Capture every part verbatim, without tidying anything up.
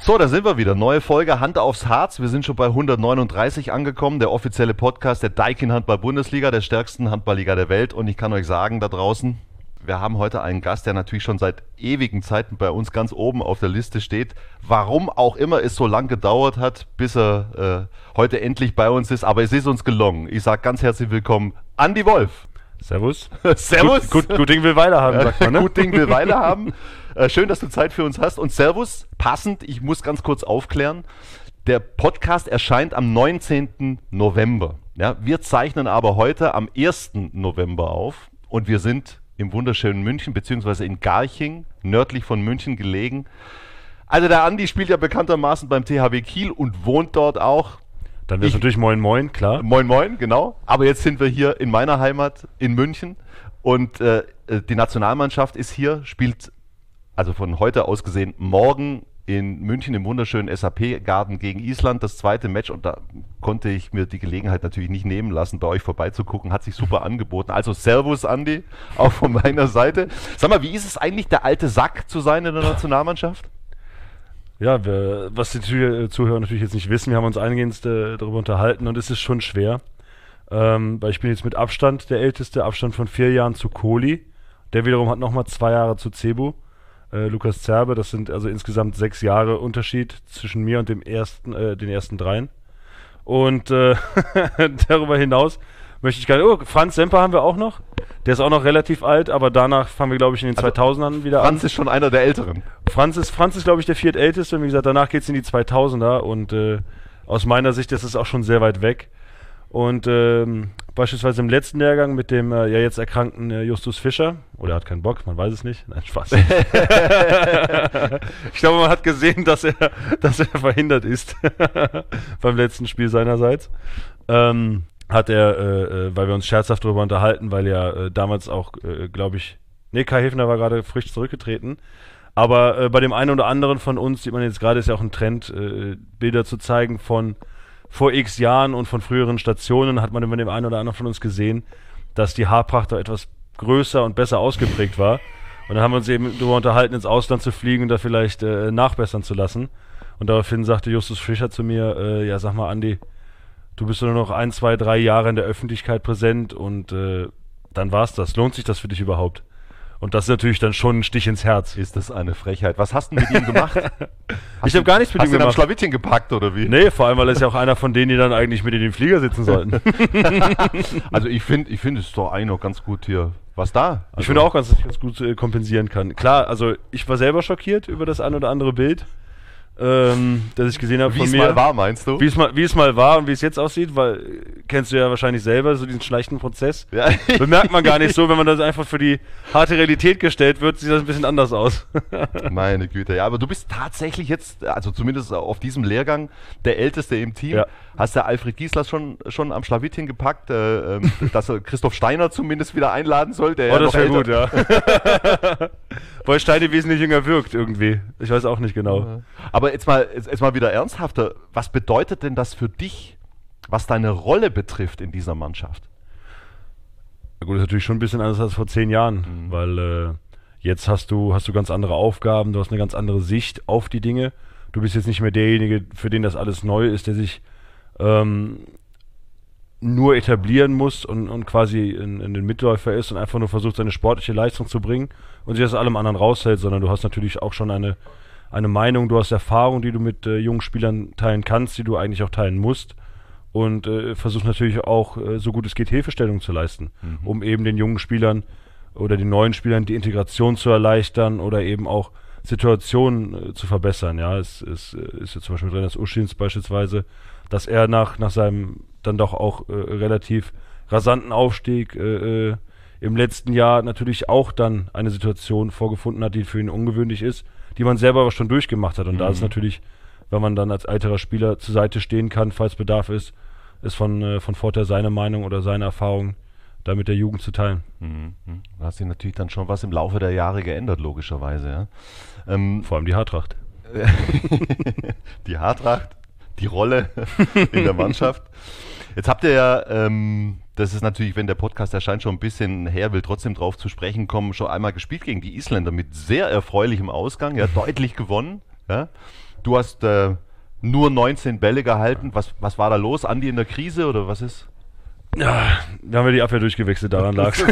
So, da sind wir wieder. Neue Folge, Hand aufs Harz. Wir sind schon bei hundertneununddreißig angekommen. Der offizielle Podcast der Daikin Handball-Bundesliga, der stärksten Handballliga der Welt. Und ich kann euch sagen, da draußen, wir haben heute einen Gast, der natürlich schon seit ewigen Zeiten bei uns ganz oben auf der Liste steht. Warum auch immer es so lang gedauert hat, bis er äh, heute endlich bei uns ist. Aber es ist uns gelungen. Ich sage ganz herzlich willkommen, Andi Wolf. Servus. Servus. Gut, gut, gut Ding will Weile haben, sagt man, ne? Gut Ding will Weile haben. Äh, schön, dass du Zeit für uns hast. Und Servus, passend, ich muss ganz kurz aufklären. Der Podcast erscheint am neunzehnten November. Ja, wir zeichnen aber heute am ersten November auf. Und wir sind im wunderschönen München, beziehungsweise in Garching, nördlich von München gelegen. Also der Andi spielt ja bekanntermaßen beim T H W Kiel und wohnt dort auch. Dann wäre es natürlich Moin Moin, klar. Moin Moin, genau. Aber jetzt sind wir hier in meiner Heimat in München und äh, die Nationalmannschaft ist hier, spielt also von heute aus gesehen morgen in München im wunderschönen S A P-Garten gegen Island, das zweite Match, und da konnte ich mir die Gelegenheit natürlich nicht nehmen lassen, bei euch vorbeizugucken, hat sich super angeboten. Also Servus Andi, auch von meiner Seite. Sag mal, wie ist es eigentlich, der alte Sack zu sein in der Nationalmannschaft? Ja, wir, was die Zuhörer natürlich jetzt nicht wissen, wir haben uns eingehend äh, darüber unterhalten und es ist schon schwer, ähm, weil ich bin jetzt mit Abstand der Älteste, Abstand von vier Jahren zu Kohli, der wiederum hat nochmal zwei Jahre zu Cebu, äh, Lukas Zerbe, das sind also insgesamt sechs Jahre Unterschied zwischen mir und dem ersten, äh, den ersten dreien. Und äh, darüber hinaus möchte ich gerne, oh, Franz Semper haben wir auch noch. Der ist auch noch relativ alt, aber danach fangen wir, glaube ich, in den also zweitausendern wieder Franz an. Franz ist schon einer der Älteren. Franz ist, Franz ist glaube ich, der viertälteste. Und wie gesagt, danach geht es in die zweitausender. Und äh, aus meiner Sicht ist es auch schon sehr weit weg. Und ähm, beispielsweise im letzten Lehrgang mit dem äh, ja jetzt erkrankten äh, Justus Fischer. Oder er hat keinen Bock, man weiß es nicht. Nein, Spaß. Ich glaube, man hat gesehen, dass er, dass er verhindert ist beim letzten Spiel seinerseits. Ähm... hat er, äh, weil wir uns scherzhaft darüber unterhalten, weil er äh, damals auch, äh, glaube ich, nee, Kai Hefner war gerade frisch zurückgetreten, aber äh, bei dem einen oder anderen von uns sieht man jetzt gerade, ist ja auch ein Trend, äh, Bilder zu zeigen von vor x Jahren und von früheren Stationen, hat man über dem einen oder anderen von uns gesehen, dass die Haarpracht da etwas größer und besser ausgeprägt war. Und dann haben wir uns eben darüber unterhalten, ins Ausland zu fliegen und da vielleicht äh, nachbessern zu lassen. Und daraufhin sagte Justus Fischer zu mir, äh, ja, sag mal, Andi, du bist nur noch ein, zwei, drei Jahre in der Öffentlichkeit präsent und äh, dann war's das. Lohnt sich das für dich überhaupt? Und das ist natürlich dann schon ein Stich ins Herz. Ist das eine Frechheit? Was hast du mit ihm gemacht? Ich habe gar nichts mit ihm gemacht. Hast du ihn am Schlawittchen gepackt oder wie? Nee, vor allem, weil er ist ja auch einer von denen, die dann eigentlich mit in den Flieger sitzen sollten. Also ich finde, ich finde es doch eigentlich noch ganz gut hier. Was da? Also ich finde auch, ganz, dass ich ganz gut äh, kompensieren kann. Klar, also ich war selber schockiert über das ein oder andere Bild. Ähm, das ich gesehen habe von mir. Wie es mal war, meinst du? Wie es mal, wie es mal war und wie es jetzt aussieht, weil kennst du ja wahrscheinlich selber so diesen schleichenden Prozess. Ja. Bemerkt man gar nicht so, wenn man das einfach für die harte Realität gestellt wird, sieht das ein bisschen anders aus. Meine Güte, ja, aber du bist tatsächlich jetzt, also zumindest auf diesem Lehrgang, der Älteste im Team. Ja. Hast du Alfred Giesler schon, schon am Schlawittchen gepackt, äh, ähm, dass er Christoph Steiner zumindest wieder einladen soll? Der oh, ja das wäre gut, ja. Weil Steiner wesentlich jünger wirkt irgendwie. Ich weiß auch nicht genau. Ja. Aber jetzt mal, jetzt, jetzt mal wieder ernsthafter. Was bedeutet denn das für dich, was deine Rolle betrifft in dieser Mannschaft? Ja gut, das ist natürlich schon ein bisschen anders als vor zehn Jahren, mhm. weil äh, jetzt hast du, hast du ganz andere Aufgaben, du hast eine ganz andere Sicht auf die Dinge. Du bist jetzt nicht mehr derjenige, für den das alles neu ist, der sich ähm, nur etablieren muss und, und quasi in, in den Mitläufer ist und einfach nur versucht, seine sportliche Leistung zu bringen und sich aus allem anderen raushält, sondern du hast natürlich auch schon eine, eine Meinung, du hast Erfahrung, die du mit äh, jungen Spielern teilen kannst, die du eigentlich auch teilen musst und äh, versuchst natürlich auch, äh, so gut es geht, Hilfestellung zu leisten, mhm. um eben den jungen Spielern oder den neuen Spielern die Integration zu erleichtern oder eben auch Situationen äh, zu verbessern. Ja, es, es äh, ist jetzt zum Beispiel mit Rennes Uschins beispielsweise, dass er nach, nach seinem dann doch auch äh, relativ rasanten Aufstieg äh, äh, im letzten Jahr natürlich auch dann eine Situation vorgefunden hat, die für ihn ungewöhnlich ist, die man selber aber schon durchgemacht hat. Und mhm. da ist natürlich, wenn man dann als älterer Spieler zur Seite stehen kann, falls Bedarf ist, ist von, äh, von Vorteil, seine Meinung oder seine Erfahrung da mit der Jugend zu teilen. Mhm. Da hat sich natürlich dann schon was im Laufe der Jahre geändert, logischerweise. Ja? Ähm, Vor allem die Haartracht. Die Haartracht, die Rolle in der Mannschaft. Jetzt habt ihr ja, ähm, das ist natürlich, wenn der Podcast erscheint, schon ein bisschen her, will trotzdem drauf zu sprechen kommen, schon einmal gespielt gegen die Isländer mit sehr erfreulichem Ausgang, ja, deutlich gewonnen. Ja? Du hast äh, nur neunzehn Bälle gehalten. Was, was war da los? Andi in der Krise oder was ist? Ja, da haben wir die Abwehr durchgewechselt, daran lag es.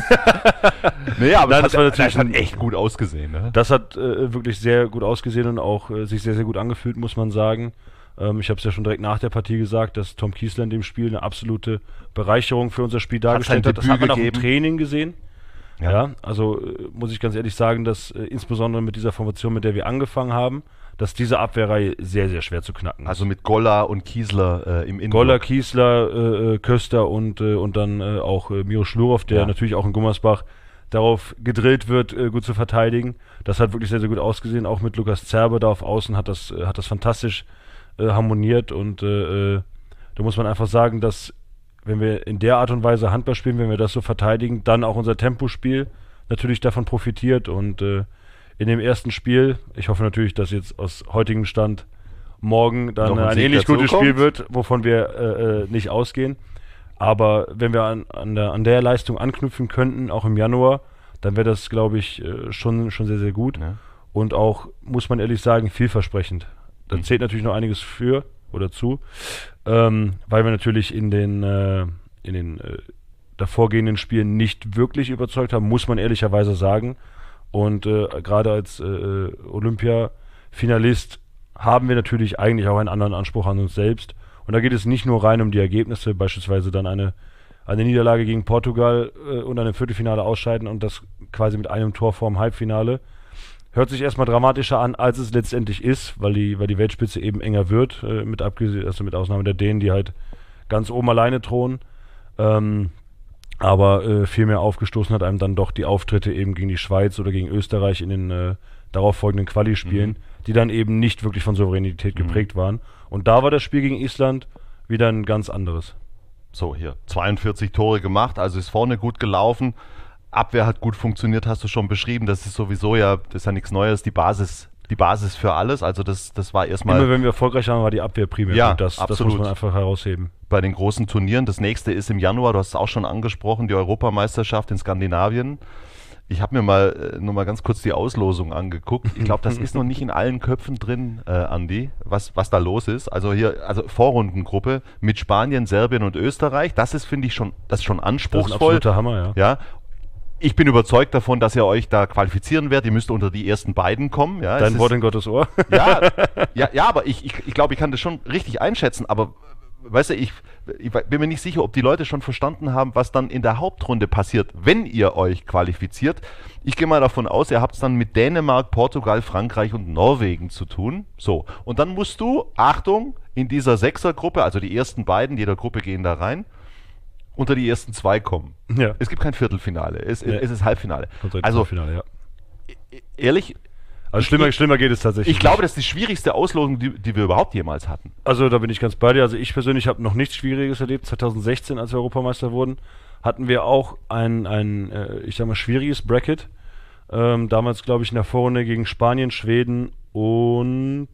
Nee, aber Nein, das, das war hat, natürlich das hat ein- echt gut ausgesehen. Ne? Das hat äh, wirklich sehr gut ausgesehen und auch äh, sich sehr, sehr gut angefühlt, muss man sagen. Ähm, ich habe es ja schon direkt nach der Partie gesagt, dass Tom Kiesler in dem Spiel eine absolute Bereicherung für unser Spiel dargestellt sein hat. Das Debüt hat man auch im gegeben. Training gesehen. Ja. Ja, also äh, muss ich ganz ehrlich sagen, dass äh, insbesondere mit dieser Formation, mit der wir angefangen haben, dass diese Abwehrreihe sehr, sehr schwer zu knacken ist. Also mit Golla und Kiesler äh, im Innenblock. Goller, Kiesler, äh, äh, Köster und, äh, und dann äh, auch äh, Miro Schlurow, der Ja. natürlich auch in Gummersbach darauf gedrillt wird, äh, gut zu verteidigen. Das hat wirklich sehr, sehr gut ausgesehen. Auch mit Lukas Zerbe da auf Außen hat das, äh, hat das fantastisch äh, harmoniert. Und äh, äh, da muss man einfach sagen, dass wenn wir in der Art und Weise Handball spielen, wenn wir das so verteidigen, dann auch unser Tempospiel natürlich davon profitiert. Und äh, in dem ersten Spiel, ich hoffe natürlich, dass jetzt aus heutigem Stand morgen dann Noch ein ein Sieg ähnlich gutes dazukommt. Spiel wird, wovon wir äh, äh, nicht ausgehen. Aber wenn wir an, an, der, an der Leistung anknüpfen könnten, auch im Januar, dann wäre das, glaube ich, äh, schon, schon sehr, sehr gut. Ja. Und auch, muss man ehrlich sagen, vielversprechend. Da Mhm. zählt natürlich noch einiges für oder zu, ähm, weil wir natürlich in den, äh, in den äh, davorgehenden Spielen nicht wirklich überzeugt haben, muss man ehrlicherweise sagen. Und äh, gerade als äh, Olympia-Finalist haben wir natürlich eigentlich auch einen anderen Anspruch an uns selbst. Und da geht es nicht nur rein um die Ergebnisse, beispielsweise dann eine, eine Niederlage gegen Portugal äh, und dann im Viertelfinale ausscheiden und das quasi mit einem Tor vorm Halbfinale. Hört sich erstmal dramatischer an, als es letztendlich ist, weil die, weil die Weltspitze eben enger wird, äh, mit, abgese- also mit Ausnahme der Dänen, die halt ganz oben alleine thronen. Ähm, aber äh, viel mehr aufgestoßen hat einem dann doch die Auftritte eben gegen die Schweiz oder gegen Österreich in den äh, darauffolgenden Quali-Spielen, Mhm. die dann eben nicht wirklich von Souveränität Mhm. geprägt waren. Und da war das Spiel gegen Island wieder ein ganz anderes. So, hier, zweiundvierzig Tore gemacht, also ist vorne gut gelaufen. Abwehr hat gut funktioniert, hast du schon beschrieben. Das ist sowieso ja, das ist ja nichts Neues, die Basis, die Basis für alles. Also das, das war erstmal Immer wenn wir erfolgreich waren, war die Abwehr primär. Ja, gut. Das, das absolut. muss man einfach herausheben. bei den großen Turnieren. Das nächste ist im Januar, du hast es auch schon angesprochen, die Europameisterschaft in Skandinavien. Ich habe mir mal äh, nur mal ganz kurz die Auslosung angeguckt. Ich glaube, das ist noch nicht in allen Köpfen drin, äh, Andi, was, was da los ist. Also hier, also Vorrundengruppe mit Spanien, Serbien und Österreich. Das ist, finde ich, schon, das ist schon Das ist ein anspruchsvoll. absoluter Hammer, ja. Ja. Ich bin überzeugt davon, dass ihr euch da qualifizieren werdet. Ihr müsst unter die ersten beiden kommen. Ja, Dein es Wort ist, in Gottes Ohr. ja, ja, ja, aber ich, ich, ich glaube, ich kann das schon richtig einschätzen. Aber weißt du, ich, ich bin mir nicht sicher, ob die Leute schon verstanden haben, was dann in der Hauptrunde passiert, wenn ihr euch qualifiziert. Ich gehe mal davon aus, ihr habt es dann mit Dänemark, Portugal, Frankreich und Norwegen zu tun. So, und dann musst du, Achtung, in dieser Sechsergruppe, also die ersten beiden jeder Gruppe gehen da rein, unter die ersten zwei kommen. Ja. Es gibt kein Viertelfinale, es, Ja. es ist Halbfinale. Kommt direkt Also, ins Finale, ja. ehrlich, Also schlimmer, ich- schlimmer geht es tatsächlich. ich glaube, nicht. das ist die schwierigste Auslosung, die, die wir überhaupt jemals hatten. Also da bin ich ganz bei dir. Also ich persönlich habe noch nichts Schwieriges erlebt. zwanzig sechzehn, als wir Europameister wurden, hatten wir auch ein, ein äh, ich sag mal, schwieriges Bracket. Ähm, damals, glaube ich, in der Vorrunde gegen Spanien, Schweden und...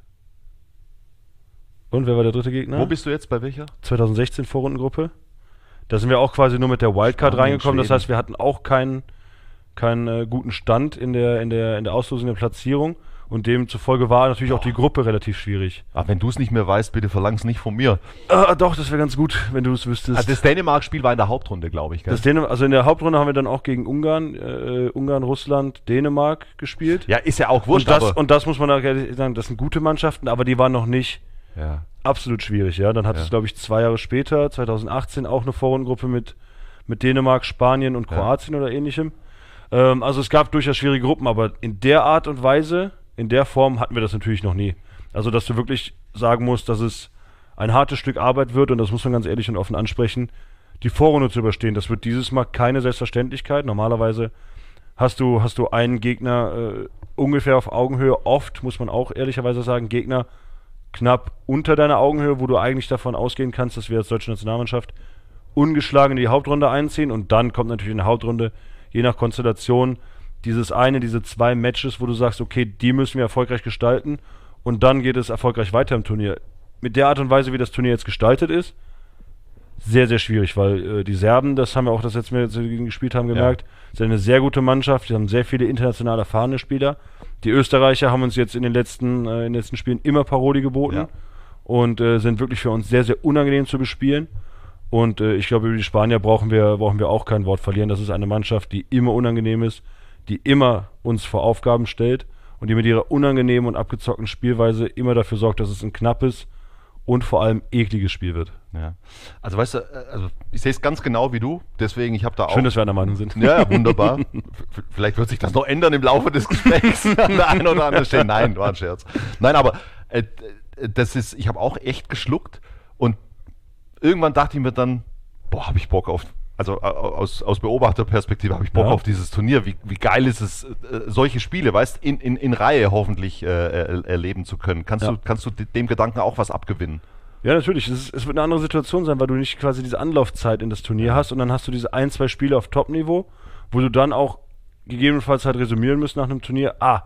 Und wer war der dritte Gegner? Wo bist du jetzt, bei welcher? zwanzig sechzehn Vorrundengruppe. Da sind wir auch quasi nur mit der Wildcard Spanien, reingekommen. Das Schweden. heißt, wir hatten auch keinen keinen äh, guten Stand in der, in, der, in der Auslosung der Platzierung. Und demzufolge war natürlich auch die Gruppe relativ schwierig. Aber wenn du es nicht mehr weißt, bitte verlang's nicht von mir. Ah, doch, das wäre ganz gut, wenn du es wüsstest. Also das Dänemark-Spiel war in der Hauptrunde, glaube ich. Gell? Das Dänem also in der Hauptrunde haben wir dann auch gegen Ungarn, äh, Ungarn, Russland, Dänemark gespielt. Ja, ist ja auch wurscht, und, das, aber... und das muss man auch ehrlich sagen, das sind gute Mannschaften, aber die waren noch nicht ja. absolut schwierig. Ja, Dann hat Ja. es, glaube ich, zwei Jahre später, zwanzig achtzehn, auch eine Vorrundengruppe mit, mit Dänemark, Spanien und Ja. Kroatien oder ähnlichem. Ähm, also es gab durchaus schwierige Gruppen, aber in der Art und Weise, in der Form hatten wir das natürlich noch nie. Also dass du wirklich sagen musst, dass es ein hartes Stück Arbeit wird, und das muss man ganz ehrlich und offen ansprechen, die Vorrunde zu überstehen. Das wird dieses Mal keine Selbstverständlichkeit. Normalerweise hast du, hast du einen Gegner äh, ungefähr auf Augenhöhe. Oft, muss man auch ehrlicherweise sagen, Gegner knapp unter deiner Augenhöhe, wo du eigentlich davon ausgehen kannst, dass wir als deutsche Nationalmannschaft ungeschlagen in die Hauptrunde einziehen. Und dann kommt natürlich in der Hauptrunde, je nach Konstellation, dieses eine, diese zwei Matches, wo du sagst, okay, die müssen wir erfolgreich gestalten, und dann geht es erfolgreich weiter im Turnier. Mit der Art und Weise, wie das Turnier jetzt gestaltet ist, sehr, sehr schwierig, weil äh, die Serben, das haben wir auch das letzte Mal, als wir gegen gespielt haben, gemerkt, ja. sind eine sehr gute Mannschaft, die haben sehr viele international erfahrene Spieler. Die Österreicher haben uns jetzt in den letzten, äh, in den letzten Spielen immer Paroli geboten ja. und äh, sind wirklich für uns sehr, sehr unangenehm zu bespielen. Und äh, ich glaube, über die Spanier brauchen wir, brauchen wir auch kein Wort verlieren. Das ist eine Mannschaft, die immer unangenehm ist, die immer uns vor Aufgaben stellt und die mit ihrer unangenehmen und abgezockten Spielweise immer dafür sorgt, dass es ein knappes und vor allem ekliges Spiel wird. Ja. Also weißt du, also ich sehe es ganz genau wie du, deswegen ich habe da auch... Schön, dass wir einer Meinung sind. Ja, wunderbar. F- vielleicht wird sich das noch ändern im Laufe des Gesprächs an der einen oder anderen Stelle. Nein, war ein Scherz. Nein, aber äh, das ist, ich habe auch echt geschluckt und irgendwann dachte ich mir dann, boah, habe ich Bock auf... Also aus, aus Beobachterperspektive habe ich Bock ja. auf dieses Turnier. Wie, wie geil ist es, äh, solche Spiele, weißt in, in, in Reihe hoffentlich äh, er, erleben zu können. Kannst, ja. du, kannst du dem Gedanken auch was abgewinnen? Ja, natürlich. Es, ist, es wird eine andere Situation sein, weil du nicht quasi diese Anlaufzeit in das Turnier ja. hast und dann hast du diese ein, zwei Spiele auf Top-Niveau, wo du dann auch gegebenenfalls halt resümieren musst nach einem Turnier. Ah,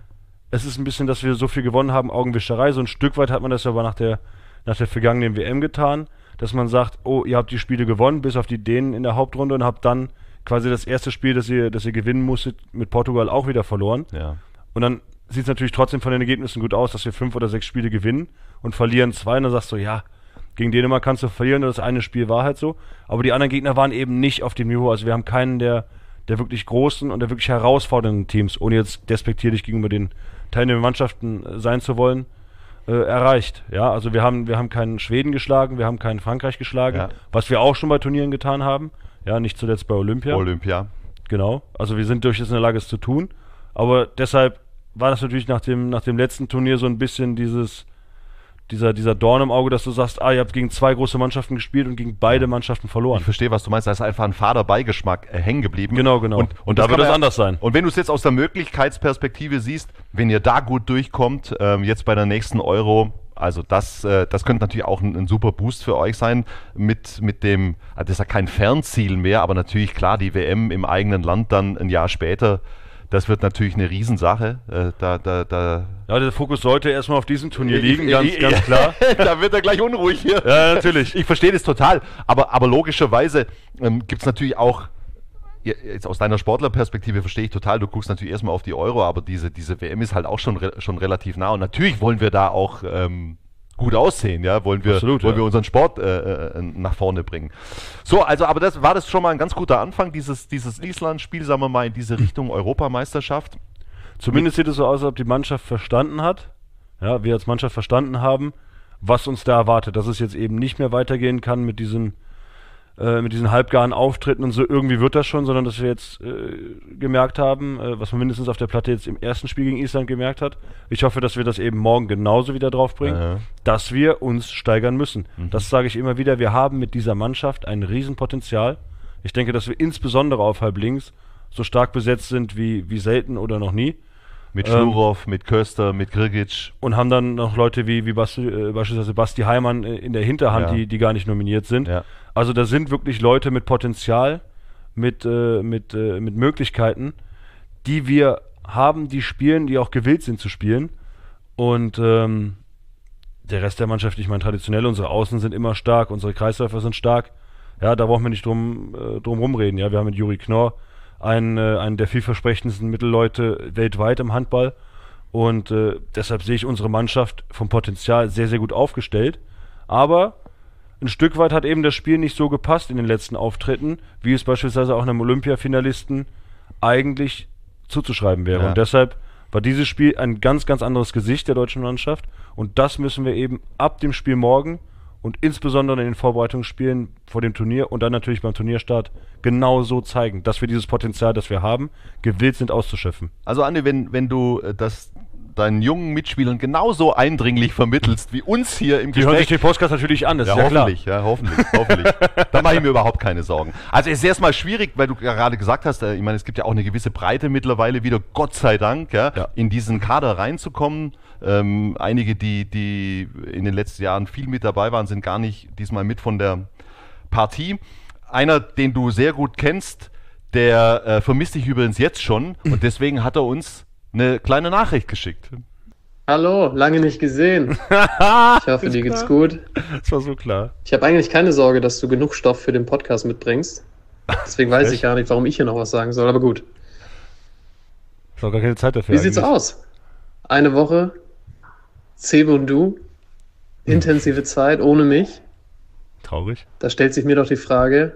es ist ein bisschen, dass wir so viel gewonnen haben, Augenwischerei. So ein Stück weit hat man das aber nach der, nach der vergangenen W M getan, dass man sagt, oh, ihr habt die Spiele gewonnen, bis auf die Dänen in der Hauptrunde und habt dann quasi das erste Spiel, das ihr, das ihr gewinnen musstet, mit Portugal auch wieder verloren. Ja. Und dann sieht es natürlich trotzdem von den Ergebnissen gut aus, dass wir fünf oder sechs Spiele gewinnen und verlieren zwei. Und dann sagst du, ja, gegen Dänemark kannst du verlieren, das eine Spiel war halt so. Aber die anderen Gegner waren eben nicht auf dem Niveau. Also wir haben keinen der, der wirklich großen und der wirklich herausfordernden Teams, ohne jetzt despektierlich gegenüber den teilnehmenden Mannschaften sein zu wollen, Äh, erreicht. Ja, also wir haben, wir haben keinen Schweden geschlagen, wir haben keinen Frankreich geschlagen, ja. was wir auch schon bei Turnieren getan haben. Ja, nicht zuletzt bei Olympia. Olympia. Genau. Also wir sind durchaus in der Lage, es zu tun. Aber deshalb war das natürlich nach dem, nach dem letzten Turnier so ein bisschen dieses, dieser, dieser Dorn im Auge, dass du sagst, ah, ihr habt gegen zwei große Mannschaften gespielt und gegen beide Mannschaften verloren. Ich verstehe, was du meinst. Da ist einfach ein fader Beigeschmack äh, hängen geblieben. Genau, genau. Und, und, und da wird es anders sein. Und wenn du es jetzt aus der Möglichkeitsperspektive siehst, wenn ihr da gut durchkommt, ähm, jetzt bei der nächsten Euro, also das, äh, das könnte natürlich auch ein, ein super Boost für euch sein mit, mit dem, das ist ja kein Fernziel mehr, aber natürlich klar, die W M im eigenen Land dann ein Jahr später, das wird natürlich eine Riesensache. Äh, da, da, da ja, der Fokus sollte erstmal auf diesem Turnier liegen, ganz, ich, ganz klar. Da wird er gleich unruhig hier. Ja, natürlich. Ich verstehe das total. Aber, aber logischerweise ähm, gibt es natürlich auch, jetzt aus deiner Sportlerperspektive verstehe ich total, du guckst natürlich erstmal auf die Euro, aber diese, diese W M ist halt auch schon, re- schon relativ nah. Und natürlich wollen wir da auch ähm, gut aussehen, ja, wollen wir, Absolut, wollen ja. wir unseren Sport äh, äh, nach vorne bringen. So, also, aber das war das schon mal ein ganz guter Anfang, dieses, dieses Island-Spiel, sagen wir mal, in diese Richtung Europameisterschaft. Zumindest sieht es so aus, als ob die Mannschaft verstanden hat, ja, wir als Mannschaft verstanden haben, was uns da erwartet, dass es jetzt eben nicht mehr weitergehen kann mit diesen, äh, mit diesen halbgaren Auftritten und so, irgendwie wird das schon, sondern dass wir jetzt äh, gemerkt haben, äh, was man mindestens auf der Platte jetzt im ersten Spiel gegen Island gemerkt hat. Ich hoffe, dass wir das eben morgen genauso wieder draufbringen, Ja. dass wir uns steigern müssen. Mhm. Das sage ich immer wieder, wir haben mit dieser Mannschaft ein Riesenpotenzial. Ich denke, dass wir insbesondere auf halb links so stark besetzt sind wie, wie selten oder noch nie. Mit Ähm, Schlurov, mit Köster, mit Grgic. Und haben dann noch Leute wie, wie Basti, äh, beispielsweise Basti Heimann äh, in der Hinterhand, Ja. die, die gar nicht nominiert sind. Ja. Also da sind wirklich Leute mit Potenzial, mit, äh, mit, äh, mit Möglichkeiten, die wir haben, die spielen, die auch gewillt sind zu spielen. Und ähm, der Rest der Mannschaft, ich meine traditionell, unsere Außen sind immer stark, unsere Kreisläufer sind stark. Ja, da brauchen wir nicht drum, äh, drum rumreden. Ja, wir haben mit Juri Knorr einen, äh, einen der vielversprechendsten Mittelleute weltweit im Handball. Und äh, deshalb sehe ich unsere Mannschaft vom Potenzial sehr, sehr gut aufgestellt. Aber ein Stück weit hat eben das Spiel nicht so gepasst in den letzten Auftritten, wie es beispielsweise auch einem Olympiafinalisten eigentlich zuzuschreiben wäre. Ja. Und deshalb war dieses Spiel ein ganz, ganz anderes Gesicht der deutschen Mannschaft. Und das müssen wir eben ab dem Spiel morgen und insbesondere in den Vorbereitungsspielen vor dem Turnier und dann natürlich beim Turnierstart genau so zeigen, dass wir dieses Potenzial, das wir haben, gewillt sind auszuschöpfen. Also Andi, wenn, wenn du äh, das deinen jungen Mitspielern genauso eindringlich vermittelst wie uns hier im Die hören sich Gespräch. den Podcast natürlich an, das Ja, ist ja klar. hoffentlich, ja, hoffentlich, hoffentlich. Da mache ich mir überhaupt keine Sorgen. Also es ist erstmal schwierig, weil du gerade gesagt hast, äh, ich meine, es gibt ja auch eine gewisse Breite mittlerweile wieder, Gott sei Dank, ja, Ja. in diesen Kader reinzukommen. Ähm, einige, die, die in den letzten Jahren viel mit dabei waren, sind gar nicht diesmal mit von der Partie. Einer, den du sehr gut kennst, der äh, vermisst dich übrigens jetzt schon und deswegen hat er uns eine kleine Nachricht geschickt. Hallo, lange nicht gesehen. Ich hoffe, dir geht's gut. Das war so klar. Ich habe eigentlich keine Sorge, dass du genug Stoff für den Podcast mitbringst. Deswegen weiß ich gar nicht, warum ich hier noch was sagen soll, aber gut. Ist auch gar keine Zeit dafür. Wie sieht's aus? Eine Woche, Sebo und du, intensive Zeit ohne mich. Traurig. Da stellt sich mir doch die Frage,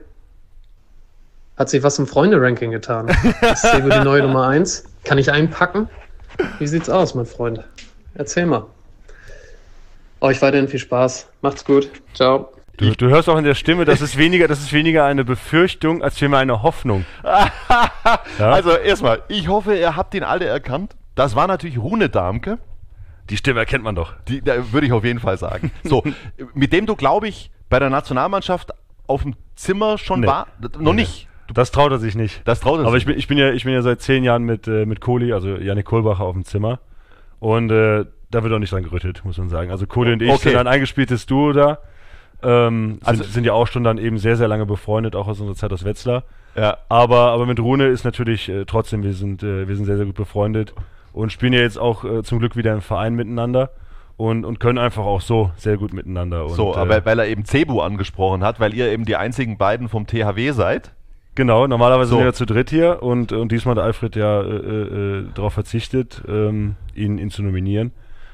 hat sich was im Freunde-Ranking getan? Ist Sebo die neue Nummer eins? Kann ich einpacken? Wie sieht's aus, mein Freund? Erzähl mal. Euch weiterhin viel Spaß. Macht's gut. Ciao. Du, du hörst auch in der Stimme, das ist weniger, das ist weniger eine Befürchtung, als vielmehr eine Hoffnung. Ja? Also erstmal, ich hoffe, ihr habt ihn alle erkannt. Das war natürlich Rune Darmke. Die Stimme erkennt man doch. Die, da würde ich auf jeden Fall sagen. So, mit dem du, glaube ich, bei der Nationalmannschaft auf dem Zimmer schon Nee. war. Noch Nee. nicht. Das traut er sich nicht. Das traut er Aber sich ich bin, ich bin ja, ich bin ja seit zehn Jahren mit, äh, mit Kohli, also Jannik Kohlbacher auf dem Zimmer. Und äh, da wird auch nicht dran gerüttelt, muss man sagen. Also Kohli und ich Okay. sind ein eingespieltes Duo da. Ähm, Also- sind, sind ja auch schon dann eben sehr, sehr lange befreundet, auch aus unserer Zeit aus Wetzlar. Ja. Aber, aber mit Rune ist natürlich äh, trotzdem, wir sind, äh, wir sind sehr, sehr gut befreundet und spielen ja jetzt auch äh, zum Glück wieder im Verein miteinander und, und können einfach auch so sehr gut miteinander. Und, So, äh, aber weil er eben Cebu angesprochen hat, weil ihr eben die einzigen beiden vom T H W seid. Genau, normalerweise So. sind wir zu dritt hier und, und diesmal hat Alfred ja äh, äh, darauf verzichtet, ähm, ihn, ihn zu nominieren.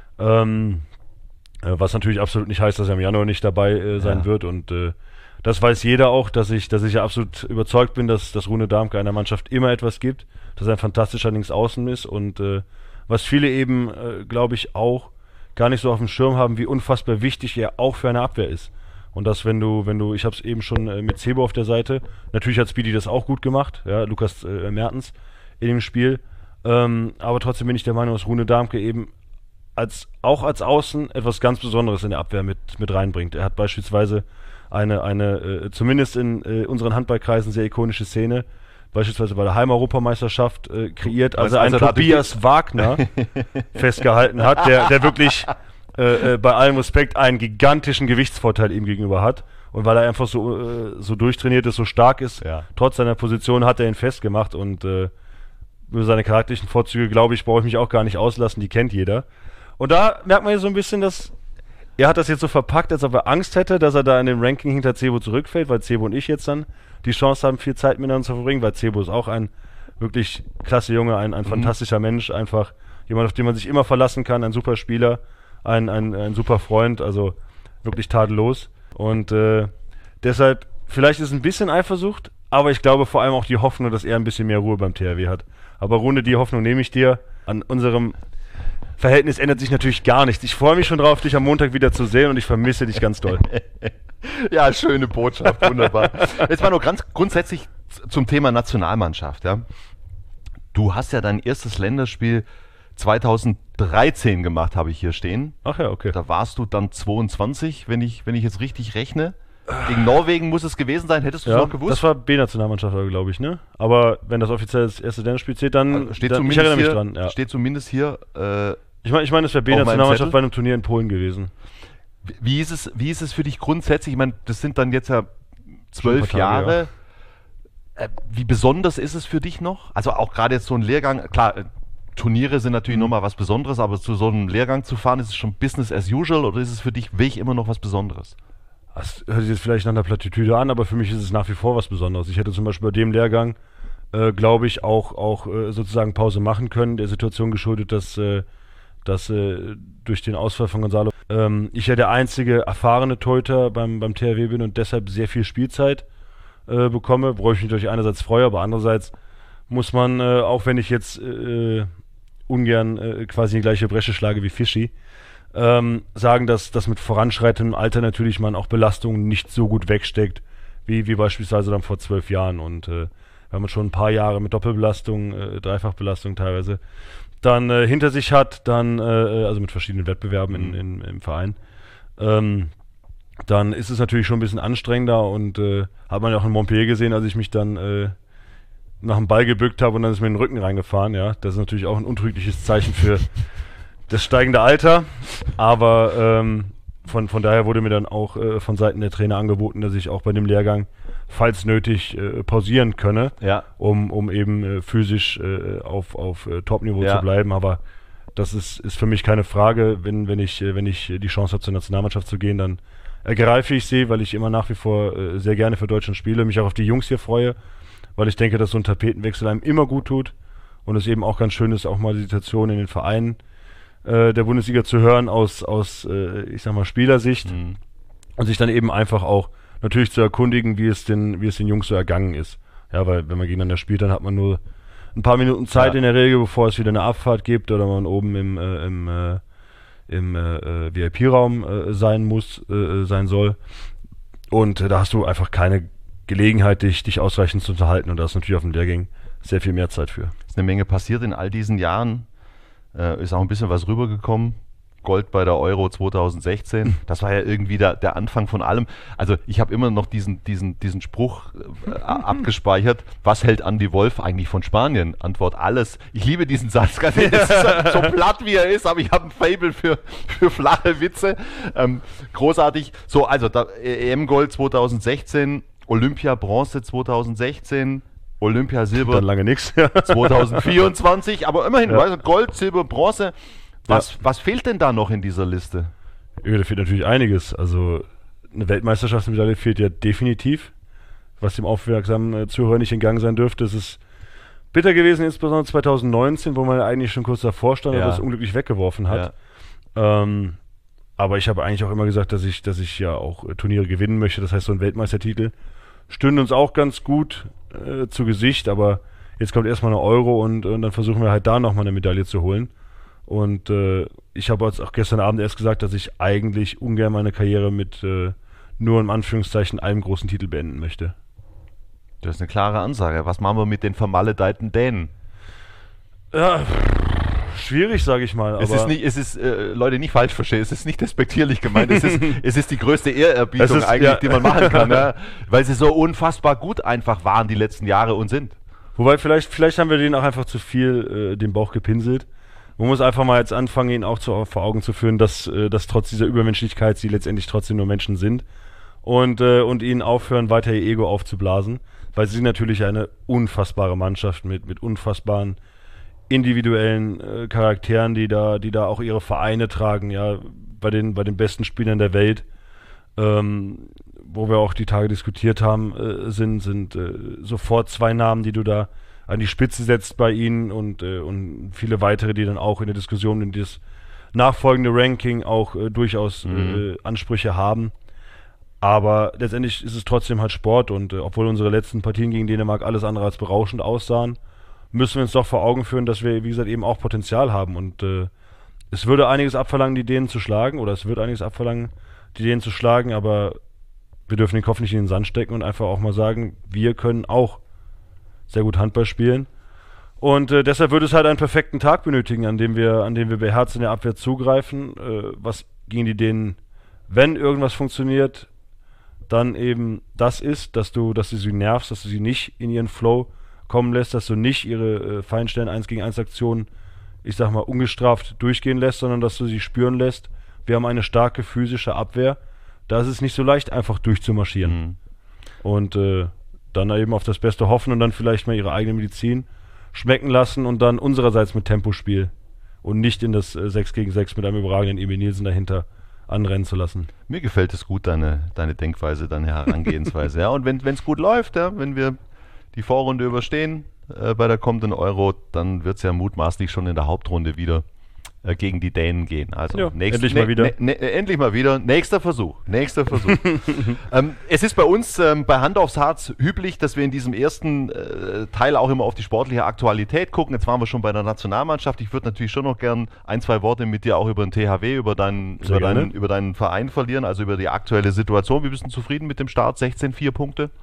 Ähm, äh, was natürlich absolut nicht heißt, dass er im Januar nicht dabei äh, sein Ja. wird und äh, das weiß jeder auch, dass ich, dass ich ja absolut überzeugt bin, dass, dass Rune Darmke einer Mannschaft immer etwas gibt, dass er ein fantastischer Linksaußen ist und äh, was viele eben, äh, glaube ich, auch gar nicht so auf dem Schirm haben, wie unfassbar wichtig er auch für eine Abwehr ist. Und das, wenn du, wenn du, ich habe es eben schon äh, mit Sebo auf der Seite, natürlich hat Speedy das auch gut gemacht, ja, Lukas äh, Mertens in dem Spiel, ähm, aber trotzdem bin ich der Meinung, dass Rune Darmke eben als, auch als Außen etwas ganz Besonderes in der Abwehr mit, mit reinbringt. Er hat beispielsweise eine, eine äh, zumindest in äh, unseren Handballkreisen sehr ikonische Szene, beispielsweise bei der Heimeuropameisterschaft äh, kreiert, als Also- er einen also da hatte Tobias Wagner festgehalten hat, der, der wirklich äh, äh, bei allem Respekt einen gigantischen Gewichtsvorteil ihm gegenüber hat. Und weil er einfach so, äh, so durchtrainiert ist, so stark ist, Ja. trotz seiner Position hat er ihn festgemacht und äh, über seine charakterlichen Vorzüge, glaube ich, brauche ich mich auch gar nicht auslassen, die kennt jeder. Und da merkt man ja so ein bisschen, dass er hat das jetzt so verpackt, als ob er Angst hätte, dass er da in dem Ranking hinter Cebo zurückfällt, weil Cebo und ich jetzt dann die Chance haben, viel Zeit miteinander zu verbringen, weil Cebo ist auch ein wirklich klasse Junge, ein, ein fantastischer Mensch, einfach jemand, auf den man sich immer verlassen kann, ein super Spieler, ein, ein, ein super Freund, also wirklich tadellos. Und äh, deshalb, vielleicht ist es ein bisschen Eifersucht, aber ich glaube vor allem auch die Hoffnung, dass er ein bisschen mehr Ruhe beim T H W hat. Aber Rune, die Hoffnung nehme ich dir. An unserem Verhältnis ändert sich natürlich gar nichts. Ich freue mich schon drauf, dich am Montag wieder zu sehen und ich vermisse dich ganz doll. Ja, schöne Botschaft, wunderbar. Jetzt mal nur ganz grundsätzlich z- zum Thema Nationalmannschaft. Ja. Du hast ja dein erstes Länderspiel zweitausenddreizehn gemacht, habe ich hier stehen. Ach ja, okay. Da warst du dann zweiundzwanzig, wenn ich, wenn ich jetzt richtig rechne. Gegen Norwegen muss es gewesen sein, hättest du es Ja, noch gewusst? das war B-Nationalmannschaft, glaube ich, ne? Aber wenn das offiziell das erste Länderspiel zählt, dann, Also steht dann ich zumindest erinnere mich hier, dran. Ja. steht zumindest hier, äh, Ich meine, ich mein, das wäre auf meinem B-Nationalmannschaft Zettel. bei einem Turnier in Polen gewesen. wie ist es, wie ist es für dich grundsätzlich? Ich meine, das sind dann jetzt ja zwölf Schon ein paar Tage, Jahre. Äh, wie besonders ist es für dich noch? Also auch gerade jetzt so ein Lehrgang, klar, äh, Turniere sind natürlich Mhm. nochmal was Besonderes, aber zu so einem Lehrgang zu fahren, ist es schon Business as usual oder ist es für dich wirklich immer noch was Besonderes? Das hört sich jetzt vielleicht nach einer Plattitüde an, aber für mich ist es nach wie vor was Besonderes. Ich hätte zum Beispiel bei dem Lehrgang, äh, glaube ich, auch, auch äh, sozusagen Pause machen können, der Situation geschuldet, dass, äh, dass äh, durch den Ausfall von Gonzalo ähm, ich ja der einzige erfahrene Torhüter beim, beim T H W bin und deshalb sehr viel Spielzeit äh, bekomme, worauf ich mich natürlich einerseits freue, aber andererseits muss man, äh, auch wenn ich jetzt äh, ungern äh, quasi die gleiche Bresche schlage wie Fischi, ähm, sagen, dass, dass mit voranschreitendem Alter natürlich man auch Belastungen nicht so gut wegsteckt, wie, wie beispielsweise dann vor zwölf Jahren. Und äh, wenn man schon ein paar Jahre mit Doppelbelastung, äh, Dreifachbelastung teilweise, dann äh, hinter sich hat, dann, äh, also mit verschiedenen Wettbewerben in, in, im Verein, ähm, dann ist es natürlich schon ein bisschen anstrengender und äh, hat man ja auch in Montpellier gesehen, als ich mich dann äh, nach dem Ball gebückt habe und dann ist mir in den Rücken reingefahren, ja. Das ist natürlich auch ein untrügliches Zeichen für das steigende Alter, aber ähm, von, von daher wurde mir dann auch äh, von Seiten der Trainer angeboten, dass ich auch bei dem Lehrgang, falls nötig, äh, pausieren könne, Ja. um, um eben äh, physisch äh, auf, auf äh, Top-Niveau Ja. zu bleiben, aber Das ist, ist für mich keine Frage. Wenn, wenn, ich, wenn ich die Chance habe, zur Nationalmannschaft zu gehen, dann ergreife ich sie, weil ich immer nach wie vor äh, sehr gerne für Deutschland spiele, mich auch auf die Jungs hier freue, weil ich denke, dass so ein Tapetenwechsel einem immer gut tut und es eben auch ganz schön ist, auch mal die Situation in den Vereinen äh, der Bundesliga zu hören aus, aus äh, ich sag mal, Spielersicht mhm. und sich dann eben einfach auch natürlich zu erkundigen, wie es den, wie es den Jungs so ergangen ist. Ja, weil wenn man gegeneinander spielt, dann hat man nur ein paar Minuten Zeit ja. in der Regel, bevor es wieder eine Abfahrt gibt oder man oben im, äh, im, äh, im äh, V I P-Raum äh, sein muss, äh, sein soll. Und äh, da hast du einfach keine Gelegenheit, dich, dich ausreichend zu unterhalten. Und da ist natürlich auf dem Lehrgang sehr viel mehr Zeit für. Ist eine Menge passiert in all diesen Jahren. Äh, ist auch ein bisschen was rübergekommen. Gold bei der Euro zwanzig sechzehn. Das war ja irgendwie der, der Anfang von allem. Also ich habe immer noch diesen, diesen, diesen Spruch äh, abgespeichert. Was hält Andy Wolf eigentlich von Spanien? Antwort: alles. Ich liebe diesen Satz. Das ist so, so platt wie er ist, aber ich habe ein Faible für, für flache Witze. Ähm, großartig. So, also E M-Gold zwanzig sechzehn, Olympia Bronze zwanzig sechzehn, Olympia Silber dann lange nix. zwanzig vierundzwanzig, aber immerhin, ja. weißt du, Gold, Silber, Bronze. Was, ja. was fehlt denn da noch in dieser Liste? Ja, da fehlt natürlich einiges. Also eine Weltmeisterschaftsmedaille fehlt ja definitiv, was dem aufmerksamen äh, Zuhörer nicht entgangen sein dürfte. Es ist bitter gewesen, insbesondere zwanzig neunzehn, wo man eigentlich schon kurz davor stand ja. und das unglücklich weggeworfen hat. Ja. Ähm, aber ich habe eigentlich auch immer gesagt, dass ich, dass ich ja auch äh, Turniere gewinnen möchte. Das heißt, so ein Weltmeistertitel stünde uns auch ganz gut äh, zu Gesicht. Aber jetzt kommt erstmal eine Euro und, und dann versuchen wir halt da nochmal eine Medaille zu holen. Und äh, ich habe jetzt auch gestern Abend erst gesagt, dass ich eigentlich ungern meine Karriere mit äh, nur in Anführungszeichen einem großen Titel beenden möchte. Das ist eine klare Ansage. Was machen wir mit den vermaledeiten Dänen? Ja, schwierig, sage ich mal. Es aber ist nicht, es ist, äh, Leute, nicht falsch verstehen, es ist nicht despektierlich gemeint, es ist, es ist die größte Ehrerbietung ist, eigentlich, ja. die man machen kann, ja? Weil sie so unfassbar gut einfach waren die letzten Jahre und sind. Wobei, vielleicht, vielleicht haben wir denen auch einfach zu viel äh, den Bauch gepinselt. Man muss einfach mal jetzt anfangen, ihnen auch zu, vor Augen zu führen, dass, äh, dass trotz dieser Übermenschlichkeit sie letztendlich trotzdem nur Menschen sind und, äh, und ihnen aufhören, weiter ihr Ego aufzublasen, weil sie sind natürlich eine unfassbare Mannschaft mit, mit unfassbaren individuellen äh, Charakteren, die da, die da auch ihre Vereine tragen, ja, bei den, bei den besten Spielern der Welt, ähm, wo wir auch die Tage diskutiert haben, äh, sind, sind äh, sofort zwei Namen, die du da an die Spitze setzt bei ihnen und, äh, und viele weitere, die dann auch in der Diskussion in das nachfolgende Ranking auch äh, durchaus mhm. äh, Ansprüche haben. Aber letztendlich ist es trotzdem halt Sport und äh, obwohl unsere letzten Partien gegen Dänemark alles andere als berauschend aussahen, müssen wir uns doch vor Augen führen, dass wir, wie gesagt, eben auch Potenzial haben und äh, es würde einiges abverlangen, die Dänen zu schlagen oder es wird einiges abverlangen, die Dänen zu schlagen, aber wir dürfen den Kopf nicht in den Sand stecken und einfach auch mal sagen, wir können auch sehr gut Handball spielen. Und äh, deshalb würde es halt einen perfekten Tag benötigen, an dem wir, an dem wir beherzt in der Abwehr zugreifen, äh, was gegen die Dänen, wenn irgendwas funktioniert, dann eben das ist, dass du, dass du sie nervst, dass du sie nicht in ihren Flow kommen lässt, dass du nicht ihre äh, Feinstellen eins gegen eins Aktionen, ich sag mal, ungestraft durchgehen lässt, sondern dass du sie spüren lässt. Wir haben eine starke physische Abwehr. Da ist es nicht so leicht, einfach durchzumarschieren. Mhm. Und äh, dann eben auf das Beste hoffen und dann vielleicht mal ihre eigene Medizin schmecken lassen und dann unsererseits mit Tempospiel und nicht in das äh, sechs gegen sechs mit einem überragenden Emil Nielsen dahinter anrennen zu lassen. Mir gefällt es gut, deine, deine Denkweise, deine Herangehensweise. Ja, und wenn es gut läuft, ja, wenn wir die Vorrunde überstehen äh, bei der kommenden Euro, dann wird es ja mutmaßlich schon in der Hauptrunde wieder äh, gegen die Dänen gehen. Also ja, nächst, endlich mal wieder. Ne, ne, endlich mal wieder. Nächster Versuch. Nächster Versuch. ähm, es ist bei uns ähm, bei Hand aufs Harz üblich, dass wir in diesem ersten äh, Teil auch immer auf die sportliche Aktualität gucken. Jetzt waren wir schon bei der Nationalmannschaft. Ich würde natürlich schon noch gern ein, zwei Worte mit dir auch über den T H W, über deinen, über deinen, über deinen Verein verlieren, also über die aktuelle Situation. Wie bist du zufrieden mit dem Start? sechzehn, vier Punkte?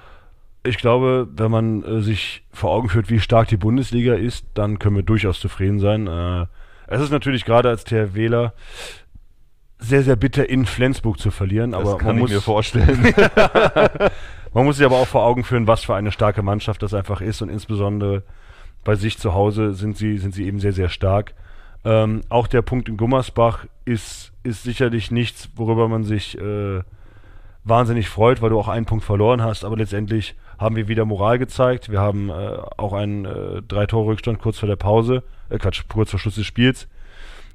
Ich glaube, wenn man äh, sich vor Augen führt, wie stark die Bundesliga ist, dann können wir durchaus zufrieden sein. Äh, es ist natürlich gerade als THWler sehr, sehr bitter, in Flensburg zu verlieren. Das aber kann man ich muss, mir vorstellen. Man muss sich aber auch vor Augen führen, was für eine starke Mannschaft das einfach ist. Und insbesondere bei sich zu Hause sind sie, sind sie eben sehr, sehr stark. Ähm, auch der Punkt in Gummersbach ist, ist sicherlich nichts, worüber man sich äh, wahnsinnig freut, weil du auch einen Punkt verloren hast. Aber letztendlich haben wir wieder Moral gezeigt. Wir haben äh, auch einen äh, drei Tore Rückstand kurz vor der Pause, äh, Quatsch, kurz vor Schluss des Spiels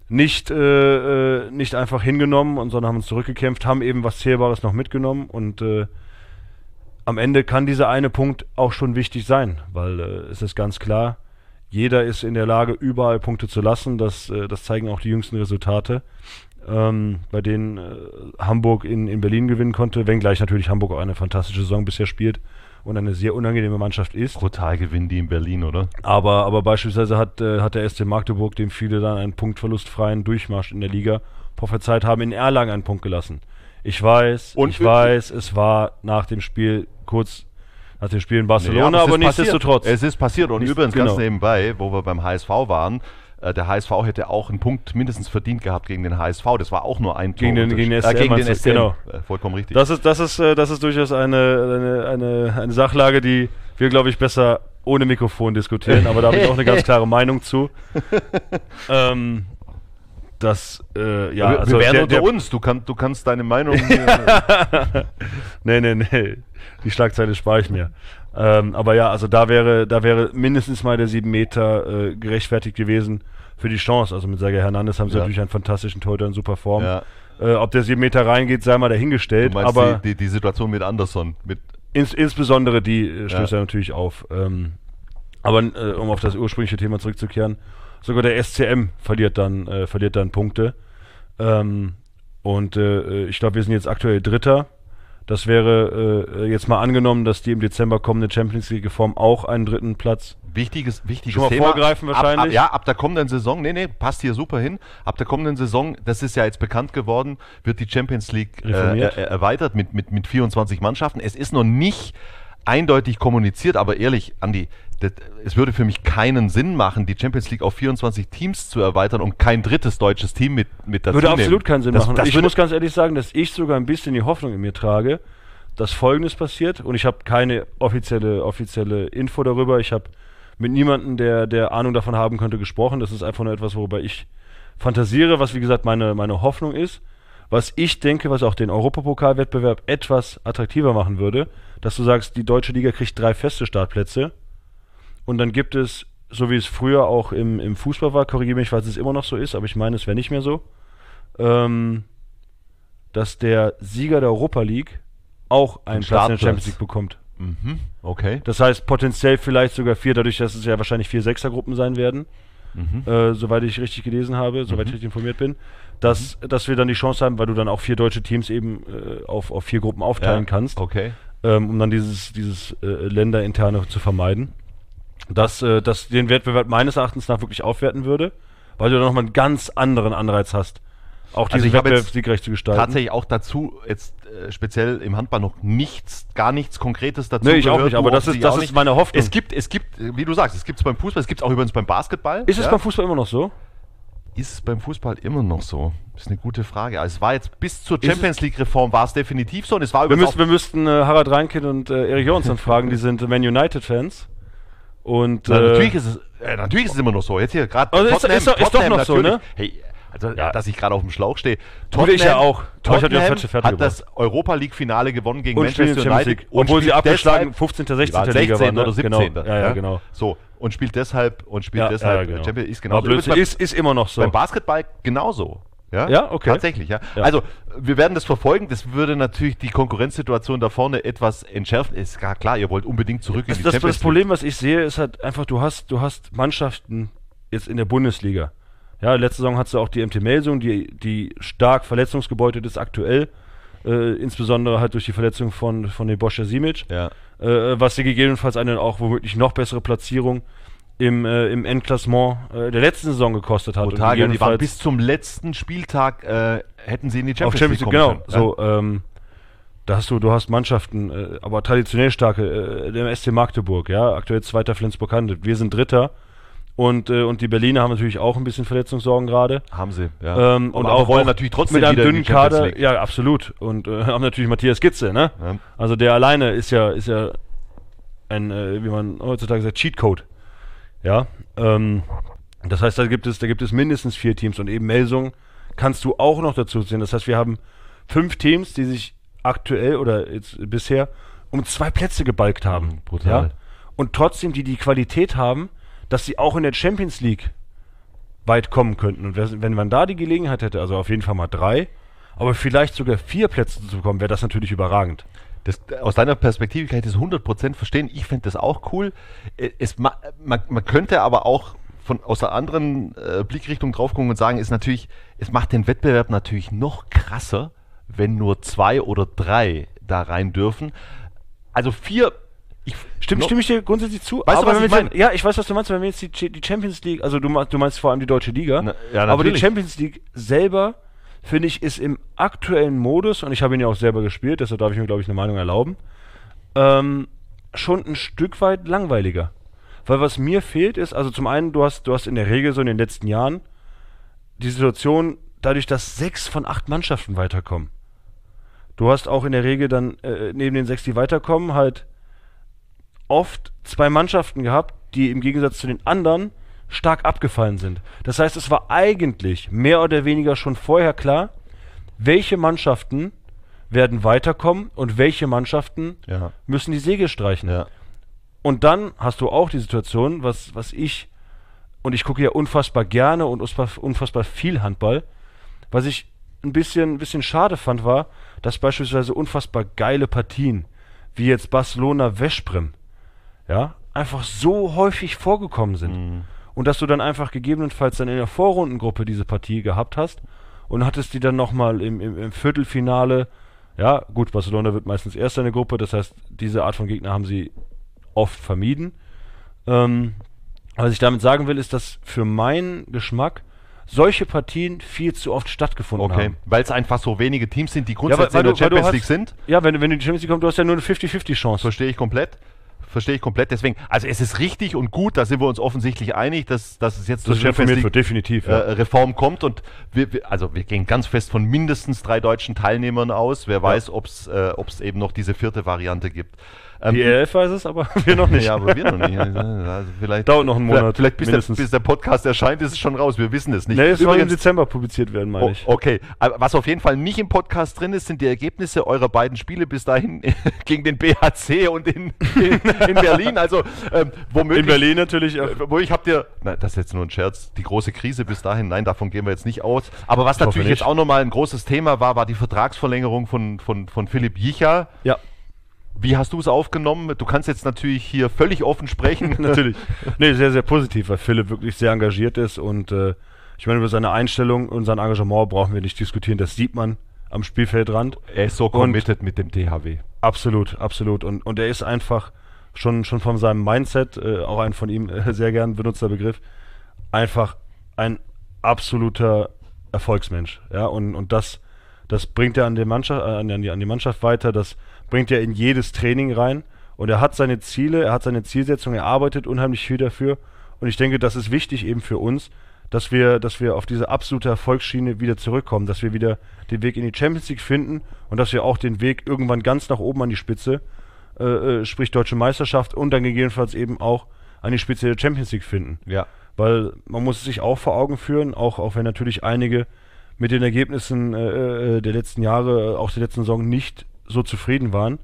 nicht, äh, nicht einfach hingenommen, und sondern haben uns zurückgekämpft, haben eben was Zählbares noch mitgenommen, und äh, am Ende kann dieser eine Punkt auch schon wichtig sein, weil äh, es ist ganz klar, jeder ist in der Lage, überall Punkte zu lassen. Das, äh, das zeigen auch die jüngsten Resultate, ähm, bei denen äh, Hamburg in, in Berlin gewinnen konnte, wenngleich natürlich Hamburg auch eine fantastische Saison bisher spielt und eine sehr unangenehme Mannschaft ist. Brutal gewinnen die in Berlin, oder? Aber, aber beispielsweise hat, äh, hat der S C Magdeburg, dem viele dann einen punktverlustfreien Durchmarsch in der Liga prophezeit haben, in Erlangen einen Punkt gelassen. Ich weiß, Und ich weiß, es war nach dem Spiel, kurz nach dem Spiel in Barcelona, Nee, aber, aber es ist nichtsdestotrotz. passiert. Es ist passiert. Und Nicht- übrigens genau. ganz nebenbei, wo wir beim H S V waren, äh, der H S V hätte auch einen Punkt mindestens verdient gehabt gegen den H S V. Das war auch nur ein Gegen den- Tor- gegen den äh, S C M, gegen den meinst du? S C M. Genau. Äh, vollkommen richtig. Das ist, das ist, äh, das ist durchaus eine, eine, eine, eine Sachlage, die wir, glaube ich, besser ohne Mikrofon diskutieren, aber da habe ich auch eine ganz klare Meinung zu. ähm, das, äh, ja, wir, also wir wären der, unter der, uns. Du, kann, du kannst deine Meinung... nee, nee, nee, die Schlagzeile spare ich mir. Ähm, aber ja, also da wäre, da wäre mindestens mal der sieben Meter äh, gerechtfertigt gewesen für die Chance. Also mit Sergei Hernandez haben sie Ja. natürlich einen fantastischen Torhüter in super Form. ja, Äh, ob der sieben Meter reingeht, sei mal du dahingestellt. meinst Aber die, die, die Situation mit Anderson. Mit, ins, insbesondere die äh, stößt Ja. er natürlich auf. Ähm, aber äh, um auf das ursprüngliche Thema zurückzukehren, sogar der S C M verliert dann, äh, verliert dann Punkte. Ähm, und äh, ich glaube, wir sind jetzt aktuell Dritter. Das wäre äh, jetzt mal angenommen, dass die im Dezember kommende Champions League-Reform auch einen dritten Platz. wichtiges wichtiges Schon mal Thema. vorgreifen wahrscheinlich? Ab, ab, ja, ab der kommenden Saison, nee, nee, passt hier super hin. Ab der kommenden Saison, das ist ja jetzt bekannt geworden, wird die Champions League äh, Reformiert. er, erweitert mit, mit, mit vierundzwanzig Mannschaften. Es ist noch nicht eindeutig kommuniziert, aber ehrlich, Andi, das, es würde für mich keinen Sinn machen, die Champions League auf vierundzwanzig Teams zu erweitern und kein drittes deutsches Team mit, mit dazu Würde nehmen. absolut keinen Sinn das, machen. Das ich würde, muss ganz ehrlich sagen, dass ich sogar ein bisschen die Hoffnung in mir trage, dass Folgendes passiert. Und ich habe keine offizielle, offizielle Info darüber. Ich habe mit niemandem, der, der Ahnung davon haben könnte, gesprochen. Das ist einfach nur etwas, worüber ich fantasiere, was wie gesagt meine, meine Hoffnung ist. Was ich denke, was auch den Europapokalwettbewerb etwas attraktiver machen würde, dass du sagst, die deutsche Liga kriegt drei feste Startplätze und dann gibt es, so wie es früher auch im, im Fußball war, korrigiere mich, falls es immer noch so ist, aber ich meine, es wäre nicht mehr so, ähm, dass der Sieger der Europa League auch einen Platz in der Startplatz. Champions League bekommt. mhm, okay. Das heißt potenziell vielleicht sogar vier, dadurch, dass es ja wahrscheinlich vier Sechsergruppen sein werden, Mhm. äh, soweit ich richtig gelesen habe, soweit ich richtig informiert bin, dass, dass wir dann die Chance haben, weil du dann auch vier deutsche Teams eben äh, auf, auf vier Gruppen aufteilen Ja, kannst, Okay. ähm, um dann dieses, dieses äh, Länderinterne zu vermeiden. Dass äh, das den Wettbewerb meines Erachtens nach wirklich aufwerten würde, weil du dann nochmal einen ganz anderen Anreiz hast, auch Also diesen ich habe Wettbewerb jetzt siegreich zu gestalten. Tatsächlich auch dazu jetzt äh, speziell im Handball noch nichts, gar nichts Konkretes dazu. Nee, ich auch gehört, nicht, aber du das ist, offensichtlich das auch ist nicht. meine Hoffnung. Es gibt, es gibt, äh, wie du sagst, es gibt es beim Fußball, es gibt es auch übrigens beim Basketball. Ist es ja? beim Fußball immer noch so? Ist es beim Fußball immer noch so? Das ist eine gute Frage. Also es war jetzt bis zur Ist Champions League Reform war es definitiv so und es war Wir, übrigens müssen, wir müssten äh, Harald Reinkind und äh, Erik Johansson fragen, die sind Man United-Fans. Und Na, äh, natürlich, ist es, äh, natürlich ist es immer noch so. Jetzt hier gerade Also ist- ist doch- ist doch noch so, ne? Hey, also, Ja. dass ich gerade auf dem Schlauch stehe. Gut, ich ja auch. Aber ich hatte ja Tottenham falsche Fertig hat das Europa League Finale gewonnen gegen und spielen in Manchester der Champions United. League. Obwohl sie spielt abgeschlagen deshalb- fünfzehnter, Die waren sechzehnter Liga waren. sechzehnter Ne? oder siebzehnter Genau. Ja, ja, genau. So, und spielt deshalb, und spielt Ja, deshalb ja, genau. Champions ist Aber genauso. Blödsinn, Übrigens ist, ist immer noch so. Beim Basketball genauso. Ja, Ja, okay. Tatsächlich, ja. Ja. Also, wir werden das verfolgen. Das würde natürlich die Konkurrenzsituation da vorne etwas entschärfen. Ist gar klar, ihr wollt unbedingt zurück Das, in die das, Champions das Problem, was ich sehe, ist halt einfach, du hast, du hast Mannschaften jetzt in der Bundesliga. Ja, letzte Saison hattest du auch die M T Melsung, die, die stark verletzungsgebeutet ist aktuell. Äh, insbesondere halt durch die Verletzung von, von dem Boscher Simic. Ja. Äh, was dir gegebenenfalls eine auch womöglich noch bessere Platzierung im, äh, im Endklassement äh, der letzten Saison gekostet hat. Brutal, ja, die waren gegebenenfalls- bis zum letzten Spieltag, äh, hätten sie in die auf Champions, Champions League, League genau. kommen können. So, ähm, da hast du, du hast Mannschaften, äh, aber traditionell starke, äh, der S C Magdeburg, ja, aktuell zweiter Flensburg-Handewitt. Wir sind Dritter und, äh, und die Berliner haben natürlich auch ein bisschen Verletzungssorgen gerade. ja. Haben sie, ja. Ähm, und aber auch wollen auch natürlich trotzdem mit einem wieder in dünnen die Champions Kader, League. ja, absolut. Und äh, haben natürlich Matthias Gitze, ne? Ja. Also der alleine ist ja, ist ja ein, äh, wie man heutzutage sagt, Cheatcode. Ja. Ähm, das heißt, da gibt es, da gibt es mindestens vier Teams und eben Melsung kannst du auch noch dazu sehen. Das heißt, wir haben fünf Teams, die sich aktuell oder jetzt bisher um zwei Plätze gebalgt haben. Mhm, brutal. Ja? Und trotzdem die die Qualität haben, dass sie auch in der Champions League weit kommen könnten. Und wenn man da die Gelegenheit hätte, also auf jeden Fall mal drei, aber vielleicht sogar vier Plätze zu bekommen, wäre das natürlich überragend. Das, aus deiner Perspektive kann ich das hundert Prozent verstehen. Ich fände das auch cool. Es, man, man könnte aber auch von, aus der anderen äh, Blickrichtung drauf gucken und sagen, ist natürlich, es macht den Wettbewerb natürlich noch krasser, wenn nur zwei oder drei da rein dürfen. Also vier... Ich, Stimmt, no, stimme ich dir grundsätzlich zu. Weißt aber du, was ich meine? mein? Ja, ich weiß, was du meinst, wenn wir jetzt die, die Champions League, also du, du meinst vor allem die deutsche Liga, Na, ja, aber die natürlich. Champions League selber, finde ich, ist im aktuellen Modus, und ich habe ihn ja auch selber gespielt, deshalb darf ich mir, glaube ich, eine Meinung erlauben, ähm, schon ein Stück weit langweiliger. Weil was mir fehlt ist, also zum einen, du hast, du hast in der Regel so in den letzten Jahren die Situation, dadurch, dass sechs von acht Mannschaften weiterkommen. Du hast auch in der Regel dann äh, neben den sechs, die weiterkommen, halt oft zwei Mannschaften gehabt, die im Gegensatz zu den anderen stark abgefallen sind. Das heißt, es war eigentlich mehr oder weniger schon vorher klar, welche Mannschaften werden weiterkommen und welche Mannschaften Ja. müssen die Segel streichen. Ja. Und dann hast du auch die Situation, was, was ich, und ich gucke ja unfassbar gerne und unfassbar, unfassbar viel Handball, was ich ein bisschen, ein bisschen schade fand, war, dass beispielsweise unfassbar geile Partien, wie jetzt Barcelona-Veszprem, ja, einfach so häufig vorgekommen sind. Mhm. Und dass du dann einfach gegebenenfalls dann in der Vorrundengruppe diese Partie gehabt hast und hattest die dann nochmal im, im, im Viertelfinale, ja, gut, Barcelona wird meistens Erster in der Gruppe, das heißt, diese Art von Gegner haben sie oft vermieden. Ähm, was ich damit sagen will, ist, dass für meinen Geschmack solche Partien viel zu oft stattgefunden Okay, haben. weil es einfach so wenige Teams sind, die Ja, grundsätzlich weil, weil in der du, weil Champions du League hast, sind. Ja, wenn, wenn du in die Champions League kommst, du hast ja nur eine fünfzig fünfzig Chance. Verstehe ich komplett. Verstehe ich komplett. Deswegen, also es ist richtig und gut, da sind wir uns offensichtlich einig, dass, dass es jetzt Das zur ist Champions informiert League wird, definitiv. äh, Ja. Reform kommt und wir, wir, also wir gehen ganz fest von mindestens drei deutschen Teilnehmern aus. Wer weiß, ob es äh, ob's eben noch diese vierte Variante gibt. Ähm, Die E L F weiß es, aber wir noch nicht. Ja, aber wir noch nicht. Also vielleicht, Dauert noch einen Monat. Vielleicht, vielleicht bis, der, mindestens. bis der Podcast erscheint, ist es schon raus. Wir wissen es nicht. Nee, es soll im Übrigens, Dezember publiziert werden, meine Oh, ich. okay, aber was auf jeden Fall nicht im Podcast drin ist, sind die Ergebnisse eurer beiden Spiele bis dahin gegen den B H C und in, in, in Berlin. Also ähm, womöglich. In Berlin natürlich. Auch. Äh, wo ich habt ihr, nein, das ist jetzt nur ein Scherz, die große Krise bis dahin, nein, davon gehen wir jetzt nicht aus. Aber was Ich hoffe natürlich nicht. jetzt auch nochmal ein großes Thema war, war die Vertragsverlängerung von, von, von Philipp Jicha. Ja, Wie hast du es aufgenommen? Du kannst jetzt natürlich hier völlig offen sprechen. natürlich. Nee, sehr, sehr positiv, weil Philipp wirklich sehr engagiert ist und äh, ich meine, über seine Einstellung und sein Engagement brauchen wir nicht diskutieren. Das sieht man am Spielfeldrand. Er ist so committed mit dem T H W. Absolut, absolut. Und, und er ist einfach schon, schon von seinem Mindset, äh, auch ein von ihm äh, sehr gern benutzter Begriff, einfach ein absoluter Erfolgsmensch. Ja, und, und das, das bringt er an die Mannschaft, äh, an, die, an die Mannschaft weiter, das bringt er in jedes Training rein. Und er hat seine Ziele, er hat seine Zielsetzung, er arbeitet unheimlich viel dafür. Und ich denke, das ist wichtig eben für uns, dass wir, dass wir auf diese absolute Erfolgsschiene wieder zurückkommen, dass wir wieder den Weg in die Champions League finden und dass wir auch den Weg irgendwann ganz nach oben an die Spitze, äh, äh, sprich Deutsche Meisterschaft und dann gegebenenfalls eben auch an die Spitze der Champions League finden. Ja. Weil man muss es sich auch vor Augen führen, auch, auch wenn natürlich einige mit den Ergebnissen äh, äh, der letzten Jahre, auch der letzten Saison nicht so zufrieden waren,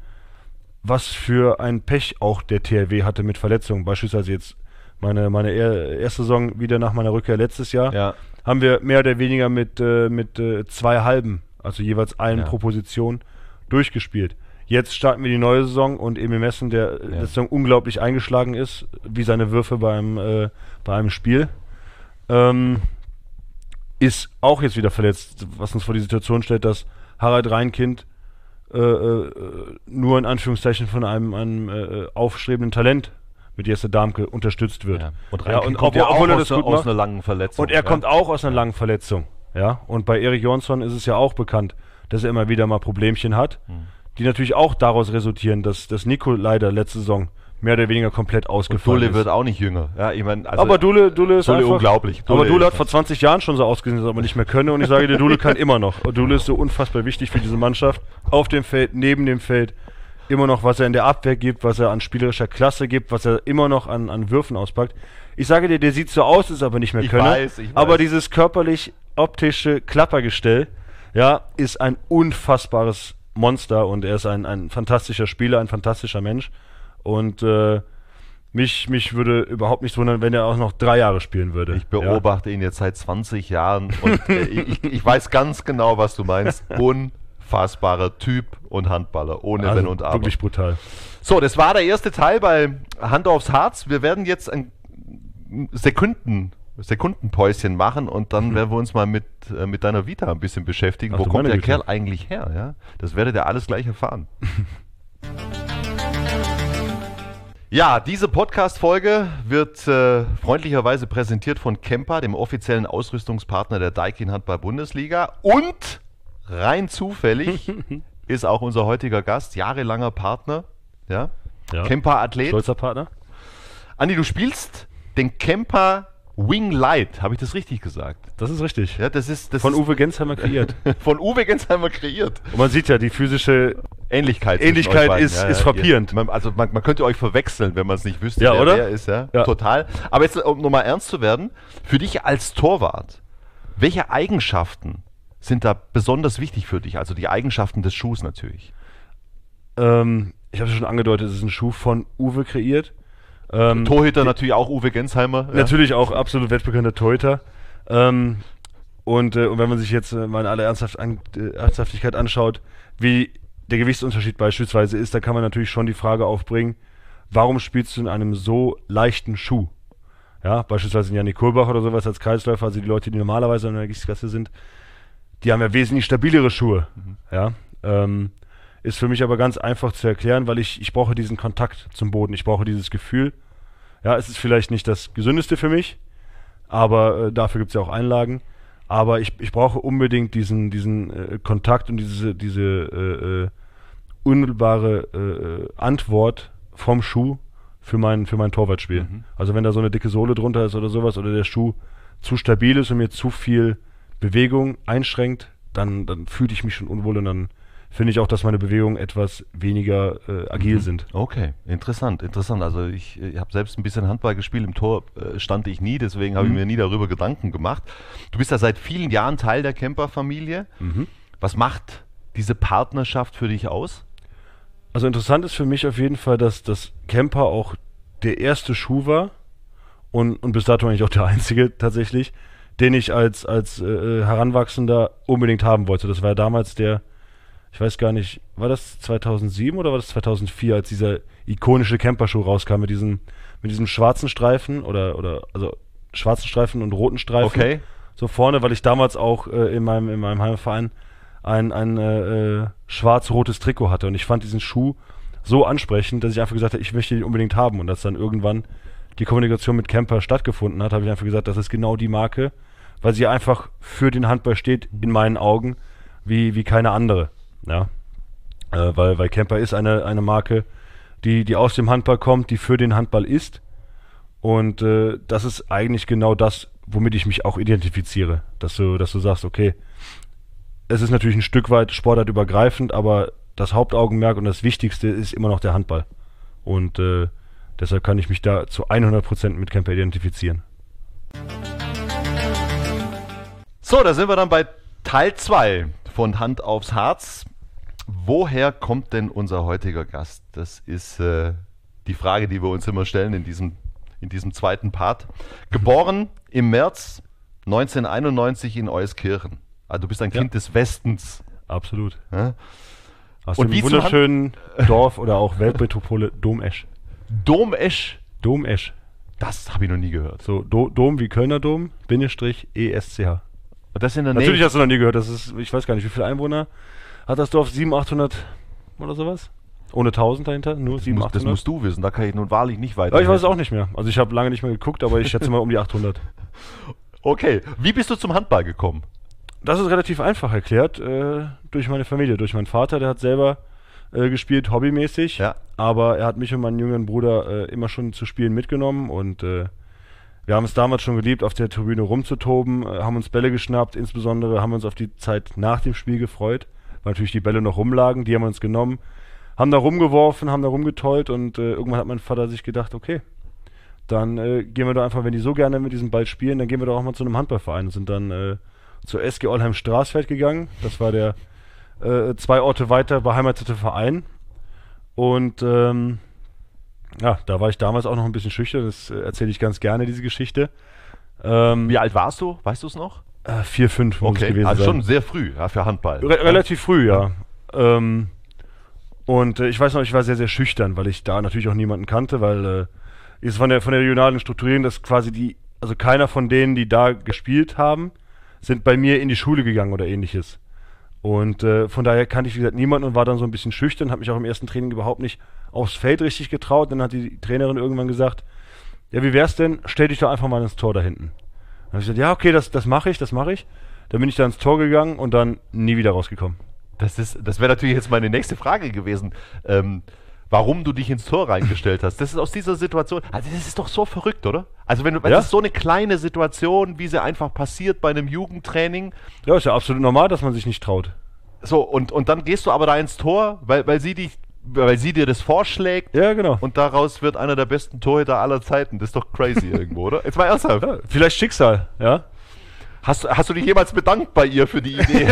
was für ein Pech auch der T H W hatte mit Verletzungen. Beispielsweise jetzt meine, meine er, erste Saison wieder nach meiner Rückkehr letztes Jahr, Ja. haben wir mehr oder weniger mit, äh, mit äh, zwei Halben, also jeweils einen Ja. pro Position, durchgespielt. Jetzt starten wir die neue Saison und Emil Messen, der Ja. ja. Saison unglaublich eingeschlagen ist, wie seine Würfe beim, äh, bei einem Spiel, ähm, ist auch jetzt wieder verletzt, was uns vor die Situation stellt, dass Harald Reinkind äh, äh, nur in Anführungszeichen von einem, einem äh, aufstrebenden Talent mit Jesse Damke unterstützt wird. Ja. Und Ja, Reinkind und kommt obwohl- ja auch obwohl er aus, das einer- gut aus macht. einer langen Verletzung. Und er ja. kommt auch aus einer langen Verletzung. Ja, und bei Erik Jonsson ist es ja auch bekannt, dass er immer wieder mal Problemchen hat, Hm. die natürlich auch daraus resultieren, dass, dass Nico leider letzte Saison mehr oder weniger komplett Und ausgefallen Dule ist. wird auch nicht jünger. Ja, ich mein, also aber Dule, Dule ist Dule einfach, unglaublich. aber Dule Dule ist- hat vor zwanzig Jahren schon so ausgesehen, dass er aber nicht mehr könne. Und ich sage dir, Dule kann immer noch. Und Dule ist so unfassbar wichtig für diese Mannschaft. Auf dem Feld, neben dem Feld. Immer noch, was er in der Abwehr gibt, was er an spielerischer Klasse gibt, was er immer noch an, an Würfen auspackt. Ich sage dir, der sieht so aus, ist aber nicht mehr Ich könne. weiß, ich weiß. Aber dieses körperlich-optische Klappergestell, ja, ist ein unfassbares Monster und er ist ein, ein fantastischer Spieler, ein fantastischer Mensch. Und äh, Mich, mich würde überhaupt nicht wundern, wenn er auch noch drei Jahre spielen würde. Ich beobachte ja. ihn jetzt seit zwanzig Jahren und äh, ich, ich weiß ganz genau, was du meinst. Unfassbarer Typ und Handballer, ohne also Wenn und Aber. Wirklich brutal. So, das war der erste Teil bei Hand aufs Harz. Wir werden jetzt ein Sekunden, Sekundenpäuschen machen und dann mhm. werden wir uns mal mit, äh, mit deiner Vita ein bisschen beschäftigen. Ach, Wo kommt der Güte. Kerl eigentlich her? Ja? Das werdet ihr alles gleich erfahren. Ja, diese Podcast-Folge wird äh, freundlicherweise präsentiert von Kempa, dem offiziellen Ausrüstungspartner der Daikin Handball-Bundesliga. Und rein zufällig ist auch unser heutiger Gast, jahrelanger Partner, ja, ja. Kempa-Athlet. Stolzer Partner. Andi, du spielst den Kempa Wing Light, habe ich das richtig gesagt? Das ist richtig. Ja, das ist, das von ist Uwe Gensheimer kreiert. Von Uwe Gensheimer kreiert. Und man sieht ja, die physische Ähnlichkeit, Ähnlichkeit ist, ja, ist ja, frappierend. Man, also man, man könnte euch verwechseln, wenn man es nicht wüsste, ja, wer oder? wer ist. Ja? Ja. Total. Aber jetzt, um nochmal ernst zu werden, für dich als Torwart, welche Eigenschaften sind da besonders wichtig für dich? Also die Eigenschaften des Schuhs natürlich. Ähm, ich habe es schon angedeutet, es ist ein Schuh von Uwe kreiert. Ähm, Torhüter die, natürlich auch Uwe Gensheimer. Ja. Natürlich auch absolut weltbekannter Torhüter. Ähm, und, äh, und wenn man sich jetzt äh, mal in aller Ernsthaft an, äh, Ernsthaftigkeit anschaut, wie der Gewichtsunterschied beispielsweise ist, dann kann man natürlich schon die Frage aufbringen, warum spielst du in einem so leichten Schuh? Ja, beispielsweise in Jannik Kohlbach oder sowas als Kreisläufer, also die Leute, die normalerweise in der Gewichtsklasse sind, die haben ja wesentlich stabilere Schuhe. Mhm. Ja, ähm, ist für mich aber ganz einfach zu erklären, weil ich, ich brauche diesen Kontakt zum Boden, ich brauche dieses Gefühl. Ja, es ist vielleicht nicht das Gesündeste für mich, aber äh, dafür gibt es ja auch Einlagen. Aber ich, ich brauche unbedingt diesen, diesen äh, Kontakt und diese, diese äh, äh, unmittelbare äh, Antwort vom Schuh für mein, für mein Torwartspiel. Mhm. Also wenn da so eine dicke Sohle drunter ist oder sowas oder der Schuh zu stabil ist und mir zu viel Bewegung einschränkt, dann, dann fühle ich mich schon unwohl und dann finde ich auch, dass meine Bewegungen etwas weniger äh, agil mhm. sind. Okay, interessant, interessant. Also ich, ich habe selbst ein bisschen Handball gespielt, im Tor äh, stand ich nie, deswegen habe mhm. ich mir nie darüber Gedanken gemacht. Du bist ja seit vielen Jahren Teil der Kempa-Familie. Mhm. Was macht diese Partnerschaft für dich aus? Also interessant ist für mich auf jeden Fall, dass das Kempa auch der erste Schuh war und, und bis dato eigentlich auch der einzige tatsächlich, den ich als, als äh, Heranwachsender unbedingt haben wollte. Das war ja damals der, ich weiß gar nicht, war das zweitausendsieben oder war das zweitausendvier, als dieser ikonische Kempa-Schuh rauskam mit diesem, mit diesem schwarzen Streifen oder, oder also schwarzen Streifen und roten Streifen. Okay. So vorne, weil ich damals auch äh, in meinem, in meinem Heimverein ein, ein äh, schwarz-rotes Trikot hatte und ich fand diesen Schuh so ansprechend, dass ich einfach gesagt habe, ich möchte den unbedingt haben und als dann irgendwann die Kommunikation mit Kempa stattgefunden hat, habe ich einfach gesagt, das ist genau die Marke, weil sie einfach für den Handball steht, in meinen Augen, wie, wie keine andere. Ja, äh, weil, weil Kempa ist eine, eine Marke, die, die aus dem Handball kommt, die für den Handball ist und äh, das ist eigentlich genau das, womit ich mich auch identifiziere, dass du, dass du sagst, okay, es ist natürlich ein Stück weit sportartübergreifend, aber das Hauptaugenmerk und das Wichtigste ist immer noch der Handball. Und äh, deshalb kann ich mich da zu hundert Prozent mit Kempa identifizieren. So, da sind wir dann bei Teil zwei von Hand aufs Harz. Woher kommt denn unser heutiger Gast? Das ist äh, die Frage, die wir uns immer stellen in diesem, in diesem zweiten Part. Geboren im März neunzehnhunderteinundneunzig in Euskirchen. Also du bist ein Kind ja. des Westens. Absolut. Ja? Aus und dem wunderschönen Dorf oder auch Weltmetropole Domesch. Domesch? Domesch. Das habe ich noch nie gehört. So, Do, Dom wie Kölner Dom, Bindestrich E S C H. Und das in der Natürlich Nähe. hast du noch nie gehört, das ist, ich weiß gar nicht, wie viele Einwohner hat das Dorf? siebenhundert, achthundert oder sowas? Ohne tausend dahinter? Nur siebenhundert, achthundert? Das musst du wissen, da kann ich nun wahrlich nicht weiter. Ja, ich weiß es auch nicht mehr. Also ich habe lange nicht mehr geguckt, aber ich schätze mal um die achthundert. Okay, wie bist du zum Handball gekommen? Das ist relativ einfach erklärt, äh, durch meine Familie, durch meinen Vater, der hat selber äh, gespielt, hobbymäßig, ja. aber er hat mich und meinen jüngeren Bruder äh, immer schon zu Spielen mitgenommen und äh, wir haben es damals schon geliebt, auf der Tribüne rumzutoben, äh, haben uns Bälle geschnappt, insbesondere haben wir uns auf die Zeit nach dem Spiel gefreut, weil natürlich die Bälle noch rumlagen, die haben wir uns genommen, haben da rumgeworfen, haben da rumgetollt und äh, irgendwann hat mein Vater sich gedacht, okay, dann äh, gehen wir doch einfach, wenn die so gerne mit diesem Ball spielen, dann gehen wir doch auch mal zu einem Handballverein und sind dann äh, zur S G Oldheim-Straßfeld gegangen. Das war der äh, zwei Orte weiter beheimatete Verein. Und ähm, Ja, da war ich damals auch noch ein bisschen schüchtern, das äh, erzähle ich ganz gerne, diese Geschichte. Ähm, Wie alt warst du? Weißt du es noch? äh, vier, fünf muss es Okay, gewesen also sein. schon sehr früh, ja, für Handball. Re relativ früh, ja. Ähm, und äh, ich weiß noch, ich war sehr, sehr schüchtern, weil ich da natürlich auch niemanden kannte, weil äh, ist von der, von der regionalen Strukturierung, dass quasi die, also keiner von denen, die da gespielt haben, sind bei mir in die Schule gegangen oder ähnliches. Und äh, von daher kannte ich, wie gesagt, niemanden und war dann so ein bisschen schüchtern, habe mich auch im ersten Training überhaupt nicht aufs Feld richtig getraut. Dann hat die Trainerin irgendwann gesagt, ja, wie wär's denn, stell dich doch einfach mal ins Tor da hinten. Dann habe ich gesagt, ja, okay, das, das mache ich, das mache ich. Dann bin ich da ins Tor gegangen und dann nie wieder rausgekommen. Das ist, das wäre natürlich jetzt meine nächste Frage gewesen, ähm, warum du dich ins Tor reingestellt hast. Das ist aus dieser Situation, also das ist doch so verrückt, oder? Also wenn du, wenn Ja. das ist so eine kleine Situation, wie sie einfach passiert bei einem Jugendtraining, Ja, ist ja absolut normal, dass man sich nicht traut. so, und, und dann gehst du aber da ins Tor, weil, weil sie dich, weil sie dir das vorschlägt Ja, genau. und daraus wird einer der besten Torhüter aller Zeiten. Das ist doch crazy irgendwo, oder? Jetzt mal ernsthaft. Ja, vielleicht Schicksal, ja. Hast, hast du dich jemals bedankt bei ihr für die Idee?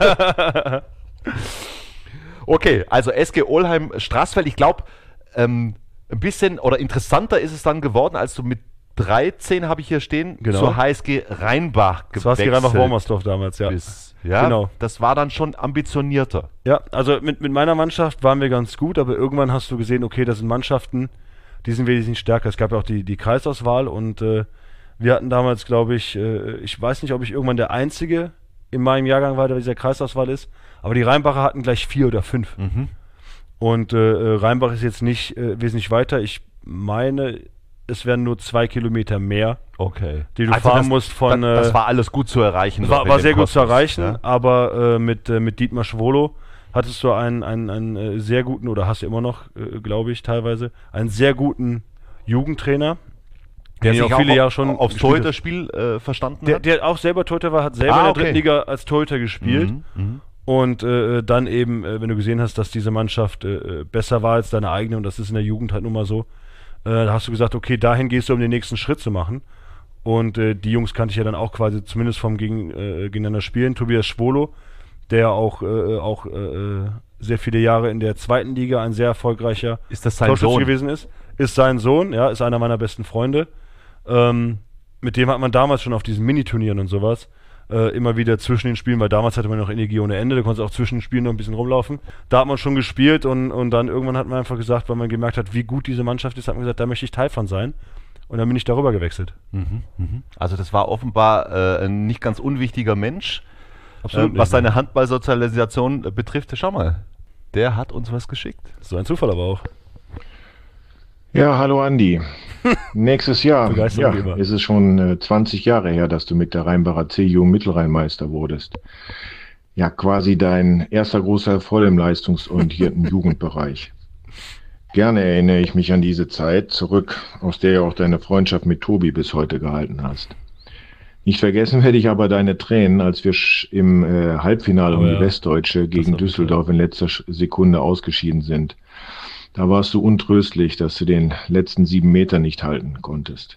Okay, also S G Ohlheim Straßfeld, ich glaube, ähm, ein bisschen oder interessanter ist es dann geworden, als du mit dreizehn, habe ich hier stehen, Genau. zur H S G Rheinbach Das war es gewechselt Rheinbach-Wormersdorf damals, ja. bist. Ja, Genau. das war dann schon ambitionierter. Ja, also mit, mit meiner Mannschaft waren wir ganz gut, aber irgendwann hast du gesehen, okay, das sind Mannschaften, die sind wesentlich stärker. Es gab ja auch die, die Kreisauswahl und äh, wir hatten damals, glaube ich, äh, ich weiß nicht, ob ich irgendwann der Einzige in meinem Jahrgang war, der dieser Kreisauswahl ist, aber die Rheinbacher hatten gleich vier oder fünf. Mhm. Und äh, Rheinbach ist jetzt nicht äh, wesentlich weiter. Ich meine, es wären nur zwei Kilometer mehr, Okay. die du fahren das, musst von... das, das äh, war alles gut zu erreichen. war, noch in war dem sehr gut zu Kosmos, erreichen, ja? aber äh, mit, äh, mit Dietmar Schwolo hattest du einen, einen, einen äh, sehr guten, oder hast du immer noch, äh, glaube ich, teilweise, einen sehr guten Jugendtrainer, Der den ich sich auch viele auch Jahre schon aufs gespielt hat. Torhüterspiel äh, verstanden Der, hat. der auch selber Torhüter war, hat selber Ah, in der okay. dritten Liga als Torhüter gespielt. Mhm, mhm. Und äh, dann eben, äh, wenn du gesehen hast, dass diese Mannschaft äh, besser war als deine eigene, und das ist in der Jugend halt nun mal so, äh, da hast du gesagt, okay, dahin gehst du, um den nächsten Schritt zu machen. Und äh, die Jungs kannte ich ja dann auch quasi zumindest vom gegen, äh, gegeneinander spielen. Tobias Schwolo, der auch, äh, auch äh, sehr viele Jahre in der zweiten Liga ein sehr erfolgreicher Ist das sein Torschütze Sohn? gewesen ist, ist sein Sohn, ja, ist einer meiner besten Freunde. Ähm, mit dem hat man damals schon auf diesen Miniturnieren und sowas äh, immer wieder zwischen den Spielen, weil damals hatte man noch Energie ohne Ende, da konntest du auch zwischen den Spielen noch ein bisschen rumlaufen. Da hat man schon gespielt und, und dann irgendwann hat man einfach gesagt, weil man gemerkt hat, wie gut diese Mannschaft ist, hat man gesagt, da möchte ich Teil von sein. Und dann bin ich darüber gewechselt. Mhm, mhm. Also das war offenbar äh, ein nicht ganz unwichtiger Mensch, äh, Absolut was nicht, seine Handballsozialisation äh, betrifft. Schau mal, der hat uns was geschickt. So ein Zufall aber auch. Ja, hallo Andi. Nächstes Jahr ja, Begeisterung wie immer. ist es schon äh, zwanzig Jahre her, dass du mit der Rheinbacher C-Jugend Mittelrheinmeister wurdest. Ja, quasi dein erster großer Erfolg im leistungsorientierten Jugendbereich. Gerne erinnere ich mich an diese Zeit zurück, aus der ja auch deine Freundschaft mit Tobi bis heute gehalten hast. Nicht vergessen werde ich aber deine Tränen, als wir sch- im äh, Halbfinale Oh um ja. die Westdeutsche gegen war bitter. Düsseldorf in letzter Sch- Sekunde ausgeschieden sind. Da warst du untröstlich, dass du den letzten sieben Meter nicht halten konntest.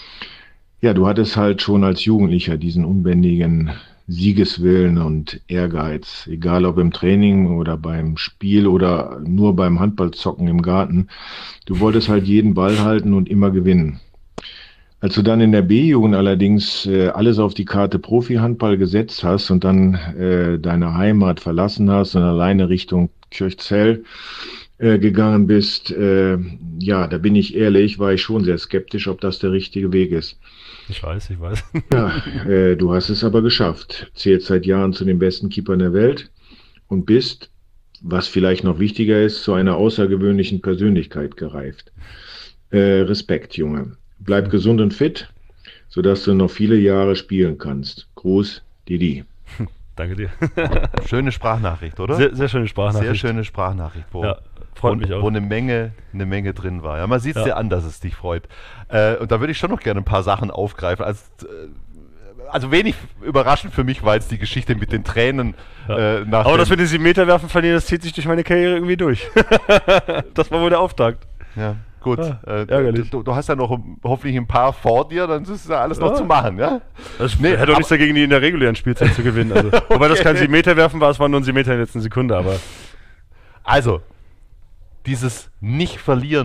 Ja, du hattest halt schon als Jugendlicher diesen unbändigen Siegeswillen und Ehrgeiz, egal ob im Training oder beim Spiel oder nur beim Handballzocken im Garten. Du wolltest halt jeden Ball halten und immer gewinnen. Als du dann in der B-Jugend allerdings äh, alles auf die Karte Profi-Handball gesetzt hast und dann äh, deine Heimat verlassen hast und alleine Richtung Kirchzell äh, gegangen bist, äh, ja, da bin ich ehrlich, war ich schon sehr skeptisch, ob das der richtige Weg ist. Ich weiß, ich weiß. Ja, äh, du hast es aber geschafft. Zählst seit Jahren zu den besten Keepern der Welt und bist, was vielleicht noch wichtiger ist, zu einer außergewöhnlichen Persönlichkeit gereift. Äh, Respekt, Junge. Bleib gesund und fit, sodass du noch viele Jahre spielen kannst. Gruß, Didi. Danke dir. Schöne Sprachnachricht, oder? Sehr, sehr schöne Sprachnachricht. Sehr schöne Sprachnachricht, wo, Ja, freut wo, mich auch. wo eine Menge, eine Menge drin war. Ja, man sieht es Ja. dir an, dass es dich freut. Äh, und da würde ich schon noch gerne ein paar Sachen aufgreifen. Also, äh, also wenig überraschend für mich war jetzt die Geschichte mit den Tränen. Ja. Äh, nach Aber dem, das mit den sieben Meter werfen verlieren, das zieht sich durch meine Karriere irgendwie durch. Das war wohl der Auftakt. ja, gut. Ah, äh, ärgerlich. du, du hast ja noch hoffentlich ein paar vor dir, dann ist ja alles noch Ja. zu machen, ja? Das Nee, hätte doch aber- nichts dagegen, die in der regulären Spielzeit zu gewinnen. Also, wobei das kein sieben Meter werfen war, es waren nur ein sieben Meter in der letzten Sekunde, aber Also, dieses nicht verlieren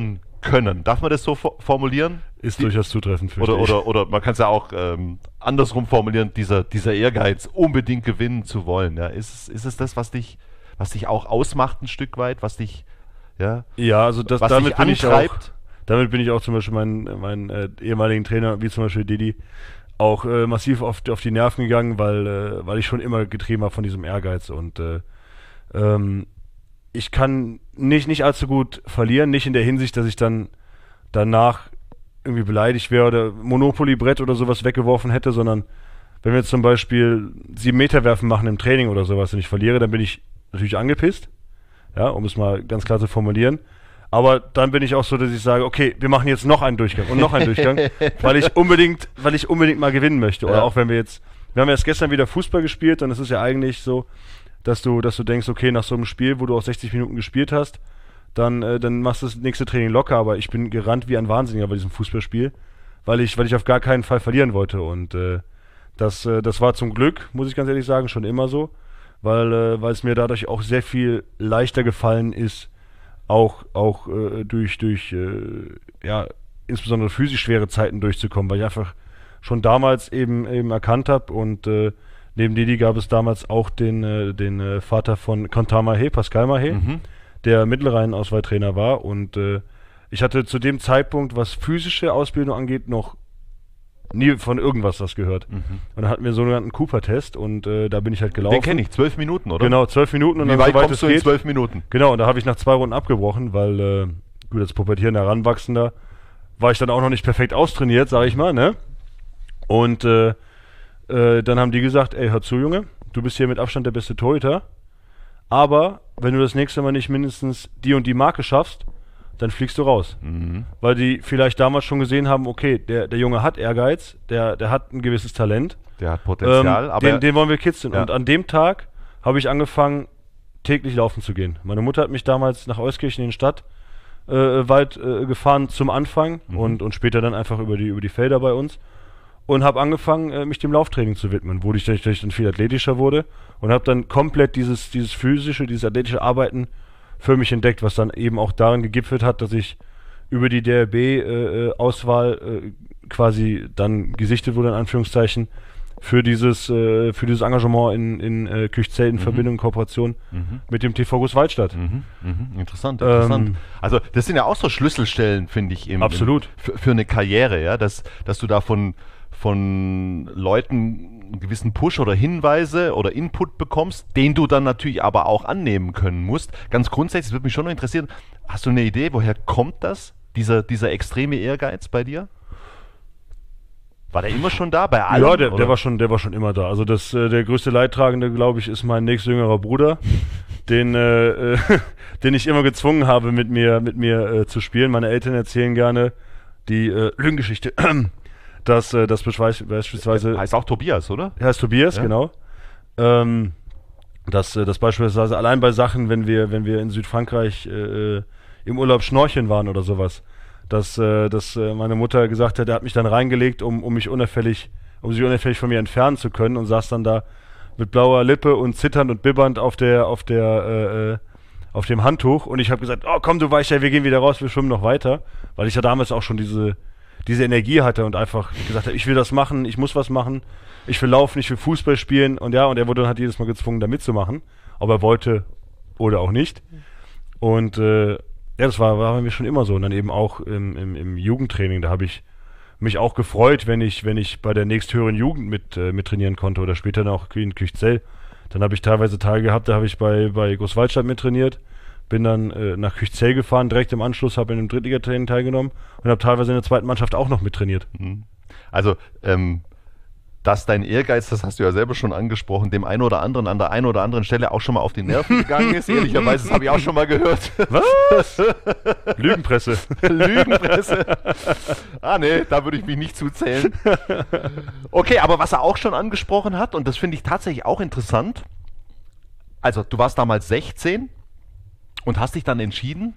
können. Darf man das so for- formulieren? Ist Die, durchaus zutreffend für oder, oder, oder man kann es ja auch ähm, andersrum formulieren, dieser, dieser Ehrgeiz, unbedingt gewinnen zu wollen. Ja? Ist, es- ist es das, was dich, was dich auch ausmacht ein Stück weit, was dich, ja, Ja, also das, was damit dich bin ich auch, antreibt? damit bin ich auch zum Beispiel meinen, meinen äh, ehemaligen Trainer, wie zum Beispiel Didi, auch äh, massiv auf, auf die Nerven gegangen, weil, äh, weil ich schon immer getrieben habe von diesem Ehrgeiz und äh, ähm, ich kann nicht, nicht allzu gut verlieren, nicht in der Hinsicht, dass ich dann danach irgendwie beleidigt wäre oder Monopoly-Brett oder sowas weggeworfen hätte, sondern wenn wir jetzt zum Beispiel sieben Meter werfen machen im Training oder sowas und ich verliere, dann bin ich natürlich angepisst, ja, um es mal ganz klar zu formulieren. Aber dann bin ich auch so, dass ich sage, okay, wir machen jetzt noch einen Durchgang und noch einen Durchgang, weil ich unbedingt, weil ich unbedingt mal gewinnen möchte. Oder Ja. auch wenn wir jetzt, wir haben erst gestern wieder Fußball gespielt und es ist ja eigentlich so, dass du, dass du denkst, okay, nach so einem Spiel, wo du auch sechzig Minuten gespielt hast, dann, äh, dann machst du das nächste Training locker, aber ich bin gerannt wie ein Wahnsinniger bei diesem Fußballspiel, weil ich, weil ich auf gar keinen Fall verlieren wollte und äh, das, äh, das war zum Glück, muss ich ganz ehrlich sagen, schon immer so, weil, äh, weil es mir dadurch auch sehr viel leichter gefallen ist, auch, auch äh, durch, durch äh, ja, insbesondere physisch schwere Zeiten durchzukommen, weil ich einfach schon damals eben, eben erkannt habe und äh, neben Didi gab es damals auch den, äh, den äh, Vater von Quentin Mahé, Pascal Mahé, Mhm. der Mittelrhein-Auswahltrainer war und äh, ich hatte zu dem Zeitpunkt, was physische Ausbildung angeht, noch nie von irgendwas was gehört. Mhm. Und dann hatten wir so einen sogenannten Cooper-Test und äh, da bin ich halt gelaufen. Den kenne ich, zwölf Minuten, oder? Genau, zwölf Minuten und Wie dann weit so weit kommst es du in geht. zwölf Minuten? Genau, und da habe ich nach zwei Runden abgebrochen, weil, äh, gut, als pubertierender Heranwachsender war ich dann auch noch nicht perfekt austrainiert, sag ich mal, ne? Und äh, äh, dann haben die gesagt, ey, hör zu, Junge, du bist hier mit Abstand der beste Torhüter, aber wenn du das nächste Mal nicht mindestens die und die Marke schaffst, dann fliegst du raus. Mhm. Weil die vielleicht damals schon gesehen haben, okay, der, der Junge hat Ehrgeiz, der, der hat ein gewisses Talent, Der hat Potenzial, ähm, aber den, den wollen wir kitzeln. Ja. Und an dem Tag habe ich angefangen, täglich laufen zu gehen. Meine Mutter hat mich damals nach Euskirchen in den Stadtwald äh, äh, gefahren zum Anfang Mhm. und, und später dann einfach über die, über die Felder bei uns und habe angefangen, äh, mich dem Lauftraining zu widmen, wo ich dann, ich dann viel athletischer wurde und habe dann komplett dieses, dieses physische, dieses athletische Arbeiten für mich entdeckt, was dann eben auch darin gegipfelt hat, dass ich über die D R B-Auswahl äh, äh, quasi dann gesichtet wurde, in Anführungszeichen, für dieses, äh, für dieses Engagement in, in äh, Küchzell in Mhm. Verbindung, in Kooperation Mhm. mit dem T V Großwaldstadt. Mhm, mhm, interessant, interessant. Ähm, also das sind ja auch so Schlüsselstellen, finde ich, im, Absolut. Im, für, für eine Karriere, ja, dass, dass du da von, von Leuten einen gewissen Push oder Hinweise oder Input bekommst, den du dann natürlich aber auch annehmen können musst. Ganz grundsätzlich, das würde mich schon noch interessieren, hast du eine Idee, woher kommt das, dieser, dieser extreme Ehrgeiz bei dir? War der immer schon da, bei allen? Ja, der, oder? der war schon, der war schon immer da. Also das, äh, der größte Leidtragende, glaube ich, ist mein nächstjüngerer Bruder, den, äh, äh, den ich immer gezwungen habe, mit mir, mit mir äh, zu spielen. Meine Eltern erzählen gerne die äh, Lügengeschichte, dass äh, das beschweiß- beispielsweise Heißt auch Tobias, oder? Er heißt Tobias, Ja. genau. Ähm, dass, äh, dass beispielsweise allein bei Sachen, wenn wir, wenn wir in Südfrankreich äh, im Urlaub schnorcheln waren oder sowas, dass, äh, dass äh, meine Mutter gesagt hat, er hat mich dann reingelegt, um, um mich unauffällig, um sich unauffällig von mir entfernen zu können und saß dann da mit blauer Lippe und zitternd und bibbernd auf der, auf der, äh, äh, auf dem Handtuch und ich habe gesagt, oh komm du Weicher, wir gehen wieder raus, wir schwimmen noch weiter, weil ich ja damals auch schon diese, diese Energie hatte und einfach gesagt habe, ich will das machen, ich muss was machen, ich will laufen, ich will Fußball spielen und ja, und er wurde dann halt jedes Mal gezwungen, da mitzumachen, ob er wollte oder auch nicht. Und äh, ja, das war, war bei mir schon immer so. Und dann eben auch im, im, im Jugendtraining, da habe ich mich auch gefreut, wenn ich, wenn ich bei der nächsthöheren Jugend mit, äh, mit trainieren konnte oder später noch in Küchzell. Dann habe ich teilweise Tage gehabt, da habe ich bei, bei Großwaldstadt mit trainiert, bin dann äh, nach Küchzell gefahren, direkt im Anschluss, habe in einem Drittligatraining teilgenommen und habe teilweise in der zweiten Mannschaft auch noch mit trainiert. Mhm. Also, ähm, dass dein Ehrgeiz, das hast du ja selber schon angesprochen, dem einen oder anderen an der einen oder anderen Stelle auch schon mal auf die Nerven gegangen ist. Ehrlicherweise, das habe ich auch schon mal gehört. Was? Lügenpresse. Lügenpresse. Ah, nee, da würde ich mich nicht zuzählen. Okay, aber was er auch schon angesprochen hat, und das finde ich tatsächlich auch interessant, also du warst damals sechzehn und hast dich dann entschieden,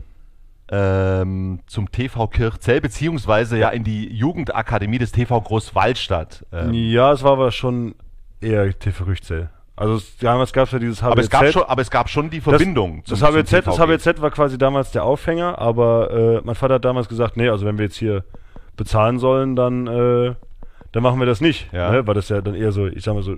ähm, zum T V Kirchzell, beziehungsweise ja in die Jugendakademie des T V Großwaldstadt. Ähm, Ja, es war aber schon eher T V Küchzell. Also es, damals gab es ja dieses H B Z. Aber es gab schon, aber es gab schon die Verbindung. Das, das, H B Z, das H B Z war quasi damals der Aufhänger, aber äh, mein Vater hat damals gesagt, nee, also wenn wir jetzt hier bezahlen sollen, dann, äh, dann machen wir das nicht. Ja. Ne? Weil das ja dann eher so, ich sag mal so,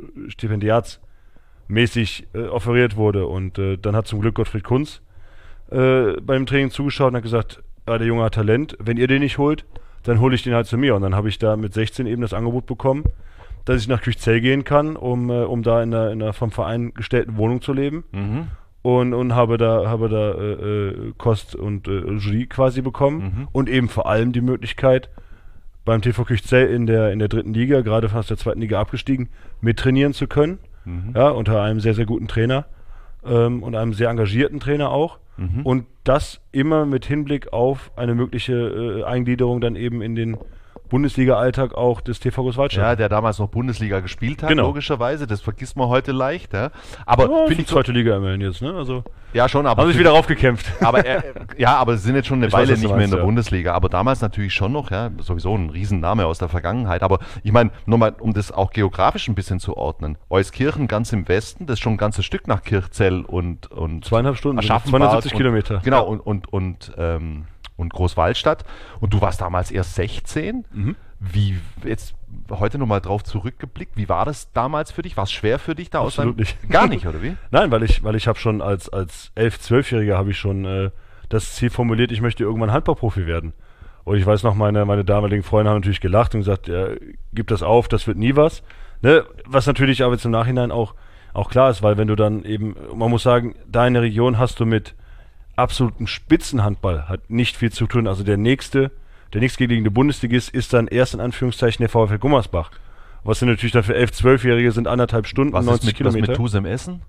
stipendiatsmäßig äh, offeriert wurde. Und äh, dann hat zum Glück Gottfried Kunz äh, beim Training zugeschaut und hat gesagt, ah, der Junge hat Talent, wenn ihr den nicht holt, dann hole ich den halt zu mir. Und dann habe ich da mit sechzehn eben das Angebot bekommen, dass ich nach Küchzell gehen kann, um, äh, um da in einer, in einer vom Verein gestellten Wohnung zu leben. Mhm. Und, und habe da, habe da äh, äh, Kost und äh, Jury quasi bekommen. Mhm. Und eben vor allem die Möglichkeit, beim T V Küchzell in der, in der dritten Liga, gerade fast der zweiten Liga abgestiegen, mittrainieren zu können. Mhm. Ja, unter einem sehr, sehr guten Trainer ähm, und einem sehr engagierten Trainer auch. Mhm. Und das immer mit Hinblick auf eine mögliche äh, Eingliederung dann eben in den Bundesliga-Alltag auch des T V Großwaldstadt. Ja, der damals noch Bundesliga gespielt hat, Genau. logischerweise. Das vergisst man heute leicht. Ja. Aber ja, finde ich so, zweite Liga immerhin jetzt, ne? Also ja schon, aber haben sich wieder raufgekämpft. aber er, ja, aber sie sind jetzt schon eine Ich Weile weiß, was du nicht mehr meinst, in der ja. Bundesliga. Aber damals natürlich schon noch, ja, sowieso ein Riesenname aus der Vergangenheit. Aber ich meine, nochmal, um das auch geografisch ein bisschen zu ordnen. Euskirchen ganz im Westen, das ist schon ein ganzes Stück nach Kirchzell und, und Zweieinhalb Stunden, Aschaffenburg zweihundertsiebzig und, Kilometer. Genau, und, und, und, ähm, und Großwaldstadt. Und du warst damals erst sechzehn. Mhm. Wie, jetzt heute nochmal drauf zurückgeblickt, wie war das damals für dich? War es schwer für dich da aus Absolut deinem- nicht. Gar nicht, oder wie? Nein, weil ich, weil ich habe schon als, als elf-, zwölfjähriger habe ich schon äh, das Ziel formuliert, ich möchte irgendwann Handballprofi werden. Und ich weiß noch, meine, meine damaligen Freunde haben natürlich gelacht und gesagt, ja, gib das auf, das wird nie was. Ne? Was natürlich aber zum Nachhinein auch, auch klar ist, weil wenn du dann eben, man muss sagen, da in der Region hast du mit absolutem Spitzenhandball hat nicht viel zu tun. Also der nächste, der nächstgelegene Bundesligist ist dann erst in Anführungszeichen der VfL Gummersbach. Was sind natürlich dann für elf-, zwölfjährige sind anderthalb Stunden, Was ist neunzig mit, was Kilometer. mit Tusem Essen?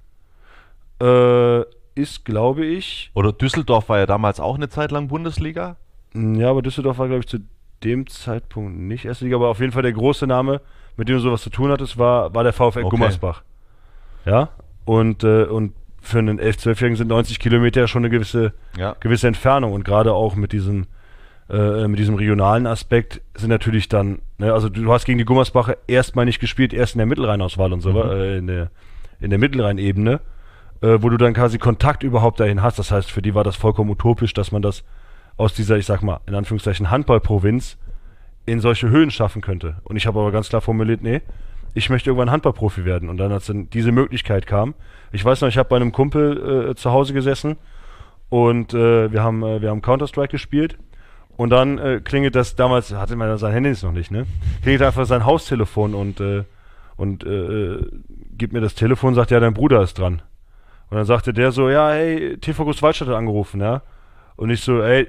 Äh, ist, glaube ich, Oder Düsseldorf war ja damals auch eine Zeit lang Bundesliga. ja, aber Düsseldorf war, glaube ich, zu dem Zeitpunkt nicht erste Liga, aber auf jeden Fall der große Name, mit dem du sowas zu tun hattest, war, war der VfL Okay. Gummersbach. Ja, und, äh, und für einen elf-, zwölfjährigen sind neunzig Kilometer ja schon eine gewisse, Ja. gewisse Entfernung und gerade auch mit diesem, äh, mit diesem regionalen Aspekt sind natürlich dann, ne, also du hast gegen die Gummersbacher erstmal nicht gespielt, erst in der Mittelrheinauswahl und so, Mhm. äh, in der, in der Mittelrheinebene, äh, wo du dann quasi Kontakt überhaupt dahin hast. Das heißt, für die war das vollkommen utopisch, dass man das aus dieser, ich sag mal, in Anführungszeichen Handballprovinz in solche Höhen schaffen könnte. Und ich habe aber ganz klar formuliert, nee, ich möchte irgendwann Handballprofi werden. Und dann, als dann diese Möglichkeit kam, ich weiß noch, ich habe bei einem Kumpel äh, zu Hause gesessen und äh, wir haben, äh, wir haben Counter-Strike gespielt. Und dann äh, klingelt das, damals hatte man sein Handy noch nicht, ne? Klingelt einfach sein Haustelefon und, äh, und äh, gibt mir das Telefon und sagt, ja, dein Bruder ist dran. Und dann sagte der so, ja, hey, T V Großwaldstadt hat angerufen, ja. Und ich so, ey,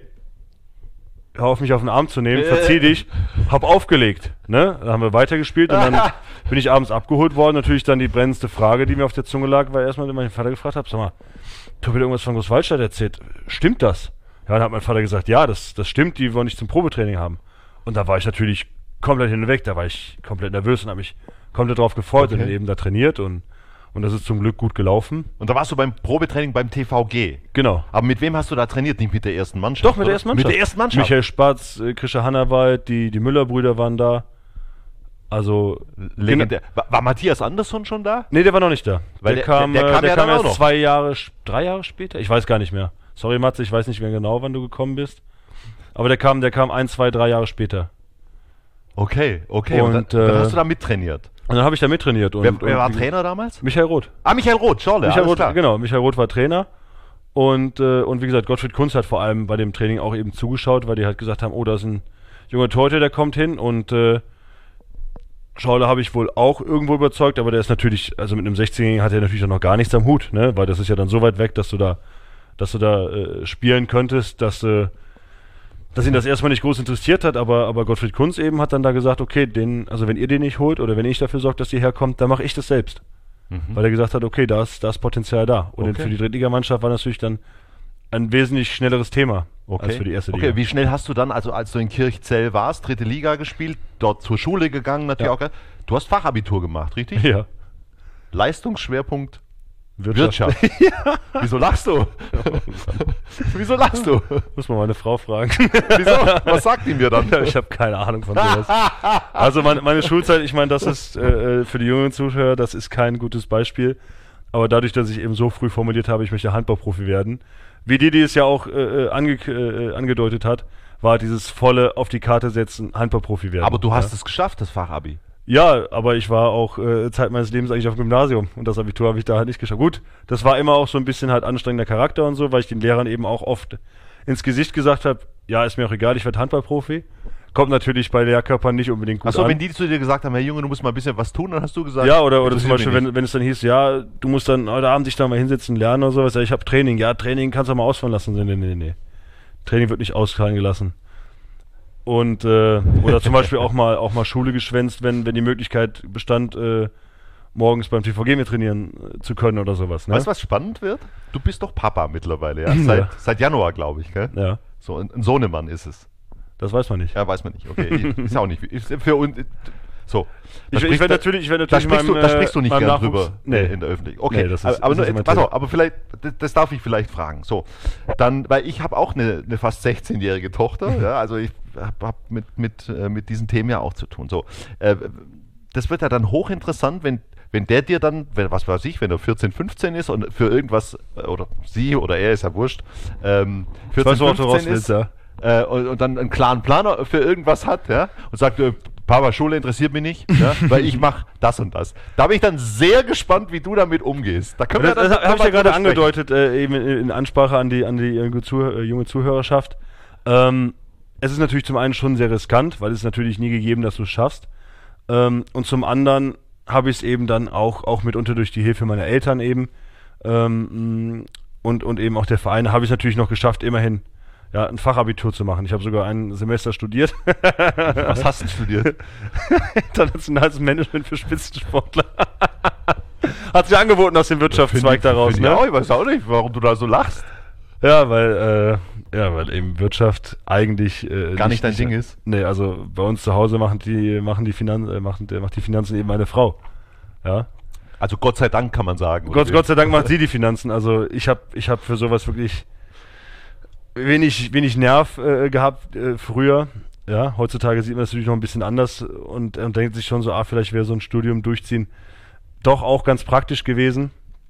hör auf mich auf den Arm zu nehmen, verzieh dich, hab aufgelegt, ne? Dann haben wir weitergespielt und dann bin ich abends abgeholt worden. Natürlich dann die brennendste Frage, die mir auf der Zunge lag, weil erstmal meinen Vater gefragt habe, sag mal, du hast wieder irgendwas von Großwaldstadt erzählt, stimmt das? Ja, dann hat mein Vater gesagt, ja, das, das stimmt, die wollen dich zum Probetraining haben. Und da war ich natürlich komplett hinweg, da war ich komplett nervös und habe mich komplett drauf gefreut Okay. und eben da trainiert und, und das ist zum Glück gut gelaufen. Und da warst du beim Probetraining beim T V G. Genau. Aber mit wem hast du da trainiert? Nicht mit der ersten Mannschaft? Doch, mit oder? der ersten Mannschaft. Mit der ersten Mannschaft. Michael Spatz, äh, Krischer Hannawald, die, die Müller-Brüder waren da. Also, Legendär. War, war Matthias Andersson schon da? nee, der war noch nicht da. Weil der, der- kam, der- der äh, kam der ja kam dann auch erst noch. zwei Jahre, sch- drei Jahre später? Ich weiß gar nicht mehr. Sorry, Matze, ich weiß nicht mehr genau, wann du gekommen bist. Aber der kam, der kam ein, zwei, drei Jahre später. Okay, okay. Und, Und, dann, dann äh, hast du da mittrainiert. Und dann habe ich da mittrainiert. Und, Wer, und, wer war wie- Trainer damals? Michael Roth. Ah, Michael Roth, Schorle, Michael alles Roth, klar. genau, Michael Roth war Trainer. Und, äh, und wie gesagt, Gottfried Kunz hat vor allem bei dem Training auch eben zugeschaut, weil die halt gesagt haben, oh, da ist ein junger Torhüter, der kommt hin. Und äh, Schorle habe ich wohl auch irgendwo überzeugt, aber der ist natürlich, also mit einem sechzehnjährigen hat er natürlich auch noch gar nichts am Hut, ne? Weil das ist ja dann so weit weg, dass du da, dass du da äh, spielen könntest, dass, äh, dass ihn das erstmal nicht groß interessiert hat, aber, aber Gottfried Kunz eben hat dann da gesagt, okay, den, also wenn ihr den nicht holt oder wenn ich dafür sorge, dass ihr herkommt, dann mache ich das selbst. Mhm. Weil er gesagt hat, okay, da ist, da ist Potenzial da. Und Okay. für die Drittligamannschaft war natürlich dann ein wesentlich schnelleres Thema Okay. als für die erste Liga. Okay, wie schnell hast du dann, also als du in Kirchzell warst, dritte Liga gespielt, dort zur Schule gegangen, natürlich Ja. auch. Du hast Fachabitur gemacht, richtig? Ja. Leistungsschwerpunkt Wirtschaft. Ja. Wieso lachst du? Wieso lachst du? Muss man meine Frau fragen. Wieso? Was sagt die mir dann? Ich habe keine Ahnung von sowas. Also meine, meine Schulzeit, ich meine, das ist äh, für die jungen Zuschauer, das ist kein gutes Beispiel. Aber dadurch, dass ich eben so früh formuliert habe, ich möchte Handballprofi werden, wie Didi es ja auch äh, ange, äh, angedeutet hat, war dieses volle auf die Karte setzen, Handballprofi werden. Aber du hast ja. es geschafft, das Fachabi. Ja, aber ich war auch äh, Zeit meines Lebens eigentlich auf dem Gymnasium und das Abitur habe ich da halt nicht geschafft. Gut, das war immer auch so ein bisschen halt anstrengender Charakter und so, weil ich den Lehrern eben auch oft ins Gesicht gesagt habe, ja, ist mir auch egal, ich werde Handballprofi. Kommt natürlich bei Lehrkörpern nicht unbedingt gut Achso, an. wenn die zu dir gesagt haben, Herr Junge, du musst mal ein bisschen was tun, dann hast du gesagt... Ja, oder, oder zum Beispiel, wenn, wenn es dann hieß, ja, du musst dann heute Abend dich da mal hinsetzen, lernen oder sowas. Ja, ich habe Training. Ja, Training kannst du mal ausfallen lassen. Nee, nee, nee, nee. Training wird nicht ausfallen gelassen. Und, äh, oder zum Beispiel auch mal, auch mal Schule geschwänzt, wenn, wenn die Möglichkeit bestand, äh, morgens beim T V G mit trainieren äh, zu können oder sowas. Ne? Weißt du, was spannend wird? Du bist doch Papa mittlerweile, ja? Seit, Ja. seit Januar, glaube ich, gell? Ja, So, ein, ein Sohnemann ist es. das weiß man nicht. Ja, weiß man nicht. Okay, ist ja auch nicht. Ist für uns... So. Da Ich, ich sprichst werde du- natürlich, ich werde Da natürlich sprichst, du, meinem, da äh, sprichst du nicht meinem gern Nachwuchs- drüber Nee. äh, in der Öffentlichkeit. Okay, Nee, das ist- aber, aber, das nur, ist immer jetzt, pass Thema. auf, aber vielleicht, das, das darf ich vielleicht fragen. So, dann, weil ich habe auch eine, eine fast sechzehnjährige Tochter, ja, also ich habe hab mit, mit, äh, mit diesen Themen ja auch zu tun. So, äh, das wird ja dann hochinteressant, wenn, wenn der dir dann, wenn, was weiß ich, wenn er vierzehn, fünfzehn ist und für irgendwas, äh, oder sie oder er, ist ja wurscht, ähm, Ich weiß, vierzehn, worauf du raus fünfzehn ist, willst, ja. äh, und, und dann einen klaren Planer für irgendwas hat, ja, und sagt, äh, Papa, Schule interessiert mich nicht, ja, weil ich mache das und das. Da bin ich dann sehr gespannt, wie du damit umgehst. Da können Das, wir dann das habe ich nochmal ja gerade drüber sprechen. angedeutet, äh, eben in, in Ansprache an die, an die junge, Zuh äh, junge Zuhörerschaft. Ähm, es ist natürlich zum einen schon sehr riskant, weil es ist natürlich nie gegeben, dass du es schaffst. Ähm, und zum anderen habe ich es eben dann auch, auch mitunter durch die Hilfe meiner Eltern eben ähm, und, und eben auch der Vereine habe ich es natürlich noch geschafft, immerhin ja, ein Fachabitur zu machen. Ich habe sogar ein Semester studiert. Was hast du studiert? Internationales Management für Spitzensportler. Hat sich angeboten aus dem Wirtschaftszweig daraus, Ja, ne? ich weiß auch nicht, warum du da so lachst. Ja, weil, äh, ja, weil eben Wirtschaft eigentlich äh, Gar nicht dein Ding ist. Nee, also bei uns zu Hause machen die, machen die Finanzen, äh, machen, äh, macht die Finanzen eben meine Frau. Ja. Also Gott sei Dank kann man sagen. oder Gott, wie? Gott sei Dank macht sie die Finanzen. Also ich habe ich hab für sowas wirklich wenig, wenig Nerv äh, gehabt äh, früher. Ja, heutzutage sieht man das natürlich noch ein bisschen anders und, und denkt sich schon so, ah, vielleicht wäre so ein Studium durchziehen doch auch ganz praktisch gewesen.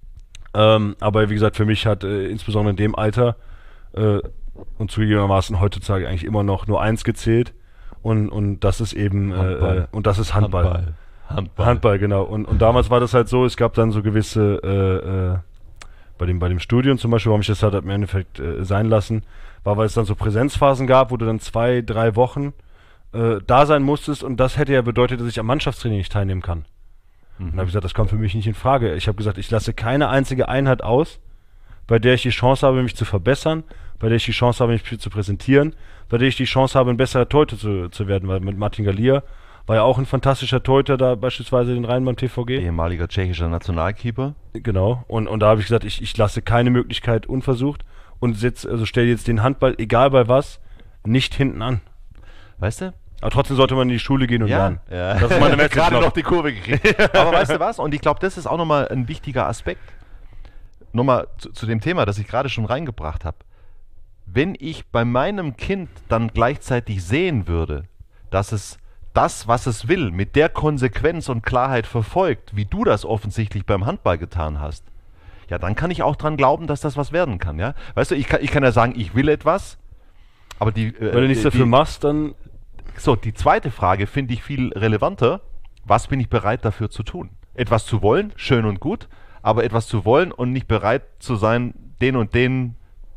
Ähm, aber wie gesagt, für mich hat äh, insbesondere in dem Alter äh, und zugegebenermaßen heutzutage eigentlich immer noch nur eins gezählt und, und das ist eben äh, Handball. äh, und das ist Handball. Handball. Handball. Handball, genau. Und, und damals war das halt so, es gab dann so gewisse, äh, äh, bei dem, bei dem Studium zum Beispiel, warum ich das halt im Endeffekt äh, sein lassen, war, weil es dann so Präsenzphasen gab, wo du dann zwei, drei Wochen äh, da sein musstest und das hätte ja bedeutet, dass ich am Mannschaftstraining nicht teilnehmen kann. Und dann habe ich gesagt, das kommt für mich nicht in Frage. Ich habe gesagt, ich lasse keine einzige Einheit aus, bei der ich die Chance habe, mich zu verbessern, bei der ich die Chance habe, mich zu präsentieren, bei der ich die Chance habe, ein besserer Torhüter zu, zu werden, weil mit Martin Galia war ja auch ein fantastischer Torhüter da, beispielsweise den Rhein beim T V G. Ehemaliger tschechischer Nationalkeeper. Genau. Und, und da habe ich gesagt, ich, ich lasse keine Möglichkeit unversucht und setz, also stelle jetzt den Handball, egal bei was, nicht hinten an. Weißt du? Aber trotzdem sollte man in die Schule gehen und lernen. ja. Das ist meine Message Gerade noch. noch die Kurve gekriegt. Aber weißt du was? Und ich glaube, das ist auch nochmal ein wichtiger Aspekt. Nochmal zu, zu dem Thema, das ich gerade schon reingebracht habe. Wenn ich bei meinem Kind dann gleichzeitig sehen würde, dass es das, was es will, mit der Konsequenz und Klarheit verfolgt, wie du das offensichtlich beim Handball getan hast, ja, dann kann ich auch dran glauben, dass das was werden kann, ja. Weißt du, ich kann, ich kann ja sagen, ich will etwas, aber die... äh, Wenn du nichts die, dafür machst, dann So, die zweite Frage finde ich viel relevanter. Was bin ich bereit dafür zu tun? Etwas zu wollen, schön und gut, aber etwas zu wollen und nicht bereit zu sein, den und den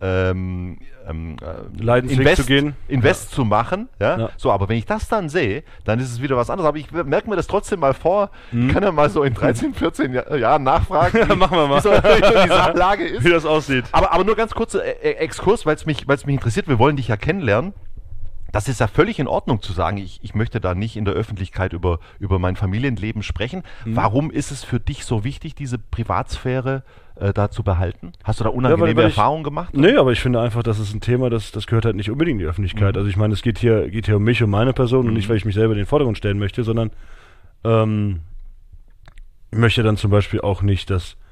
ähm, ähm, äh, Leidensweg Invest, zu gehen. Invest zu machen. Ja? Ja. So, aber wenn ich das dann sehe, dann ist es wieder was anderes. Aber ich merke mir das trotzdem mal vor. Mhm. Ich kann ja mal so in dreizehn, vierzehn Jahr, Jahren nachfragen, Ja, machen wir mal. wie so, wie so die Sachlage ist. wie das aussieht. Aber, aber nur ganz kurzer äh, Exkurs, weil es mich, weil's mich interessiert. Wir wollen dich ja kennenlernen. Das ist ja völlig in Ordnung zu sagen, ich, ich möchte da nicht in der Öffentlichkeit über, über mein Familienleben sprechen. Mhm. Warum ist es für dich so wichtig, diese Privatsphäre äh, da zu behalten? Hast du da unangenehme weil- weil ich- Erfahrungen gemacht? Nee, aber ich finde einfach, das ist ein Thema, das, das gehört halt nicht unbedingt in die Öffentlichkeit. Mhm. Also ich meine, es geht hier, geht hier um mich, um meine Person und Mhm. nicht, weil ich mich selber in den Vordergrund stellen möchte, sondern ähm, ich möchte dann zum Beispiel auch nicht, dass,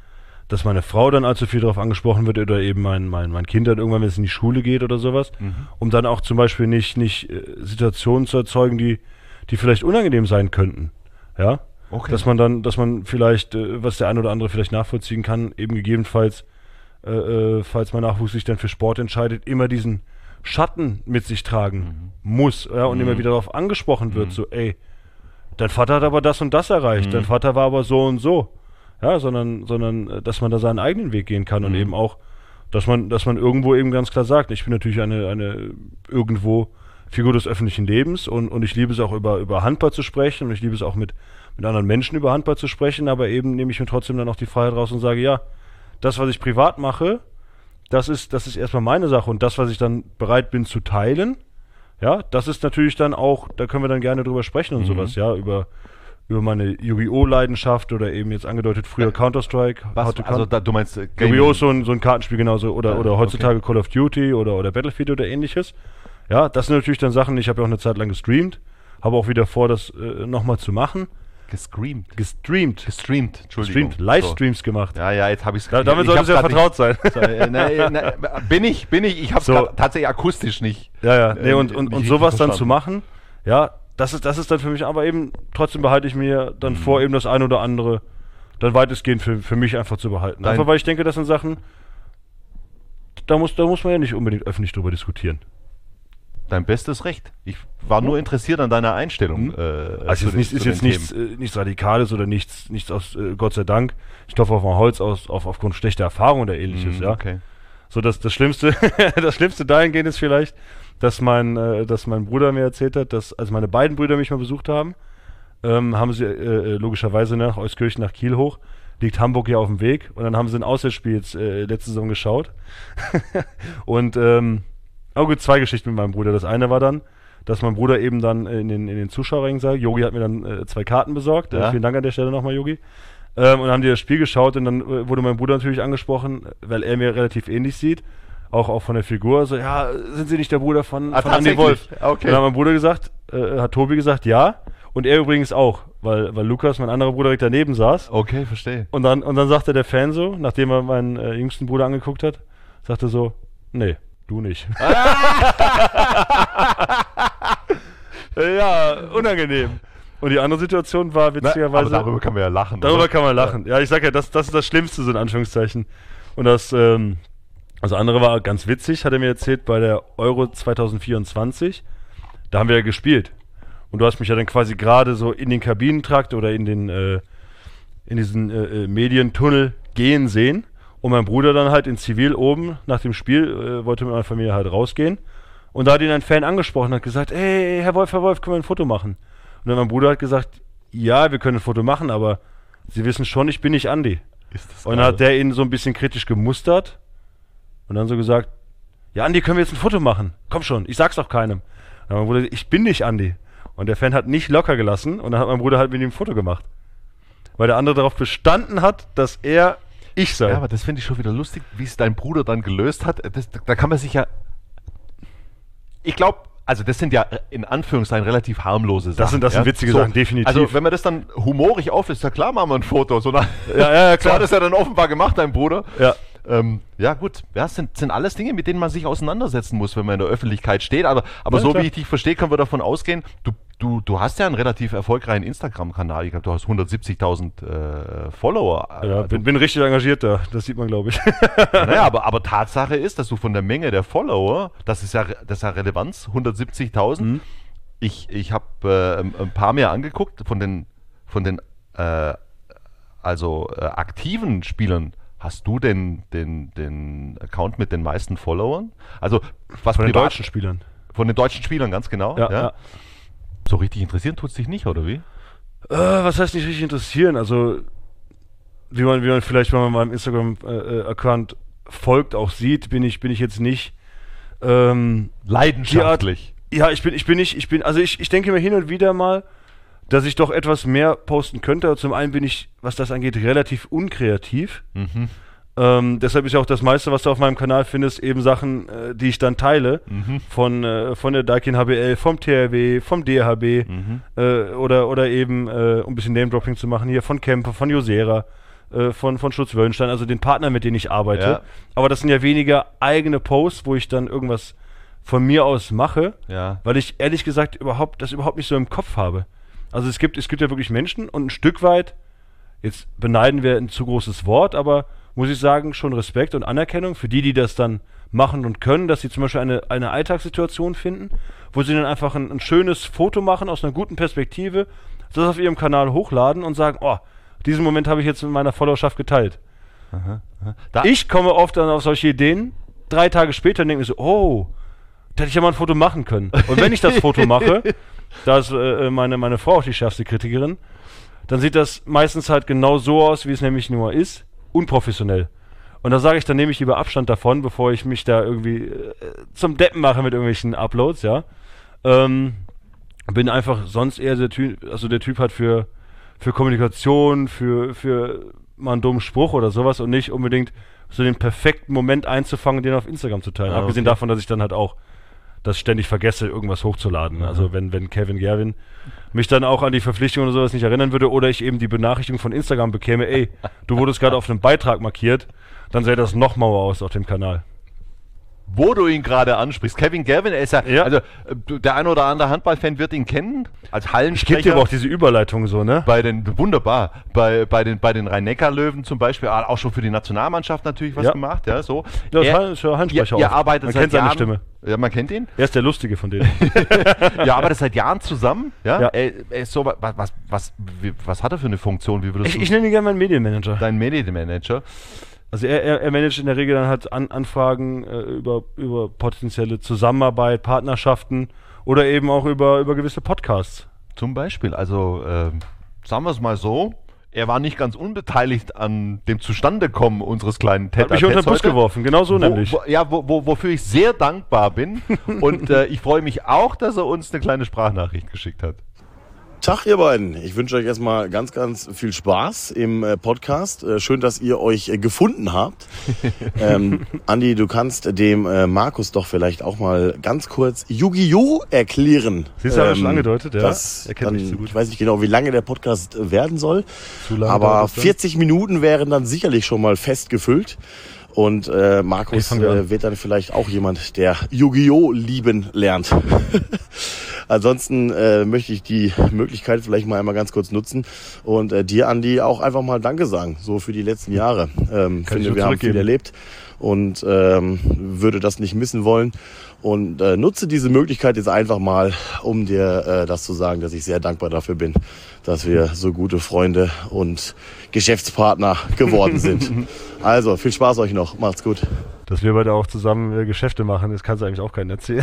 dass meine Frau dann allzu viel darauf angesprochen wird oder eben mein, mein, mein Kind dann irgendwann, wenn es in die Schule geht oder sowas, Mhm. um dann auch zum Beispiel nicht, nicht äh, Situationen zu erzeugen, die, die vielleicht unangenehm sein könnten. Ja, Okay. dass man dann, dass man vielleicht, äh, was der ein oder andere vielleicht nachvollziehen kann, eben gegebenenfalls, äh, äh, falls mein Nachwuchs sich dann für Sport entscheidet, immer diesen Schatten mit sich tragen muss, ja, und Mhm. immer wieder darauf angesprochen wird, Mhm. so, ey, dein Vater hat aber das und das erreicht, Mhm. dein Vater war aber so und so, ja, sondern, sondern, äh, dass man da seinen eigenen Weg gehen kann und Mhm. eben auch, dass man, dass man irgendwo eben ganz klar sagt, ich bin natürlich eine, eine irgendwo Figur des öffentlichen Lebens und, und ich liebe es auch über, über Handball zu sprechen und ich liebe es auch mit, mit anderen Menschen über Handball zu sprechen, aber eben nehme ich mir trotzdem dann auch die Freiheit raus und sage, ja, das, was ich privat mache, das ist, das ist erstmal meine Sache und das, was ich dann bereit bin zu teilen, ja, das ist natürlich dann auch, da können wir dann gerne drüber sprechen und Mhm. sowas, ja, über, über meine Yu-Gi-Oh! Leidenschaft oder eben jetzt angedeutet früher Counter-Strike. Was, How to also Con- da, du meinst äh, Yu-Gi-Oh! ist so ein, so ein Kartenspiel genauso oder, Ah, oder heutzutage okay. Call of Duty oder, oder Battlefield oder ähnliches. Ja, das sind natürlich dann Sachen, ich habe ja auch eine Zeit lang gestreamt, habe auch wieder vor, das äh, nochmal zu machen. Gestreamt. Gestreamt. Gestreamt, Entschuldigung. Gestreamt. Livestreams gemacht. So. Ja, ja, jetzt habe ich es. Da, damit solltest du ja vertraut sein. So, äh, ne, ne, bin ich, bin ich. Ich habe es So. tatsächlich akustisch nicht. Ja, ja, nee, äh, und, und, nicht und richtig sowas dann verstanden. zu machen, ja, das ist, das ist dann für mich, aber eben, trotzdem behalte ich mir dann Mhm. vor, eben das ein oder andere dann weitestgehend für, für mich einfach zu behalten. Dein- Einfach weil ich denke, das sind Sachen, da muss, da muss man ja nicht unbedingt öffentlich drüber diskutieren. Dein bestes Recht. Ich war nur interessiert an deiner Einstellung. Mhm. Äh, Also zu ist, nicht, den- ist zu jetzt den nichts, äh, nichts Radikales oder nichts, nichts aus, äh, Gott sei Dank, ich klopfe auf mein Holz aus, auf, aufgrund schlechter Erfahrung oder ähnliches, Mhm, ja. Okay. So, das, das Schlimmste, das Schlimmste dahingehend ist vielleicht, dass mein, äh, dass mein Bruder mir erzählt hat, dass, als meine beiden Brüder mich mal besucht haben, ähm, haben sie äh, äh, logischerweise nach Euskirchen nach Kiel hoch, liegt Hamburg ja auf dem Weg und dann haben sie ein Auswärtsspiel jetzt äh, letzte Saison geschaut. Und, ähm, oh gut, zwei Geschichten mit meinem Bruder. Das eine war dann, dass mein Bruder eben dann in den, in den Zuschauerrängen sah, Yogi hat mir dann äh, zwei Karten besorgt, Ja. äh, vielen Dank an der Stelle nochmal, Yogi. Ähm, und dann haben die das Spiel geschaut und dann äh, wurde mein Bruder natürlich angesprochen, weil er mir relativ ähnlich sieht, auch, auch von der Figur, so, ja, sind Sie nicht der Bruder von, Ah, von Andy tatsächlich? Wolf? Okay. Und dann hat mein Bruder gesagt, äh, hat Tobi gesagt, ja, und er übrigens auch, weil, weil Lukas, mein anderer Bruder, direkt daneben saß. Okay, verstehe. Und dann, und dann sagte der Fan so, nachdem er meinen äh, jüngsten Bruder angeguckt hat, sagte so, nee, du nicht. Ja, unangenehm. Und die andere Situation war Na, witzigerweise... aber darüber kann man ja lachen. Darüber oder? kann man lachen. Ja, ich sag ja, das, das ist das Schlimmste, so in Anführungszeichen. Und das, ähm, das andere war ganz witzig, hat er mir erzählt, bei der Euro zwanzig vierundzwanzig, da haben wir ja gespielt. Und du hast mich ja dann quasi gerade so in den Kabinentrakt oder in den, äh, in diesen äh, äh, Medientunnel gehen sehen. Und mein Bruder dann halt in Zivil oben nach dem Spiel, äh, wollte mit meiner Familie halt rausgehen. Und da hat ihn ein Fan angesprochen und hat gesagt, ey, Herr Wolf, Herr Wolf, können wir ein Foto machen? Und dann mein Bruder hat gesagt, ja, wir können ein Foto machen, aber Sie wissen schon, ich bin nicht Andi. Ist das Und dann geil. hat der ihn so ein bisschen kritisch gemustert und dann so gesagt, ja, Andi, können wir jetzt ein Foto machen? Komm schon, ich sag's doch keinem. Und dann mein Bruder, ich bin nicht Andi. Und der Fan hat nicht locker gelassen und dann hat mein Bruder halt mit ihm ein Foto gemacht. Weil der andere darauf bestanden hat, dass er ich sei. Ja, aber das finde ich schon wieder lustig, wie es dein Bruder dann gelöst hat. Das, da kann man sich ja. Ich glaube, also das sind ja in Anführungszeichen relativ harmlose Sachen. sind- das sind ja? witzige Sachen, definitiv. Also wenn man das dann humorig auflässt, ja klar, machen wir ein Foto. So, nach, Ja, ja, ja, so klar. hat es ja dann offenbar gemacht, dein Bruder. Ja. Ähm, ja, gut. Ja, es sind, sind alles Dinge, mit denen man sich auseinandersetzen muss, wenn man in der Öffentlichkeit steht. Aber, aber Ja, so klar. wie ich dich verstehe, können wir davon ausgehen, du, du, du hast ja einen relativ erfolgreichen Instagram-Kanal. Ich glaube, du hast hundertsiebzigtausend äh, Follower. Ja, Also, bin, bin richtig engagiert da, das sieht man, glaube ich. naja, aber, aber Tatsache ist, dass du von der Menge der Follower, das ist ja, das ist ja Relevanz, hundertsiebzigtausend. Mhm. Ich Ich, ich habe äh, ein, ein paar mehr angeguckt von den, von den äh, also äh, aktiven Spielern. Hast du den, den, den Account mit den meisten Followern? Also was Von den privat- deutschen Spielern. Von den deutschen Spielern, ganz genau. Ja, ja. So richtig interessieren tut es dich nicht, oder wie? Äh, was heißt nicht richtig interessieren? Also, wie man, wie man vielleicht, wenn man meinem Instagram-Account folgt, auch sieht, bin ich, bin ich jetzt nicht ähm, Leidenschaftlich. ja, ich bin, ich bin nicht, ich bin, also ich, ich denke mir hin und wieder mal, dass ich doch etwas mehr posten könnte. Aber zum einen bin ich, was das angeht, relativ unkreativ. Mhm. Ähm, deshalb ist ja auch das meiste, was du auf meinem Kanal findest, eben Sachen, äh, die ich dann teile. Mhm. Von, äh, von der Daikin H B L, vom T R W, vom D H B Mhm. äh, oder, oder eben, äh, um ein bisschen Name-Dropping zu machen, hier von Kemper, von Josera, äh, von, von Schutz Wöllenstein, also den Partner, mit denen ich arbeite. Ja. Aber das sind ja weniger eigene Posts, wo ich dann irgendwas von mir aus mache, Ja. weil ich ehrlich gesagt überhaupt das überhaupt nicht so im Kopf habe. Also es gibt, es gibt ja wirklich Menschen und ein Stück weit, jetzt beneiden wir ein zu großes Wort, aber muss ich sagen, schon Respekt und Anerkennung für die, die das dann machen und können, dass sie zum Beispiel eine, eine Alltagssituation finden, wo sie dann einfach ein, ein schönes Foto machen aus einer guten Perspektive, das auf ihrem Kanal hochladen und sagen, oh, diesen Moment habe ich jetzt mit meiner Followerschaft geteilt. Aha, aha. Da, Ich komme oft dann auf solche Ideen, drei Tage später und denke mir so, oh, da hätte ich ja mal ein Foto machen können. Und wenn ich das Foto mache, da ist äh, meine, meine Frau auch die schärfste Kritikerin, dann sieht das meistens halt genau so aus, wie es nämlich nur ist, unprofessionell. Und da sage ich, dann nehme ich lieber Abstand davon, bevor ich mich da irgendwie äh, zum Deppen mache mit irgendwelchen Uploads, ja. Ähm, bin einfach sonst eher der Typ, also der Typ hat für, für Kommunikation, für, für mal einen dummen Spruch oder sowas und nicht unbedingt so den perfekten Moment einzufangen und den auf Instagram zu teilen. Ah, Abgesehen okay. davon, dass ich dann halt auch das ständig vergesse, irgendwas hochzuladen. Mhm. Also wenn, wenn Kevin Gerwin mich dann auch an die Verpflichtung oder sowas nicht erinnern würde oder ich eben die Benachrichtigung von Instagram bekäme, ey, du wurdest gerade auf einem Beitrag markiert, dann sähe das noch mauer aus auf dem Kanal. wo du ihn gerade ansprichst, Kevin Gerwin, er ist ja, Ja. also äh, der ein oder andere Handballfan wird ihn kennen, als Ich gebe dir Hallensprecher. aber auch diese Überleitung so, ne? Bei den, wunderbar, bei, bei den, bei den Rhein-Neckar-Löwen zum Beispiel, ah, auch schon für die Nationalmannschaft natürlich was Ja. gemacht, ja, so. Ja, das Er- ist ja Hallensprecher ihr, ihr auch. arbeitet Man seit kennt seine Jahren, Stimme. Ja, man kennt ihn. Er ist der Lustige von denen. Ihr arbeitet seit Jahren zusammen, ja. Ja. Er, er ist so, was, was, was, wie, was hat er für eine Funktion? Wie würdest ich, du ich nenne ihn gerne meinen Medienmanager. deinen Medienmanager? Also er, er, er managt in der Regel dann halt An Anfragen äh, über, über potenzielle Zusammenarbeit, Partnerschaften oder eben auch über, über gewisse Podcasts. Zum Beispiel, also ähm, sagen wir es mal so, er war nicht ganz unbeteiligt an dem Zustandekommen unseres kleinen Hat mich unter den Bus geworfen, genau so wo, nämlich. Wo, ja, wo, wo, wofür ich sehr dankbar bin. Und äh, ich freue mich auch, dass er uns eine kleine Sprachnachricht geschickt hat. Tag, ihr beiden. Ich wünsche euch erstmal ganz, ganz viel Spaß im äh, Podcast. Äh, schön, dass ihr euch äh, gefunden habt. ähm, Andi, du kannst dem äh, Markus doch vielleicht auch mal ganz kurz Yu-Gi-Oh! Erklären. Siehst du, hat er schon angedeutet, ja. Das, Er kennt dann, mich so gut. Ich weiß nicht genau, wie lange der Podcast äh, werden soll. Zu lange aber dauert das dann? vierzig Minuten wären dann sicherlich schon mal fest gefüllt. Und äh, Markus fangen wir an. äh, wird dann vielleicht auch jemand, der Yu-Gi-Oh! Lieben lernt. Ansonsten äh, möchte ich die Möglichkeit vielleicht mal einmal ganz kurz nutzen und äh, dir, Andi, auch einfach mal Danke sagen, so für die letzten Jahre. Ähm, ich finde, nur wir haben viel zurückgeben. erlebt und ähm, würde das nicht missen wollen. Und äh, nutze diese Möglichkeit jetzt einfach mal, um dir äh, das zu sagen, dass ich sehr dankbar dafür bin, dass wir so gute Freunde und Geschäftspartner geworden sind. Also, viel Spaß euch noch. Macht's gut. Dass wir beide auch zusammen äh, Geschäfte machen, das kannst du eigentlich auch keinen erzählen.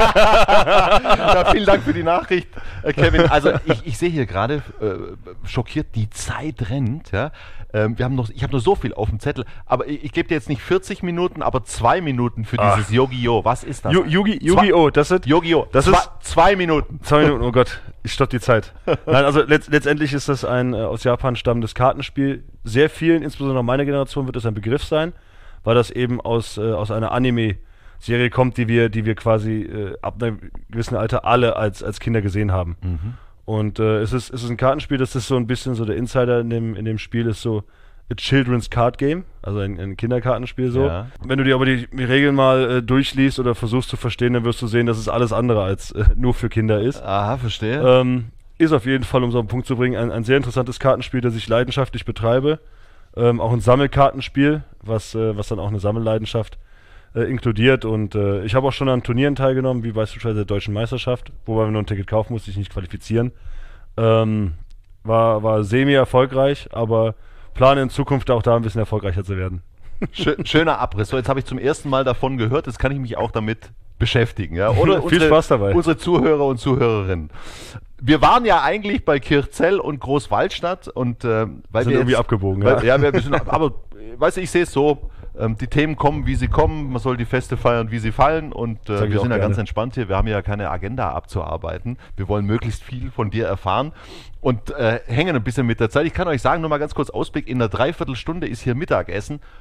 Ja, vielen Dank für die Nachricht, äh, Kevin. Also ich, ich sehe hier gerade, äh, schockiert, die Zeit rennt. Ja? Ähm, wir haben noch, ich habe noch so viel auf dem Zettel, aber ich, ich gebe dir jetzt nicht vierzig Minuten, aber zwei Minuten für Ach. dieses Yu-Gi-Oh! Was ist das? Yu- Yugi- Yu-Gi-Oh! Das ist Yu-Gi-Oh! Das zwei, ist- zwei Minuten. Zwei Minuten, oh Gott, ich stopp die Zeit. Nein, also letzt, letztendlich ist das ein äh, aus Japan stammendes Kartenspiel. Sehr vielen, insbesondere meiner Generation, wird das ein Begriff sein, weil das eben aus, äh, aus einer Anime-Serie kommt, die wir, die wir quasi äh, ab einem gewissen Alter alle als, als Kinder gesehen haben. Und äh, es, ist, es ist ein Kartenspiel, das ist so ein bisschen so der Insider in dem, in dem Spiel, ist so a Children's Card Game, also ein, ein Kinderkartenspiel so. Ja. Wenn du dir aber die, die Regeln mal äh, durchliest oder versuchst zu verstehen, dann wirst du sehen, dass es alles andere als äh, nur für Kinder ist. Aha, verstehe. Ähm, ist auf jeden Fall, um so einen Punkt zu bringen, ein, ein sehr interessantes Kartenspiel, das ich leidenschaftlich betreibe. Ähm, auch ein Sammelkartenspiel, was, äh, was dann auch eine Sammelleidenschaft äh, inkludiert. Und äh, ich habe auch schon an Turnieren teilgenommen, wie beispielsweise der Deutschen Meisterschaft, wobei man nur ein Ticket kaufen musste, ich nicht qualifizieren. Ähm, war, war semi-erfolgreich, aber plane in Zukunft auch da ein bisschen erfolgreicher zu werden. Schö- schöner Abriss. So, jetzt habe ich zum ersten Mal davon gehört, jetzt kann ich mich auch damit beschäftigen. Ja? Oder Viel Spaß dabei. Unsere Zuhörer und Zuhörerinnen. Wir waren ja eigentlich bei Kirchzell und Großwaldstadt und äh, weil Sind wir irgendwie jetzt, abgebogen, weil, ja. ja. wir sind, aber weißt du, ich sehe es so, ähm, die Themen kommen, wie sie kommen, man soll die Feste feiern, wie sie fallen und Sag äh, ich wir auch sind ja gerne. ganz entspannt hier, wir haben ja keine Agenda abzuarbeiten, wir wollen möglichst viel von dir erfahren und äh, hängen ein bisschen mit der Zeit. Ich kann euch sagen, nur mal ganz kurz Ausblick, in einer Dreiviertelstunde ist hier Mittagessen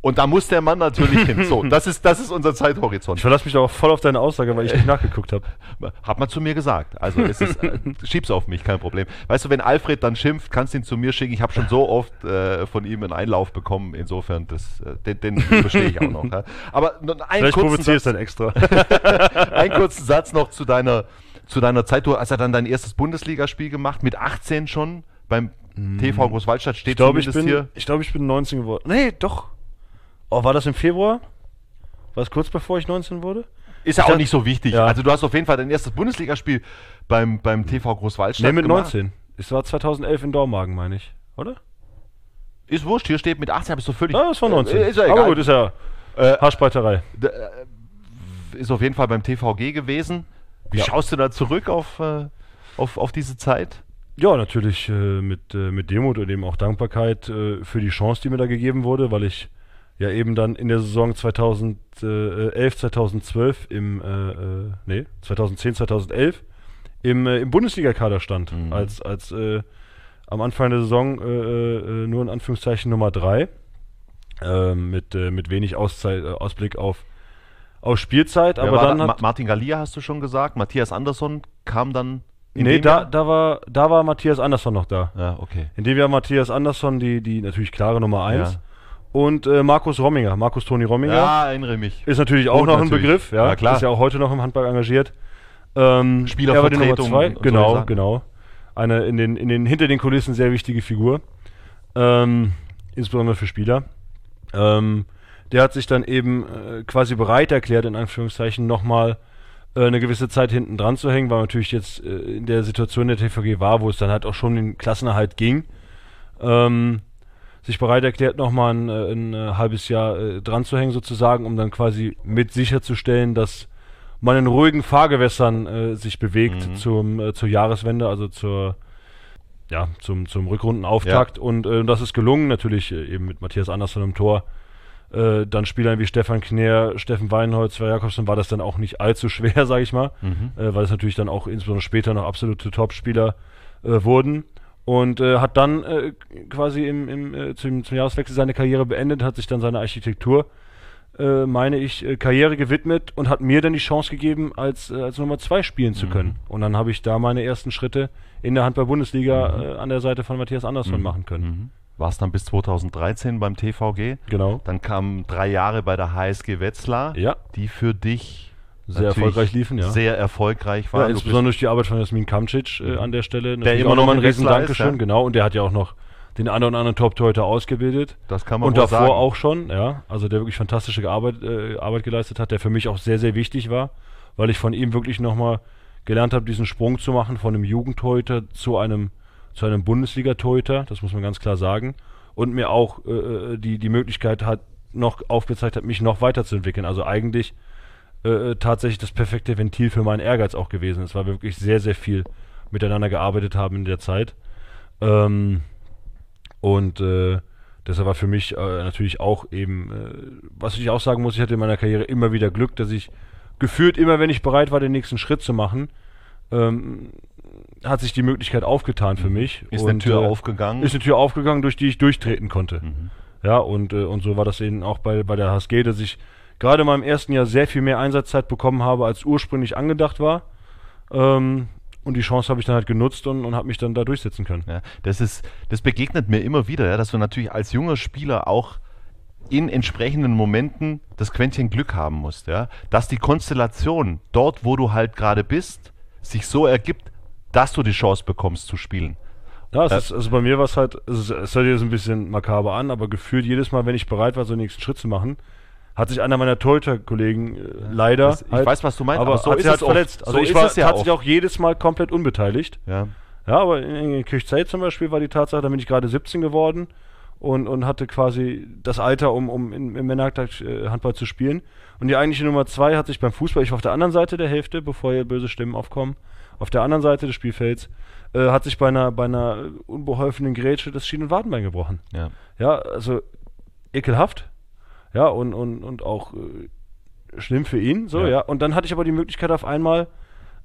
Und da muss der Mann natürlich hin. So, das ist, das ist unser Zeithorizont. Ich verlasse mich aber voll auf deine Aussage, weil ich nicht nachgeguckt habe. Hat man zu mir gesagt. Also es ist, äh, schieb's auf mich, kein Problem. Weißt du, wenn Alfred dann schimpft, kannst du ihn zu mir schicken. Ich habe schon so oft äh, von ihm einen Einlauf bekommen. Insofern, das, äh, den, den verstehe ich auch noch. Ja. Aber einen Vielleicht provozierst du dann extra. Einen kurzen Satz noch zu deiner, zu deiner Zeit. Du hast ja dann dein erstes Bundesligaspiel gemacht, mit achtzehn schon beim T V Großwaldstadt. Steht Ich glaube, ich, zumindest bin- hier. ich, glaub, ich bin neunzehn geworden. Nee, doch. Oh, war das im Februar? War es kurz bevor ich neunzehn wurde? Ist ja Ich auch hab- nicht so wichtig. Ja. Also du hast auf jeden Fall dein erstes Bundesligaspiel beim, beim T V Großwaldstadt Nee, mit gemacht. neunzehn. Es war zweitausendelf in Dormagen, meine ich. Oder? Ist wurscht, hier steht mit achtzehn, bist du völlig... Ja, das war neunzehn. Äh, ist ja egal. Aber gut, ist ja Äh, Haarspalterei. D- äh, ist auf jeden Fall beim T V G gewesen. Wie Ja. schaust du da zurück auf, äh, auf, auf diese Zeit? Ja, natürlich äh, mit, äh, mit Demut und eben auch Dankbarkeit äh, für die Chance, die mir da gegeben wurde, weil ich ja eben dann in der Saison zweitausendelf, zweitausendzwölf im, äh, äh, nee, zweitausendzehn, zweitausendelf im, äh, im Bundesliga-Kader stand, Mhm. als, als äh, am Anfang der Saison äh, äh, nur in Anführungszeichen Nummer drei, äh, mit, äh, mit wenig Auszeit, äh, Ausblick auf, auf Spielzeit, Wer aber war dann da? hat... Ma- Martin Gallia hast du schon gesagt. Matthias Andersson kam dann in Nee, dem da, Jahr? da, war, da war Matthias Andersson noch da. Ja, okay. In dem Jahr Matthias Andersson, die, die natürlich klare Nummer eins. Ja. Und äh, Markus Romminger, Markus Toni Romminger. Ja, erinnere mich. Ist natürlich auch Gut, noch ein natürlich. Begriff. Ja, Ja, klar. Ist ja auch heute noch im Handball engagiert. Ähm, er war die Nummer Spielervertretung zwei. und so Genau, Sachen. genau. Eine in den, in den, hinter den Kulissen sehr wichtige Figur. Ähm, insbesondere für Spieler. Ähm, der hat sich dann eben äh, quasi bereit erklärt, in Anführungszeichen, nochmal äh, eine gewisse Zeit hinten dran zu hängen, weil man natürlich jetzt äh, in der Situation der T V G war, wo es dann halt auch schon den Klassenerhalt ging. Ähm, sich bereit erklärt, nochmal ein, äh, ein äh, halbes Jahr äh, dran zu hängen sozusagen, um dann quasi mit sicherzustellen, dass man in ruhigen Fahrgewässern äh, sich bewegt Mhm. zum, äh, zur Jahreswende, also zur ja, zum, zum Rückrundenauftakt. Und äh, das ist gelungen, natürlich äh, eben mit Matthias Andersson im Tor. Äh, dann Spielern wie Stefan Kner, Steffen Weinholz, Sven Jakobsen war das dann auch nicht allzu schwer, sage ich mal, Mhm. äh, weil es natürlich dann auch insbesondere später noch absolute Top-Spieler äh, wurden. Und äh, hat dann äh, quasi im, im, äh, zum, zum Jahreswechsel seine Karriere beendet, hat sich dann seiner Architektur, äh, meine ich, äh, Karriere gewidmet und hat mir dann die Chance gegeben, als, äh, als Nummer zwei spielen zu Mhm. können. Und dann habe ich da meine ersten Schritte in der Handball-Bundesliga äh, an der Seite von Matthias Andersson Mhm. machen können. Mhm. Warst dann bis zweitausenddreizehn beim T V G. Genau. Dann kamen drei Jahre bei der H S G Wetzlar, Ja, die für dich sehr natürlich erfolgreich liefen, ja. sehr erfolgreich Ja, waren. Du insbesondere durch die Arbeit von Jasmin Kamcic äh, Mhm. an der Stelle. Natürlich immer auch noch nochmal ein in Wetzlar ist, Riesendankeschön, ja. genau. Und der hat ja auch noch den anderen und anderen Top-Torhüter ausgebildet. bist, das kann man Und wohl davor sagen. auch schon, ja. Also der wirklich fantastische Arbeit, äh, Arbeit geleistet hat, der für mich auch sehr, sehr wichtig war, weil ich von ihm wirklich nochmal gelernt habe, diesen Sprung zu machen von einem Jugendtorhüter zu einem, zu einem Bundesliga-Torhüter, das muss man ganz klar sagen. Und mir auch äh, die, die Möglichkeit hat, noch aufgezeigt hat, mich noch weiterzuentwickeln. Also eigentlich äh, tatsächlich das perfekte Ventil für meinen Ehrgeiz auch gewesen. Es war wirklich sehr, sehr viel miteinander gearbeitet haben in der Zeit. Ähm, und äh, deshalb war für mich äh, natürlich auch eben, äh, was ich auch sagen muss, ich hatte in meiner Karriere immer wieder Glück, dass ich gefühlt immer, wenn ich bereit war, den nächsten Schritt zu machen, ähm, hat sich die Möglichkeit aufgetan für mich. Ist eine Und, Tür äh, aufgegangen. Ist eine Tür aufgegangen, durch die ich durchtreten konnte. Mhm. Ja, und, äh, und so war das eben auch bei, bei der H S G, dass ich gerade in meinem ersten Jahr sehr viel mehr Einsatzzeit bekommen habe, als ursprünglich angedacht war. Ähm, und die Chance habe ich dann halt genutzt und, und habe mich dann da durchsetzen können. Ja, das ist, das begegnet mir immer wieder, ja, dass du natürlich als junger Spieler auch in entsprechenden Momenten das Quäntchen Glück haben musst, ja, dass die Konstellation dort, wo du halt gerade bist, sich so ergibt, dass du die Chance bekommst zu spielen. Ja, es Äh, ist, also bei mir war es halt, es, ist, es hört sich jetzt ein bisschen makaber an, aber gefühlt jedes Mal, wenn ich bereit war, so den nächsten Schritt zu machen, hat sich einer meiner Torhüter-Kollegen äh, leider Das, ich halt, weiß, was du meinst, aber, aber so hat ist sich halt es oft. verletzt. Also So ich ist war es ja tatsächlich oft. auch jedes Mal komplett unbeteiligt. Ja. Ja, aber in, in Kirchzeit zum Beispiel war die Tatsache, da bin ich gerade siebzehn geworden und, und hatte quasi das Alter, um, um in, im Männerhandball zu spielen. Und die eigentliche Nummer zwei hat sich beim Fußball, ich war auf der anderen Seite der Hälfte, bevor hier böse Stimmen aufkommen, auf der anderen Seite des Spielfelds, äh, hat sich bei einer, bei einer unbeholfenen Grätsche das Schien- und Wadenbein gebrochen. Ja. Ja, also ekelhaft. Ja, und, und, und auch äh, schlimm für ihn. So, ja. Ja. Und dann hatte ich aber die Möglichkeit auf einmal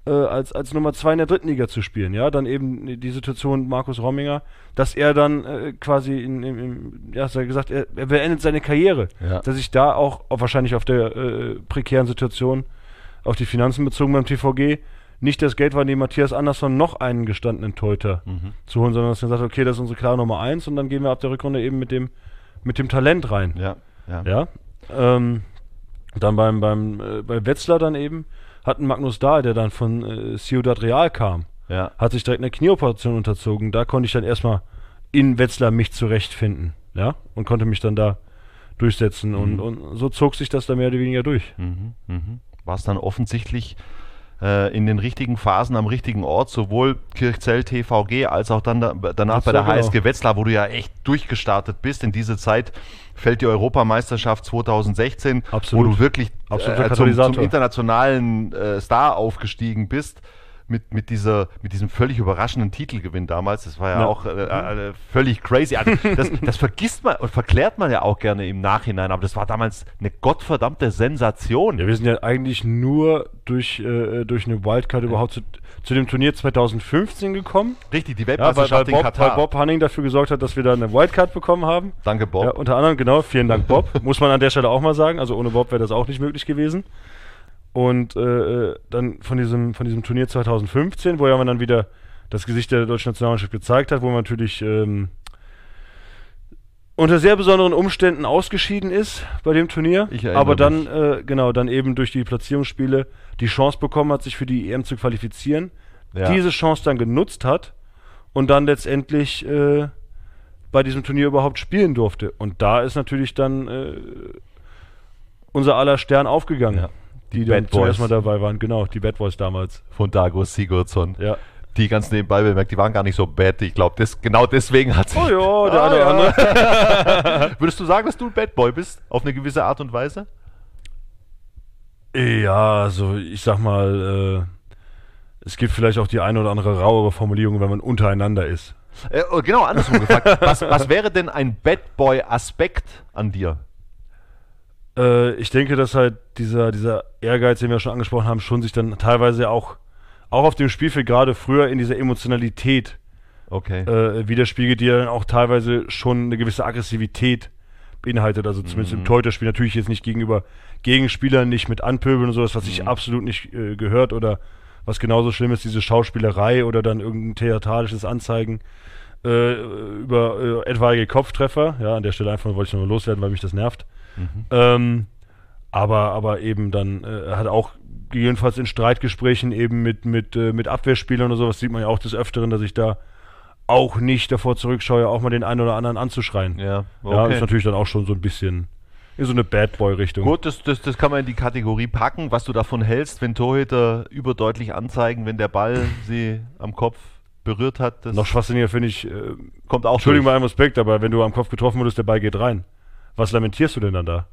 äh, als, als Nummer zwei in der dritten Liga zu spielen. Ja, dann eben die Situation Markus Romminger, dass er dann äh, quasi, in, in, in, ja, hast du ja gesagt, er, er beendet seine Karriere. Ja. Dass ich da auch, auch wahrscheinlich auf der äh, prekären Situation, auf die Finanzen bezogen beim T V G, nicht das Geld war, neben Matthias Andersson noch einen gestandenen Torhüter Mhm. zu holen, sondern dass er sagt, okay, das ist unsere klare Nummer eins und dann gehen wir ab der Rückrunde eben mit dem, mit dem Talent rein. Ja, ja. Ja. Ähm, dann beim, beim äh, bei Wetzlar dann eben hatten Magnus Dahl, der dann von äh, Ciudad Real kam, Ja. hat sich direkt eine Knieoperation unterzogen. Da konnte ich dann erstmal in Wetzlar mich zurechtfinden, ja, und konnte mich dann da durchsetzen und, Mhm. und so zog sich das dann mehr oder weniger durch. Mhm. Mhm. War es dann offensichtlich äh, in den richtigen Phasen am richtigen Ort, sowohl Kirchzell T V G als auch dann da, danach bei Wetzlar, der H S G genau. Wetzlar, wo du ja echt durchgestartet bist. In diese Zeit fällt die Europameisterschaft zweitausendsechzehn, Absolut. wo du wirklich Absoluter äh, zum, zum Katalysator. internationalen äh, Star aufgestiegen bist. Mit, mit, dieser, mit diesem völlig überraschenden Titelgewinn damals. Das war ja, Ja. auch äh, äh, völlig crazy. Also das, das vergisst man und verklärt man ja auch gerne im Nachhinein, aber das war damals eine gottverdammte Sensation. Ja, wir sind ja eigentlich nur durch, äh, durch eine Wildcard überhaupt zu, zu dem Turnier zweitausendfünfzehn gekommen. Richtig, die Ja, weil, weil, Weltmeisterschaft in Bob, Katar. weil Bob Hanning dafür gesorgt hat, dass wir da eine Wildcard bekommen haben. Danke, Bob. Ja, unter anderem, genau, vielen Dank Bob. Muss man an der Stelle auch mal sagen. Also ohne Bob wäre das auch nicht möglich gewesen. Und äh, dann von diesem, von diesem Turnier zweitausendfünfzehn, wo ja man dann wieder das Gesicht der deutschen Nationalmannschaft gezeigt hat, wo man natürlich ähm, unter sehr besonderen Umständen ausgeschieden ist bei dem Turnier. Ich erinnere aber dann, mich. äh, genau, dann eben durch die Platzierungsspiele die Chance bekommen hat, sich für die E M zu qualifizieren. Ja. Diese Chance dann genutzt hat und dann letztendlich äh, bei diesem Turnier überhaupt spielen durfte. Und da ist natürlich dann äh, unser aller Stern aufgegangen, Ja. die, Die dann Bad zum Boys. ersten Mal dabei waren. Genau, die Bad Boys damals. Von Dagos Sigurdsson. Ja. Die ganz nebenbei bemerkt, die waren gar nicht so bad. Ich glaube, das, genau deswegen hat sich... Oh ja, der Ah, eine oder ja. andere. Würdest du sagen, dass du ein Bad Boy bist? Auf eine gewisse Art und Weise? Ja, also ich sag mal, äh, es gibt vielleicht auch die eine oder andere rauere Formulierung, wenn man untereinander ist. Äh, oh, genau, andersrum gefragt. Was, was wäre denn ein Bad Boy-Aspekt an dir? Äh, ich denke, dass halt dieser, dieser Ehrgeiz, den wir schon angesprochen haben, schon sich dann teilweise auch, auch auf dem Spielfeld gerade früher in dieser Emotionalität Okay. äh, widerspiegelt, die dann auch teilweise schon eine gewisse Aggressivität beinhaltet. Also zumindest Mhm. im Torhüterspiel natürlich jetzt nicht gegenüber Gegenspielern, nicht mit Anpöbeln und sowas, was sich Mhm. absolut nicht äh, gehört oder was genauso schlimm ist, diese Schauspielerei oder dann irgendein theatralisches Anzeigen äh, über äh, etwaige Kopftreffer. Ja, an der Stelle einfach wollte ich nochmal loswerden, weil mich das nervt. Mhm. Ähm, aber, aber eben dann äh, hat auch gegebenenfalls in Streitgesprächen eben mit, mit, äh, mit Abwehrspielern oder sowas, sieht man ja auch des Öfteren, dass ich da auch nicht davor zurückschaue, auch mal den einen oder anderen anzuschreien. Ja, Ja, okay. ist natürlich dann auch schon so ein bisschen in so eine Bad Boy-Richtung. Gut, das, das, das kann man in die Kategorie packen, was du davon hältst, wenn Torhüter überdeutlich anzeigen, wenn der Ball sie am Kopf berührt hat. Das Noch schwachsinniger finde ich, äh, kommt auch Entschuldigung bei durch. allem Respekt, aber wenn du am Kopf getroffen wurdest, der Ball geht rein. Was lamentierst du denn dann da?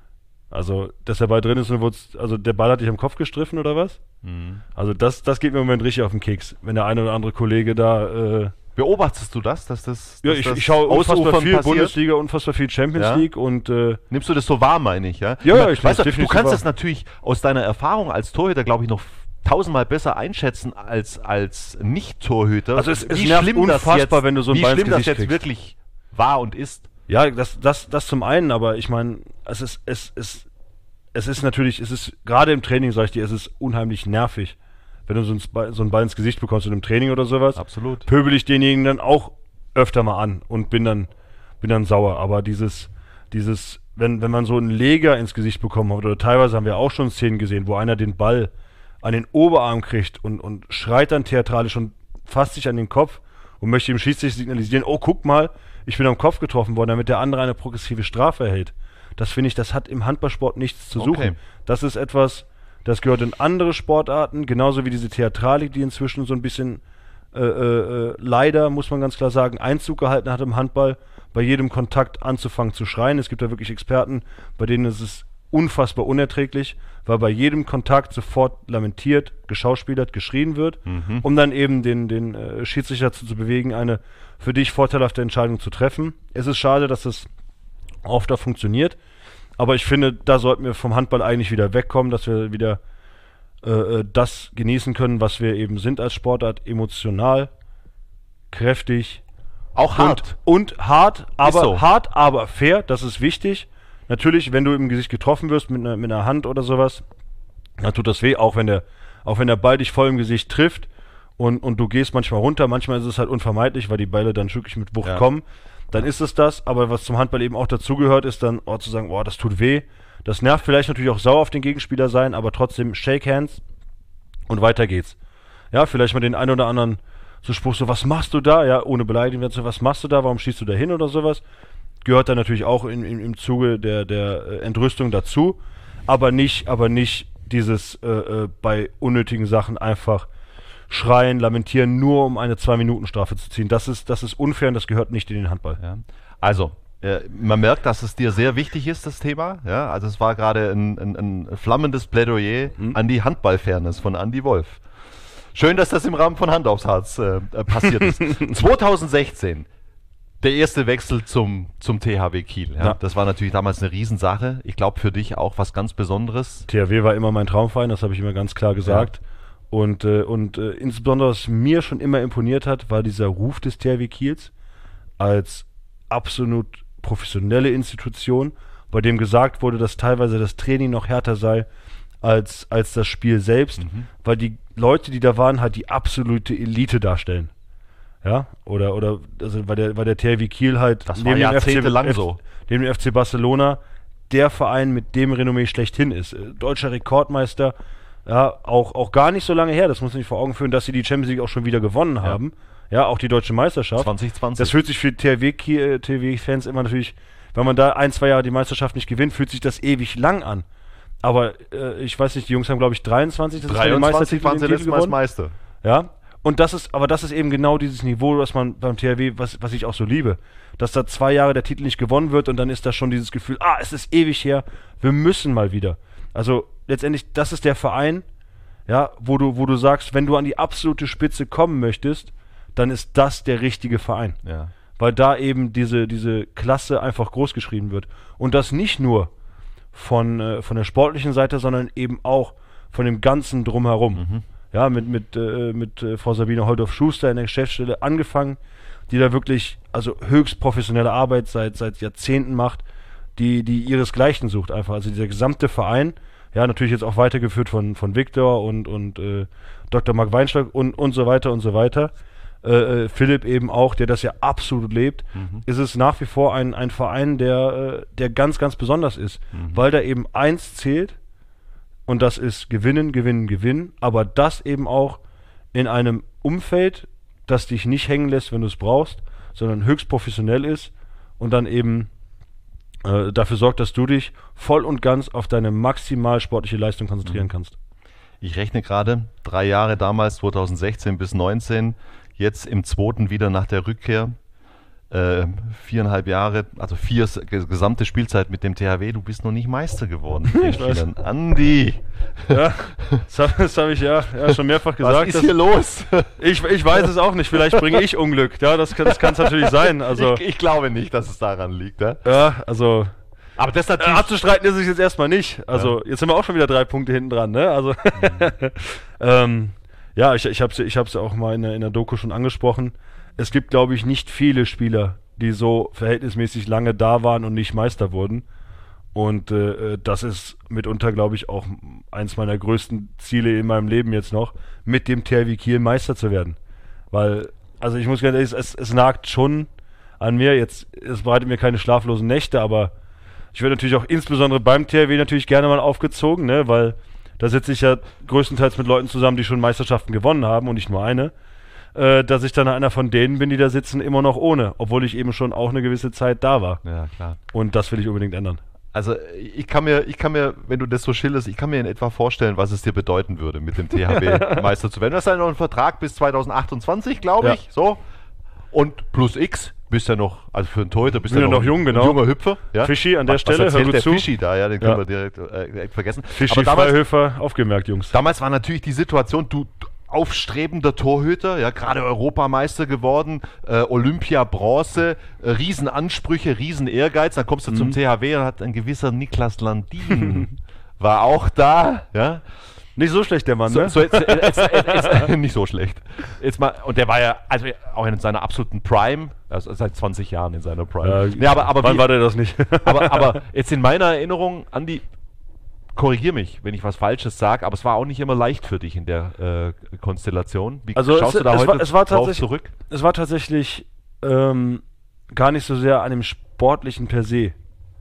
Also, dass der Ball drin ist und du wurdest, also der Ball hat dich am Kopf gestriffen oder was? Mhm. Also das, das geht mir im Moment richtig auf den Keks, wenn der eine oder andere Kollege da, äh, Beobachtest du das, dass das, ja, dass ich, das ich schaue unfassbar Ausufern viel passiert? Bundesliga, unfassbar viel Champions Ja? League und äh, Nimmst du das so wahr, meine ich, ja? Ja, ja, ich weißt du, nehm's du definitiv kannst wahr. das natürlich aus deiner Erfahrung als Torhüter, glaube ich, noch tausendmal besser einschätzen als als Nicht-Torhüter. Also es- es nervt unfassbar, wenn du so einen wie Ball ins schlimm das Gesicht jetzt kriegst. wirklich war und ist. ja, das, das, das zum einen, aber ich meine, es ist, es ist, es ist natürlich, es ist, gerade im Training, sag ich dir, es ist unheimlich nervig, wenn du so einen, Ball- so einen Ball ins Gesicht bekommst in einem Training oder sowas. Absolut. Pöbel ich denjenigen dann auch öfter mal an und bin dann, bin dann sauer. Aber dieses, dieses, wenn, wenn man so einen Leger ins Gesicht bekommen hat, oder teilweise haben wir auch schon Szenen gesehen, wo einer den Ball an den Oberarm kriegt und, und schreit dann theatralisch und fasst sich an den Kopf und möchte dem Schiedsrichter signalisieren, oh, guck mal, ich bin am Kopf getroffen worden, damit der andere eine progressive Strafe erhält. Das finde ich, das hat im Handballsport nichts zu suchen. Okay. Das ist etwas, das gehört in andere Sportarten, genauso wie diese Theatralik, die inzwischen so ein bisschen äh, äh, leider, muss man ganz klar sagen, Einzug gehalten hat im Handball, bei jedem Kontakt anzufangen zu schreien. Es gibt da wirklich Experten, bei denen ist es unfassbar unerträglich, weil bei jedem Kontakt sofort lamentiert, geschauspielert, geschrien wird, Mhm. um dann eben den, den äh, Schiedsrichter dazu zu bewegen, eine für dich vorteilhafte Entscheidung zu treffen. Es ist schade, dass das oft da funktioniert, aber ich finde, da sollten wir vom Handball eigentlich wieder wegkommen, dass wir wieder äh, das genießen können, was wir eben sind als Sportart, emotional, kräftig, auch hart. Und, und hart, aber so. hart, aber fair, das ist wichtig. Natürlich, wenn du im Gesicht getroffen wirst mit einer, mit einer Hand oder sowas, dann tut das weh, auch wenn der, auch wenn der Ball dich voll im Gesicht trifft und, und du gehst manchmal runter, manchmal ist es halt unvermeidlich, weil die Bälle dann wirklich mit Wucht Ja. kommen, dann ist es das, aber was zum Handball eben auch dazugehört, ist dann oh, zu sagen, oh, das tut weh, das nervt vielleicht natürlich auch sauer auf den Gegenspieler sein, aber trotzdem Shake Hands und weiter geht's. Ja, vielleicht mal den einen oder anderen so Spruch, so, was machst du da? Ja, ohne Beleidigung, so, was machst du da? Warum schießt du da hin oder sowas? Gehört dann natürlich auch in, in, im Zuge der, der äh, Entrüstung dazu, aber nicht, aber nicht dieses äh, äh, bei unnötigen Sachen einfach schreien, lamentieren, nur um eine Zwei-Minuten-Strafe zu ziehen. Das ist, das ist unfair und das gehört nicht in den Handball. Ja. Also, äh, man merkt, dass es dir sehr wichtig ist, das Thema. Ja? Also es war gerade ein, ein, ein flammendes Plädoyer mhm. an die Handball-Fairness von Andi Wolf. Schön, dass das im Rahmen von Hand aufs Harz äh, passiert ist. zwanzig sechzehn, der erste Wechsel zum, zum T H W Kiel. Ja? Ja. Das war natürlich damals eine Riesensache. Ich glaube, für dich auch was ganz Besonderes. T H W war immer mein Traumverein, das habe ich immer ganz klar gesagt. Ja. Und, äh, und äh, insbesondere, was mir schon immer imponiert hat, war dieser Ruf des T H W Kiels als absolut professionelle Institution, bei dem gesagt wurde, dass teilweise das Training noch härter sei als, als das Spiel selbst, mhm. weil die Leute, die da waren, halt die absolute Elite darstellen. Ja, oder, oder also weil, der, weil der T H W Kiel halt das war jahrzehntelang so. Neben dem F C Barcelona der Verein mit dem Renommee schlechthin ist. Äh, deutscher Rekordmeister, ja, auch, auch gar nicht so lange her, das muss man sich vor Augen führen, dass sie die Champions League auch schon wieder gewonnen haben. Ja, ja, auch die deutsche Meisterschaft. zwanzig zwanzig. Das fühlt sich für T H W-Fans immer natürlich, wenn man da ein, zwei Jahre die Meisterschaft nicht gewinnt, fühlt sich das ewig lang an. Aber äh, ich weiß nicht, die Jungs haben, glaube ich, dreiundzwanzig, das dreiundzwanzig waren sie letztes Mal Meister. Ja, und das ist, aber das ist eben genau dieses Niveau, was man beim T H W, was, was ich auch so liebe, dass da zwei Jahre der Titel nicht gewonnen wird und dann ist da schon dieses Gefühl, ah, es ist ewig her, wir müssen mal wieder. Also letztendlich, das ist der Verein, ja, wo du, wo du sagst, wenn du an die absolute Spitze kommen möchtest, dann ist das der richtige Verein. Ja. Weil da eben diese, diese Klasse einfach groß geschrieben wird. Und das nicht nur von, äh, von der sportlichen Seite, sondern eben auch von dem ganzen Drumherum. Mhm. Ja, mit, mit, äh, mit äh, Frau Sabine Holdorf-Schuster in der Geschäftsstelle angefangen, die da wirklich, also höchst professionelle Arbeit seit, seit Jahrzehnten macht, die, die ihresgleichen sucht einfach. Also dieser gesamte Verein, ja, natürlich jetzt auch weitergeführt von, von Viktor und, und äh, Doktor Marc Weinstock und, und so weiter und so weiter. Äh, äh, Philipp eben auch, der das ja absolut lebt, mhm. ist es nach wie vor ein, ein Verein, der, äh, der ganz, ganz besonders ist, mhm. weil da eben eins zählt und das ist Gewinnen, Gewinnen, Gewinnen, aber das eben auch in einem Umfeld, das dich nicht hängen lässt, wenn du es brauchst, sondern höchst professionell ist und dann eben äh, dafür sorgt, dass du dich voll und ganz auf deine maximal sportliche Leistung konzentrieren mhm. kannst. Ich rechne gerade, drei Jahre damals, zwanzig sechzehn bis neunzehn, jetzt im zweiten wieder nach der Rückkehr, äh, viereinhalb Jahre, also vier gesamte Spielzeit mit dem T H W, du bist noch nicht Meister geworden. Ich weiß. Andi! Ja, das habe hab ich ja, ja schon mehrfach gesagt. Was ist hier los? Ich, ich weiß es auch nicht, vielleicht bringe ich Unglück, ja, das, das kann es natürlich sein. Also, ich, ich glaube nicht, dass es daran liegt. Ja, ja also... Aber das natürlich... Äh, abzustreiten ist es jetzt erstmal nicht. Also, ja. Jetzt sind wir auch schon wieder drei Punkte hinten dran, ne? Also, mhm. ähm, ja, ich, ich habe es ich hab's auch mal in der, in der Doku schon angesprochen. Es gibt, glaube ich, nicht viele Spieler, die so verhältnismäßig lange da waren und nicht Meister wurden. Und äh, das ist mitunter, glaube ich, auch eins meiner größten Ziele in meinem Leben jetzt noch, mit dem T H W Kiel Meister zu werden. Weil, also ich muss ganz ehrlich, es, es nagt schon an mir. Jetzt, es bereitet mir keine schlaflosen Nächte, aber ich werde natürlich auch insbesondere beim T H W natürlich gerne mal aufgezogen, ne, weil da sitze ich ja größtenteils mit Leuten zusammen, die schon Meisterschaften gewonnen haben und nicht nur eine, äh, dass ich dann einer von denen bin, die da sitzen, immer noch ohne, obwohl ich eben schon auch eine gewisse Zeit da war. Ja, klar. Und das will ich unbedingt ändern. Also ich kann mir, ich kann mir, wenn du das so schilderst, ich kann mir in etwa vorstellen, was es dir bedeuten würde, mit dem T H W Meister zu werden. Du hast ja noch einen Vertrag bis zwanzig achtundzwanzig, glaube ich, ja. So. Und plus X. Bist ja noch, also für einen Torhüter bist du ja noch, noch jung, genau. Ein junger Hüpfer. Ja? Fischi an der was, Stelle, was hör gut der zu. Fischi da, ja, den können ja. wir direkt äh, vergessen. Fischi, Freihöfer, aufgemerkt, Jungs. Damals war natürlich die Situation, du aufstrebender Torhüter, ja, gerade Europameister geworden, äh, Olympia Bronze, äh, Riesenansprüche, riesen Ehrgeiz, dann kommst du mhm. zum T H W und hat ein gewisser Niklas Landin war auch da, ja. Nicht so schlecht, der Mann, So, ne? so jetzt, jetzt, jetzt, jetzt, nicht so schlecht. Jetzt mal, und der war ja also auch in seiner absoluten Prime, also seit zwanzig Jahren in seiner Prime. Ja, nee, aber, aber, wann wie, war der das nicht? aber, aber jetzt in meiner Erinnerung, Andi, korrigier mich, wenn ich was Falsches sage, aber es war auch nicht immer leicht für dich in der äh, Konstellation. Wie Also schaust es, du da es heute war, es war drauf tatsächlich, zurück? Es war tatsächlich ähm, gar nicht so sehr an dem Sportlichen per se,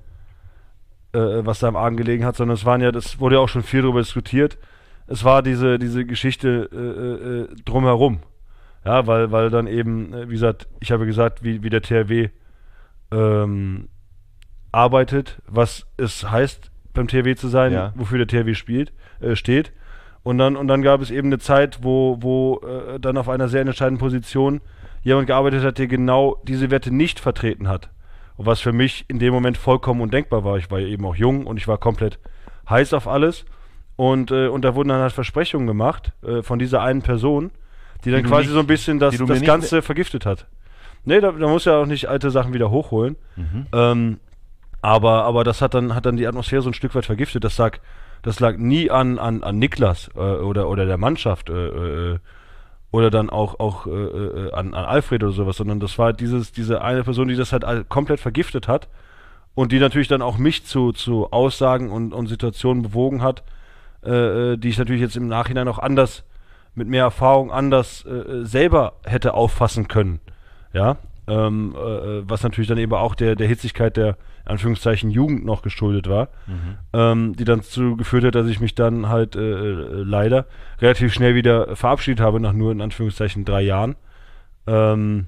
äh, was da im Argen gelegen hat, sondern es waren ja, das wurde ja auch schon viel darüber diskutiert, es war diese, diese Geschichte äh, äh, drumherum. Ja, weil, weil dann eben, äh, wie gesagt, ich habe gesagt, wie, wie der T H W ähm, arbeitet, was es heißt, beim T H W zu sein, Ja. wofür der T H W spielt, äh, steht. Und dann, und dann gab es eben eine Zeit, wo, wo äh, dann auf einer sehr entscheidenden Position jemand gearbeitet hat, der genau diese Werte nicht vertreten hat. Und was für mich in dem Moment vollkommen undenkbar war. Ich war ja eben auch jung und ich war komplett heiß auf alles. Und, äh, und da wurden dann halt Versprechungen gemacht äh, von dieser einen Person, die dann Die du quasi nicht- so ein bisschen das, die du mir das nicht Ganze vergiftet hat. Nee, da, da muss ja auch nicht alte Sachen wieder hochholen. Mhm. Ähm, aber, aber das hat dann, hat dann die Atmosphäre so ein Stück weit vergiftet. Das lag, das lag nie an, an, an Niklas äh, oder, oder der Mannschaft äh, äh, oder dann auch, auch äh, äh, an, an Alfred oder sowas, sondern das war dieses, diese eine Person, die das halt all, komplett vergiftet hat und die natürlich dann auch mich zu, zu Aussagen und, und Situationen bewogen hat, äh, äh, die ich natürlich jetzt im Nachhinein auch anders, mit mehr Erfahrung anders äh, selber hätte auffassen können. Ja, ähm, äh, was natürlich dann eben auch der, der Hitzigkeit der, in Anführungszeichen, Jugend noch geschuldet war, Mhm. ähm, die dann dazu geführt hat, dass ich mich dann halt äh, äh, leider relativ schnell wieder verabschiedet habe, nach nur in Anführungszeichen drei Jahren. Ähm,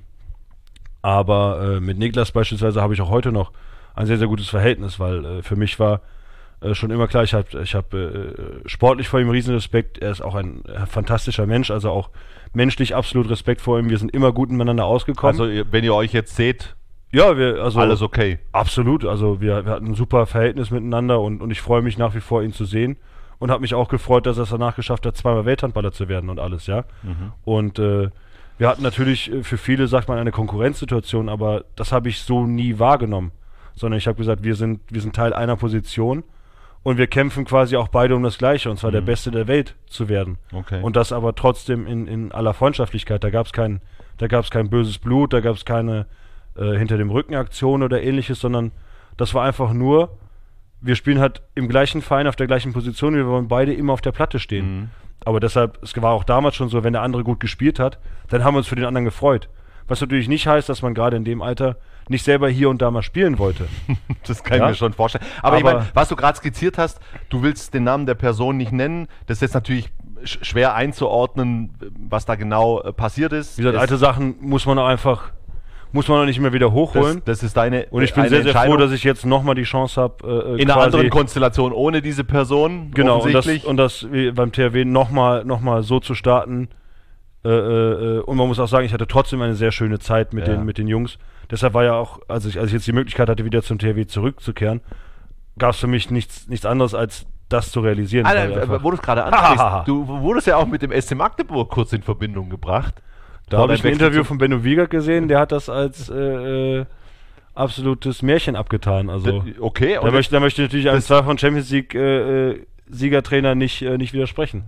aber äh, mit Niklas beispielsweise habe ich auch heute noch ein sehr, sehr gutes Verhältnis, weil äh, für mich war äh, schon immer klar, ich habe ich hab, äh, sportlich vor ihm riesen Respekt, er ist auch ein äh, fantastischer Mensch, also auch menschlich absolut Respekt vor ihm, wir sind immer gut miteinander ausgekommen. Also ihr- wenn ihr euch jetzt seht, ja, wir, also alles okay. absolut, also wir, wir hatten ein super Verhältnis miteinander und, und ich freue mich nach wie vor, ihn zu sehen und habe mich auch gefreut, dass er es danach geschafft hat, zweimal Welthandballer zu werden und alles, ja. Mhm. Und äh, wir hatten natürlich, äh, für viele sagt man, eine Konkurrenzsituation, aber das habe ich so nie wahrgenommen, sondern ich habe gesagt, wir sind, wir sind Teil einer Position und wir kämpfen quasi auch beide um das Gleiche, und zwar der Mhm. Beste der Welt zu werden. Okay. Und das aber trotzdem in, in aller Freundschaftlichkeit. Da gab es kein, da gab's kein böses Blut, da gab es keine äh, hinter dem Rücken Aktion oder ähnliches, sondern das war einfach nur, wir spielen halt im gleichen Verein auf der gleichen Position, wir wollen beide immer auf der Platte stehen. Mhm. Aber deshalb, es war auch damals schon so, wenn der andere gut gespielt hat, dann haben wir uns für den anderen gefreut. Was natürlich nicht heißt, dass man gerade in dem Alter nicht selber hier und da mal spielen wollte. Das kann Ja. ich mir schon vorstellen. Aber, ich Aber- meine, was du gerade skizziert hast, du willst den Namen der Person nicht nennen. Das ist jetzt natürlich sch schwer einzuordnen, was da genau äh, passiert ist. Wie gesagt, Es- alte Sachen muss man auch einfach, muss man auch nicht mehr wieder hochholen. das, das ist deine Und ich bin eine sehr, sehr froh, Entscheidung dass ich jetzt nochmal die Chance habe, äh, in einer quasi- anderen Konstellation ohne diese Person. Genau, und das, offensichtlich. und das wie beim T H W nochmal noch mal so zu starten. Äh, äh, und man muss auch sagen, ich hatte trotzdem eine sehr schöne Zeit mit, Ja. den, mit den Jungs. Deshalb war ja auch, als ich, als ich jetzt die Möglichkeit hatte, wieder zum T H W zurückzukehren, gab es für mich nichts, nichts anderes, als das zu realisieren. weil Alter, einfach- wo du es gerade Hahaha. ansprichst, du wurdest ja auch mit dem S C Magdeburg kurz in Verbindung gebracht. da Vor habe ich ein deinem Wechsel Interview zum- von Benno Wiegert gesehen, der hat das als äh, äh, absolutes Märchen abgetan. Also D- Okay, da und möchte, da möchte ich natürlich einem das- zwei von Champions League äh, äh, Siegertrainer nicht, äh, nicht widersprechen.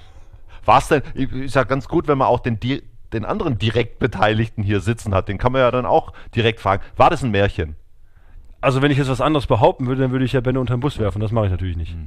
war es denn, ich, ich sag ganz gut, wenn man auch den, di- den anderen direkt Beteiligten hier sitzen hat, den kann man ja dann auch direkt fragen, war das ein Märchen? Also wenn ich jetzt was anderes behaupten würde, dann würde ich ja Benno unter den Bus werfen. Das mache ich natürlich nicht.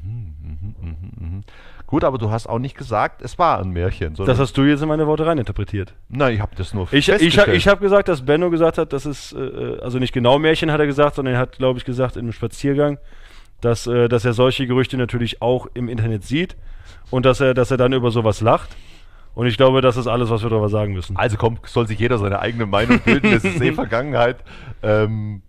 Gut, aber du hast auch nicht gesagt, es war ein Märchen. Sondern, Das hast du jetzt in meine Worte reininterpretiert. nein, ich habe das nur Ich, ich, hab- festgestellt. ich habe gesagt, dass Benno gesagt hat, dass es, äh, also nicht genau Märchen hat er gesagt, sondern er hat, glaube ich, gesagt in einem Spaziergang, dass, äh, dass er solche Gerüchte natürlich auch im Internet sieht und dass er, dass er dann über sowas lacht. Und ich glaube, das ist alles, was wir darüber sagen müssen. Also komm, soll sich jeder seine eigene Meinung bilden, das ist eh Vergangenheit. Ähm,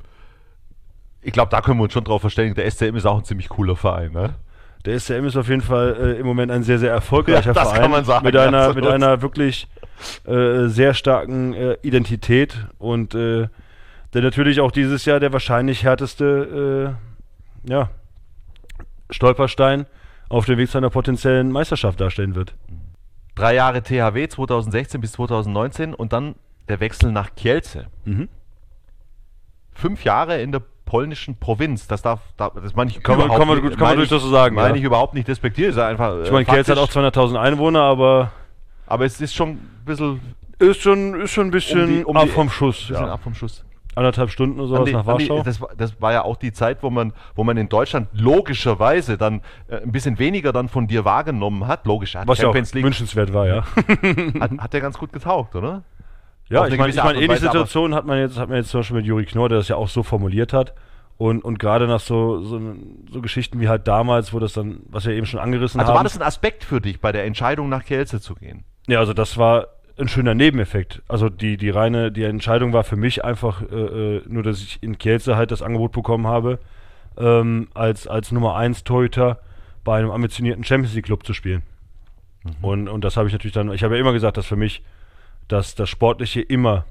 ich glaube, da können wir uns schon drauf verständigen, der S C M ist auch ein ziemlich cooler Verein, ne? Der S C M ist auf jeden Fall äh, im Moment ein sehr, sehr erfolgreicher Ja, das Verein. kann man sagen, Mit einer, absolut. mit einer wirklich äh, sehr starken äh, Identität und äh, der natürlich auch dieses Jahr der wahrscheinlich härteste äh, ja, Stolperstein auf dem Weg zu einer potenziellen Meisterschaft darstellen wird. Drei Jahre T H W, zweitausendsechzehn bis zweitausendneunzehn und dann der Wechsel nach Kielce. Mhm. Fünf Jahre in der polnischen Provinz. Das darf, darf das meine ich Kann man, kann man, nicht, gut, kann man meine durchaus so sagen. Meine ja. ich überhaupt nicht despektiert. Ist einfach, Ich meine, äh, Kielce hat auch zweihunderttausend Einwohner, aber aber es ist schon ein bisschen, ist schon, ist schon ein bisschen Um die- um ab die- vom Schuss. bisschen Ja. ab vom Schuss. Anderthalb Stunden oder sowas Andi, nach Andi, Warschau. das, war- das war ja auch die Zeit, wo man, wo man in Deutschland logischerweise dann äh, ein bisschen weniger dann von dir wahrgenommen hat. Logisch, hat Was ja auch Champions League wünschenswert war, ja. hat, hat der ganz gut getaugt, oder? Ja, Auf ich eine meine, ich gewisse mein, Art und ähnliche Weise, aber- Situation hat man jetzt, hat man jetzt zum Beispiel mit Juri Knorr, der das ja auch so formuliert hat. Und, und gerade nach so, so, so Geschichten wie halt damals, wo das dann, was wir eben schon angerissen Also haben. war das ein Aspekt für dich, bei der Entscheidung nach Kielce zu gehen? Ja, also das war ein schöner Nebeneffekt. Also die, die reine, die Entscheidung war für mich einfach äh, äh, nur, dass ich in Kielce halt das Angebot bekommen habe, ähm, als, als Nummer eins Torhüter bei einem ambitionierten Champions League Club zu spielen. Mhm. Und, und das habe ich natürlich dann, ich habe ja immer gesagt, dass für mich dass das Sportliche immer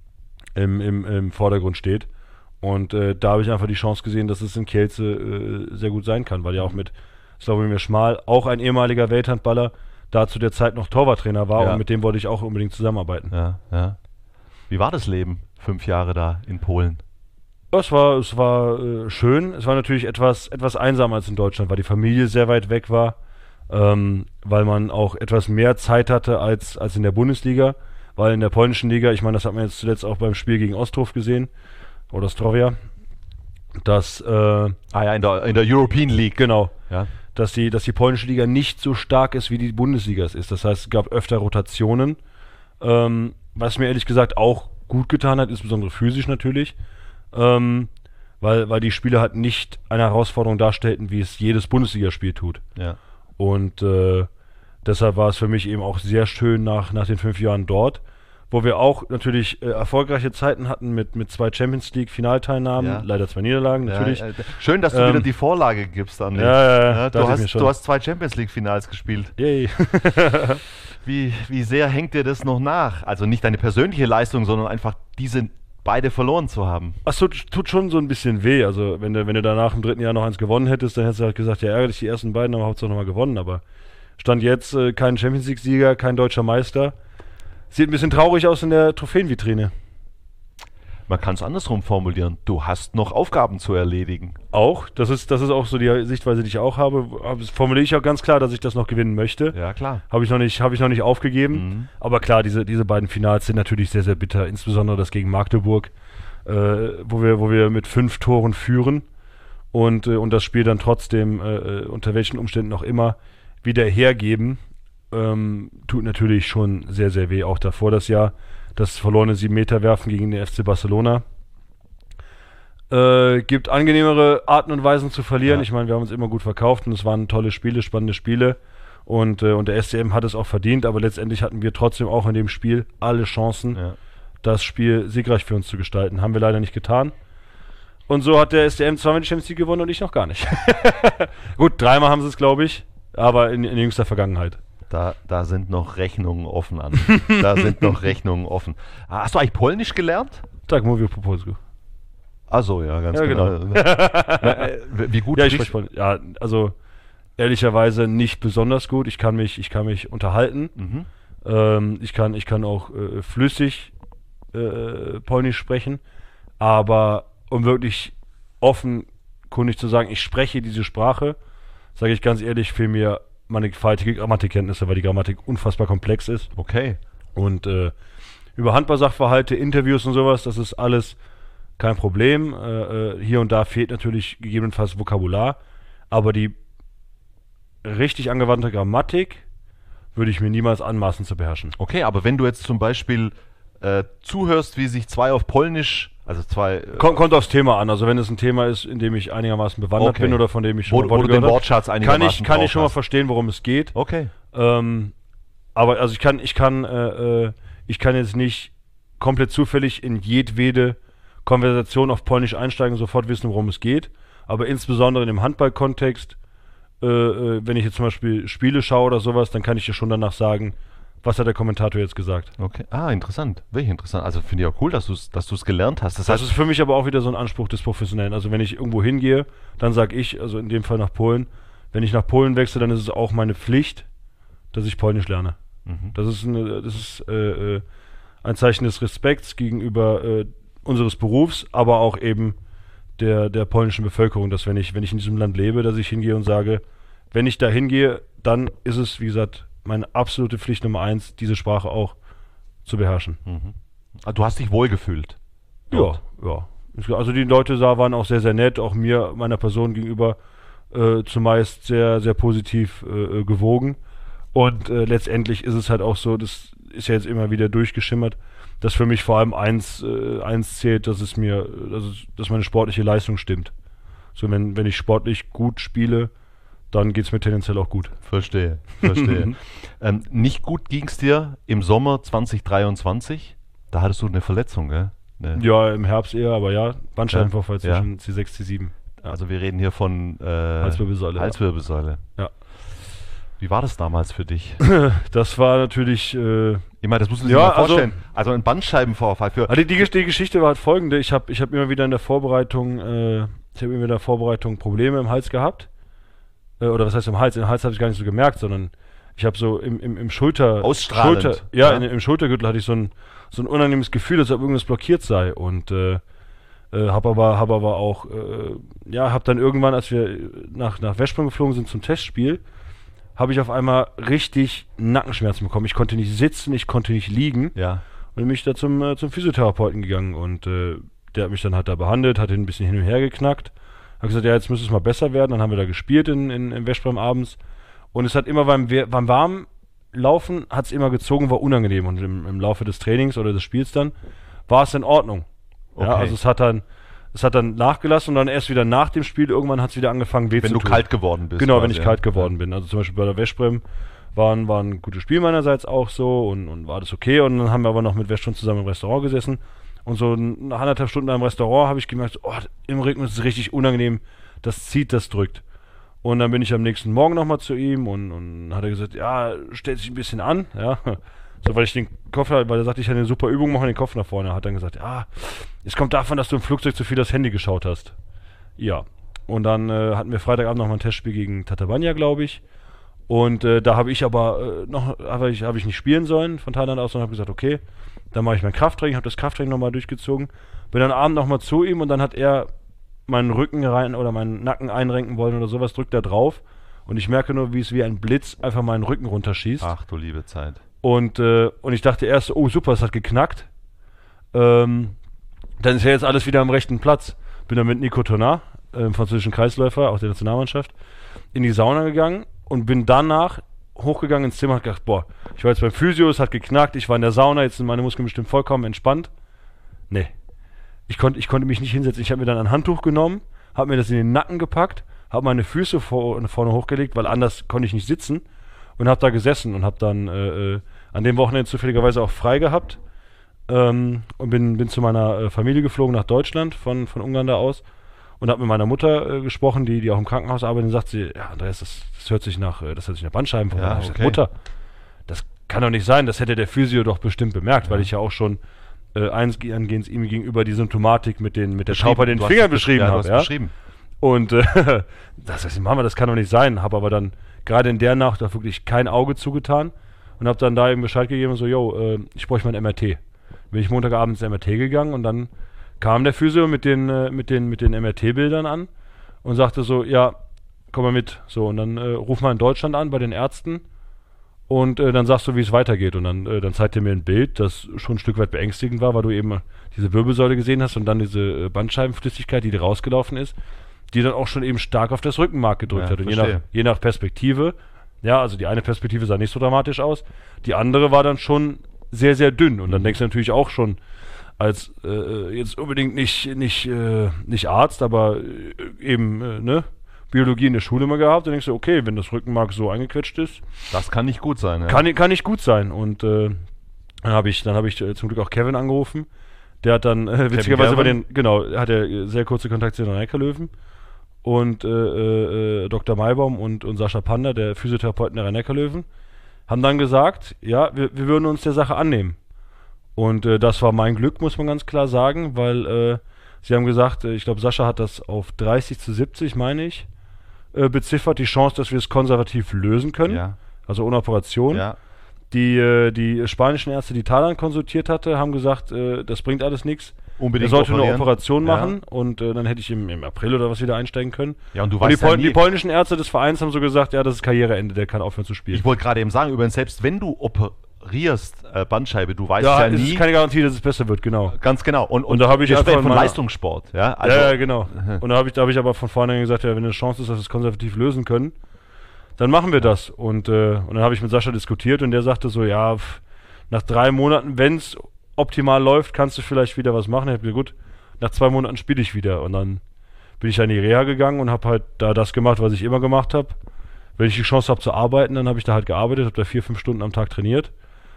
im, im, im Vordergrund steht. Und äh, da habe ich einfach die Chance gesehen, dass es in Kielce äh, sehr gut sein kann, weil ja auch mit Slawomir Schmal, auch ein ehemaliger Welthandballer, da zu der Zeit noch Torwarttrainer war Ja. und mit dem wollte ich auch unbedingt zusammenarbeiten. Ja, ja. Wie war das Leben, fünf Jahre da in Polen? Es war, es war äh, schön. Es war natürlich etwas, etwas einsamer als in Deutschland, weil die Familie sehr weit weg war, ähm, weil man auch etwas mehr Zeit hatte als, als in der Bundesliga, weil in der polnischen Liga, ich meine, das hat man jetzt zuletzt auch beim Spiel gegen Ostrów gesehen, oder Strovia, dass, äh, Ah ja, in der, in der European League. genau, Ja. dass die, dass die polnische Liga nicht so stark ist, wie die Bundesliga es ist. Das heißt, es gab öfter Rotationen, ähm, was mir ehrlich gesagt auch gut getan hat, insbesondere physisch natürlich, ähm, weil, weil die Spiele halt nicht eine Herausforderung darstellten, wie es jedes Bundesligaspiel tut. Ja. Und äh, deshalb war es für mich eben auch sehr schön nach, nach den fünf Jahren dort, wo wir auch natürlich äh, erfolgreiche Zeiten hatten mit, mit zwei Champions League Finalteilnahmen, Ja. leider zwei Niederlagen natürlich. Ja, äh, schön, dass du Ähm, wieder die Vorlage gibst, Andi. Ja, ja, ja, Ja, dachte du, ich mir hast, schon. du hast zwei Champions League Finals gespielt. Yay. Wie, wie sehr hängt dir das noch nach? Also nicht deine persönliche Leistung, sondern einfach diese beide verloren zu haben. Es tut, tut schon so ein bisschen weh. Also, wenn du, wenn du danach im dritten Jahr noch eins gewonnen hättest, dann hättest du halt gesagt, ja, ärgerlich, die ersten beiden, aber Hauptsache nochmal gewonnen. Aber stand jetzt äh, kein Champions League-Sieger, kein deutscher Meister. Sieht ein bisschen traurig aus in der Trophäenvitrine. Man kann es andersrum formulieren. Du hast noch Aufgaben zu erledigen. Auch, das ist, das ist auch so die Sichtweise, die ich auch habe. Das formuliere ich auch ganz klar, dass ich das noch gewinnen möchte. Ja, klar. Habe ich noch nicht, habe ich noch nicht aufgegeben. Mhm. Aber klar, diese, diese beiden Finals sind natürlich sehr, sehr bitter. Insbesondere das gegen Magdeburg, äh, wo wir, wo wir mit fünf Toren führen und, äh, und das Spiel dann trotzdem, äh, unter welchen Umständen auch immer, wieder hergeben. Ähm, tut natürlich schon sehr, sehr weh. Auch davor das Jahr, das verlorene sieben Meter werfen gegen den F C Barcelona. Äh, gibt angenehmere Arten und Weisen zu verlieren. Ja. Ich meine, wir haben uns immer gut verkauft und es waren tolle Spiele, spannende Spiele. Und, äh, und der S C M hat es auch verdient, aber letztendlich hatten wir trotzdem auch in dem Spiel alle Chancen, Ja. das Spiel siegreich für uns zu gestalten. Haben wir leider nicht getan. Und so hat der S C M zweimal die Champions League gewonnen und ich noch gar nicht. Gut, dreimal haben sie es, glaube ich, aber in, in jüngster Vergangenheit. Da, da sind noch Rechnungen offen an. Da sind noch Rechnungen offen. Ah, Hast du eigentlich Polnisch gelernt? Tak mówię po polsku. Achso, ja, ganz Ja, genau. genau. Na, äh, wie gut Ja, ich sprichst- spreche Polnisch. Ja, also ehrlicherweise nicht besonders gut. Ich kann mich, ich kann mich unterhalten. Mhm. Ähm, ich kann, ich kann auch äh, flüssig äh, Polnisch sprechen, aber um wirklich offenkundig zu sagen, ich spreche diese Sprache, sage ich ganz ehrlich, fehlen mir meine gewaltige Grammatikkenntnisse, weil die Grammatik unfassbar komplex ist. Okay. Und äh, über Handballsachverhalte, Interviews und sowas, das ist alles kein Problem. Äh, äh, hier und da fehlt natürlich gegebenenfalls Vokabular, aber die richtig angewandte Grammatik würde ich mir niemals anmaßen zu beherrschen. Okay, aber wenn du jetzt zum Beispiel äh, zuhörst, wie sich zwei auf Polnisch, also zwei, äh, Kommt, kommt aufs Thema an. Also wenn es ein Thema ist, in dem ich einigermaßen bewandert Okay. bin oder von dem ich schon wo, mal wo Worte du den gehört habe, Wortschatz kann einigermaßen ich, kann ich drauf schon mal hast. verstehen, worum es geht. Okay. Ähm, aber also ich kann, ich kann, äh, äh, ich kann jetzt nicht komplett zufällig in jedwede Konversation auf Polnisch einsteigen und sofort wissen, worum es geht. Aber insbesondere in dem Handball-Kontext, äh, äh, wenn ich jetzt zum Beispiel Spiele schaue oder sowas, dann kann ich dir schon danach sagen, was hat der Kommentator jetzt gesagt. Okay. Ah, interessant. Wirklich interessant. Also finde ich auch cool, dass du es dass du's gelernt hast. Das Das heißt, ist für mich aber auch wieder so ein Anspruch des Professionellen. Also wenn ich irgendwo hingehe, dann sage ich, also in dem Fall nach Polen, wenn ich nach Polen wechsle, dann ist es auch meine Pflicht, dass ich Polnisch lerne. Mhm. Das ist, eine, das ist äh, äh, ein Zeichen des Respekts gegenüber äh, unseres Berufs, aber auch eben der, der polnischen Bevölkerung, dass wenn ich, wenn ich in diesem Land lebe, dass ich hingehe und sage, wenn ich da hingehe, dann ist es, wie gesagt, meine absolute Pflicht Nummer eins, diese Sprache auch zu beherrschen. Mhm. Also du hast dich wohlgefühlt? Ja, ja. Also die Leute da waren auch sehr, sehr nett, auch mir, meiner Person gegenüber äh, zumeist sehr, sehr positiv äh, gewogen. Und äh, letztendlich ist es halt auch so, das ist ja jetzt immer wieder durchgeschimmert, dass für mich vor allem eins, äh, eins zählt, dass es mir, dass, es, dass meine sportliche Leistung stimmt. So, wenn, wenn ich sportlich gut spiele, dann geht es mir tendenziell auch gut. Verstehe, verstehe. ähm, nicht gut ging es dir im Sommer zwanzig dreiundzwanzig? Da hattest du eine Verletzung, gell? Eine Ja, im Herbst eher, aber ja, Bandscheibenvorfall Ja. zwischen C sechs, C sieben. Ja. Also wir reden hier von äh, Halswirbelsäule. Halswirbelsäule. Ja. Wie war das damals für dich? Das war natürlich... Äh, Ich meine, das muss man sich Ja, mal also- vorstellen. Also, ein Bandscheibenvorfall für... Also die, die, die Geschichte war halt folgende. Ich habe ich hab immer wieder in der Vorbereitung, äh, ich habe immer wieder in der Vorbereitung Probleme im Hals gehabt. Äh, oder was heißt im Hals? Im Hals habe ich gar nicht so gemerkt, sondern ich habe so im, im, im Schulter... Ausstrahlend. Schulter, ja, Ja. In, im Schultergürtel hatte ich so ein, so ein unangenehmes Gefühl, als ob irgendwas blockiert sei. Und äh, äh, habe aber, hab aber auch, äh, ja, habe dann irgendwann, als wir nach, nach Westbrem geflogen sind zum Testspiel, habe ich auf einmal richtig Nackenschmerzen bekommen. Ich konnte nicht sitzen, ich konnte nicht liegen. Ja. Und bin mich da zum, äh, zum Physiotherapeuten gegangen und äh, der hat mich dann halt da behandelt, hat ihn ein bisschen hin und her geknackt. Hat gesagt, ja, jetzt müsste es mal besser werden. Dann haben wir da gespielt in, in, in Westbrem abends. Und es hat immer beim, We- beim Warmlaufen hat es immer gezogen, war unangenehm. Und im, im Laufe des Trainings oder des Spiels dann war es in Ordnung. Ja, Okay. also es hat dann es hat dann nachgelassen und dann erst wieder nach dem Spiel irgendwann hat es wieder angefangen weh Wenn zu du tun. kalt geworden bist. Genau, wenn quasi, ich ja. kalt geworden bin. Also zum Beispiel bei der Westbrem waren, war ein gutes Spiel meinerseits auch so und, und war das okay. Und dann haben wir aber noch mit Westbrem zusammen im Restaurant gesessen. Und so nach anderthalb Stunden im Restaurant habe ich gemerkt, oh, im Rücken ist es richtig unangenehm. Das zieht, das drückt. Und dann bin ich am nächsten Morgen nochmal zu ihm und, und hat er gesagt, ja, stellt sich ein bisschen an. Ja, so, weil ich den Kopf, weil er sagte, ich hatte eine super Übung, mache den Kopf nach vorne. Hat dann gesagt, ja, es kommt davon, dass du im Flugzeug zu viel das Handy geschaut hast. Ja. Und dann äh, hatten wir Freitagabend nochmal ein Testspiel gegen Tatabanya, glaube ich. Und äh, da habe ich aber äh, noch, habe ich, hab ich nicht spielen sollen von Thailand aus und habe gesagt, okay, dann mache ich mein Krafttraining, habe das Krafttraining nochmal durchgezogen. Bin dann abend nochmal zu ihm und dann hat er meinen Rücken rein oder meinen Nacken einrenken wollen oder sowas, drückt er drauf. Und ich merke nur, wie es wie ein Blitz einfach meinen Rücken runterschießt. Ach du liebe Zeit. Und, äh, und ich dachte erst, oh super, es hat geknackt. Ähm, dann ist ja jetzt alles wieder am rechten Platz. Bin dann mit Nico Tonat, äh, französischen Kreisläufer, auch der Nationalmannschaft, in die Sauna gegangen und bin danach hochgegangen ins Zimmer und gedacht, boah, ich war jetzt beim Physio, es hat geknackt, ich war in der Sauna, jetzt sind meine Muskeln bestimmt vollkommen entspannt. Nee. Ich, konnt, ich konnte mich nicht hinsetzen. Ich habe mir dann ein Handtuch genommen, habe mir das in den Nacken gepackt, habe meine Füße vor, vorne hochgelegt, weil anders konnte ich nicht sitzen und habe da gesessen und habe dann äh, äh, an dem Wochenende zufälligerweise auch frei gehabt ähm, und bin, bin zu meiner äh, Familie geflogen nach Deutschland von, von Ungarn da aus und habe mit meiner Mutter äh, gesprochen, die, die auch im Krankenhaus arbeitet und sagt sie, ja Andreas, das, das hört sich nach, äh, das hört sich nach Bandscheibenvorfall Ja, an. Ich sag, okay. Mutter, das kann doch nicht sein, das hätte der Physio doch bestimmt bemerkt, weil ich ja auch schon äh, eingehend ihm gegenüber die Symptomatik mit, den, mit der Taupe bei den Du hast Fingern es besch- beschrieben ja, du habe. hast Ja? beschrieben. Und äh, das heißt, Mama, das kann doch nicht sein. Habe aber dann gerade in der Nacht auch wirklich kein Auge zugetan und habe dann da eben Bescheid gegeben, so, yo, äh, ich bräuchte mal ein M R T. Bin ich Montagabend ins M R T gegangen und dann kam der Physio mit den, äh, mit den, mit den M R T-Bildern an und sagte so, ja, komm mal mit. So, und dann äh, ruf mal in Deutschland an bei den Ärzten und äh, dann sagst du, wie es weitergeht. Und dann, äh, dann zeigt er mir ein Bild, das schon ein Stück weit beängstigend war, weil du eben diese Wirbelsäule gesehen hast und dann diese äh, Bandscheibenflüssigkeit, die da rausgelaufen ist, die dann auch schon eben stark auf das Rückenmark gedrückt Ja, hat. Und je nach, verstehe. je nach Perspektive, ja, also die eine Perspektive sah nicht so dramatisch aus, die andere war dann schon sehr, sehr dünn. Und dann denkst du natürlich auch schon, als äh, jetzt unbedingt nicht, nicht, äh, nicht Arzt, aber äh, eben, äh, ne, Biologie in der Schule mal gehabt, dann denkst du, okay, wenn das Rückenmark so eingequetscht ist, Das kann nicht gut sein. Ja. kann, kann nicht gut sein. Und äh, dann habe ich, dann hab ich äh, zum Glück auch Kevin angerufen. Der hat dann äh, witzigerweise bei Kevin? den, genau, hat er äh, sehr kurze Kontakte zu den Rhein-Neckar-Löwen. Und äh, äh, Doktor Maibaum und, und Sascha Panda, der Physiotherapeuten der Rhein-Neckar-Löwen, haben dann gesagt, ja, wir, wir würden uns der Sache annehmen. Und äh, das war mein Glück, muss man ganz klar sagen, weil äh, sie haben gesagt, äh, ich glaube, Sascha hat das auf dreißig zu siebzig, meine ich, äh, beziffert, die Chance, dass wir es konservativ lösen können, Ja. also ohne Operation. Ja. Die, äh, die spanischen Ärzte, die Thailand konsultiert hatte, haben gesagt, äh, das bringt alles nichts. Unbedingt Er sollte operieren. eine Operation Ja. machen und äh, dann hätte ich im, im April oder was wieder einsteigen können. Ja, und du Und die, weißt ja Pol nie- die polnischen Ärzte des Vereins haben so gesagt, ja, das ist Karriereende, der kann aufhören zu spielen. Ich wollte gerade eben sagen, übrigens, selbst wenn du operierst, äh, Bandscheibe, du weißt ja, ja, es nie. ist keine Garantie, dass es besser wird, genau. Ganz genau. Und, Und da habe ich wir einfach sprechen von mal- Leistungssport. Ja, also, ja, ja, genau. Und da habe ich, da hab ich aber von vornherein gesagt, ja, wenn eine Chance ist, dass wir es konservativ lösen können, dann machen wir das. Und, äh, und dann habe ich mit Sascha diskutiert und der sagte so, ja, pff, nach drei Monaten, wenn es optimal läuft, kannst du vielleicht wieder was machen. Ich habe gesagt, gut, nach zwei Monaten spiele ich wieder. Und dann bin ich in die Reha gegangen und habe halt da das gemacht, was ich immer gemacht habe. Wenn ich die Chance habe zu arbeiten, dann habe ich da halt gearbeitet, habe da vier, fünf Stunden am Tag trainiert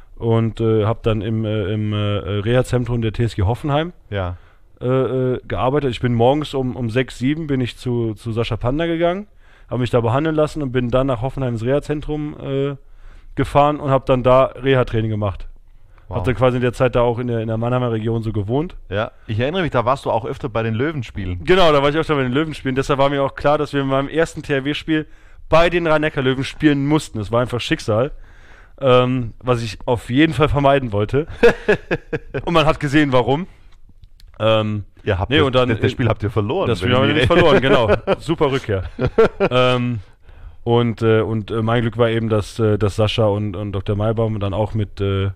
und äh, habe dann im, äh, im äh, Reha-Zentrum der T S G Hoffenheim ja. äh, äh, gearbeitet. Ich bin morgens um, um sechs, sieben bin ich zu, zu Sascha Panda gegangen, habe mich da behandeln lassen und bin dann nach Hoffenheim ins Reha-Zentrum äh, gefahren und habe dann da Reha-Training gemacht. Wow. Hab dann quasi in der Zeit da auch in der, in der Mannheimer Region so gewohnt. Ja, ich erinnere mich, da warst du auch öfter bei den Löwenspielen. Genau, da war ich auch schon bei den Löwenspielen. Deshalb war mir auch klar, dass wir in meinem ersten T H W-Spiel bei den Rhein-Neckar-Löwen spielen mussten. Das war einfach Schicksal, ähm, was ich auf jeden Fall vermeiden wollte. Und man hat gesehen, warum. Ähm, Ihr habt Nee, das, und dann- das, das Spiel habt ihr verloren. Das wenn Spiel haben wir ich nicht mich verloren, genau. Super Rückkehr. ähm, und äh, und äh, mein Glück war eben, dass, äh, dass Sascha und, und Doktor Maybaum dann auch mit äh,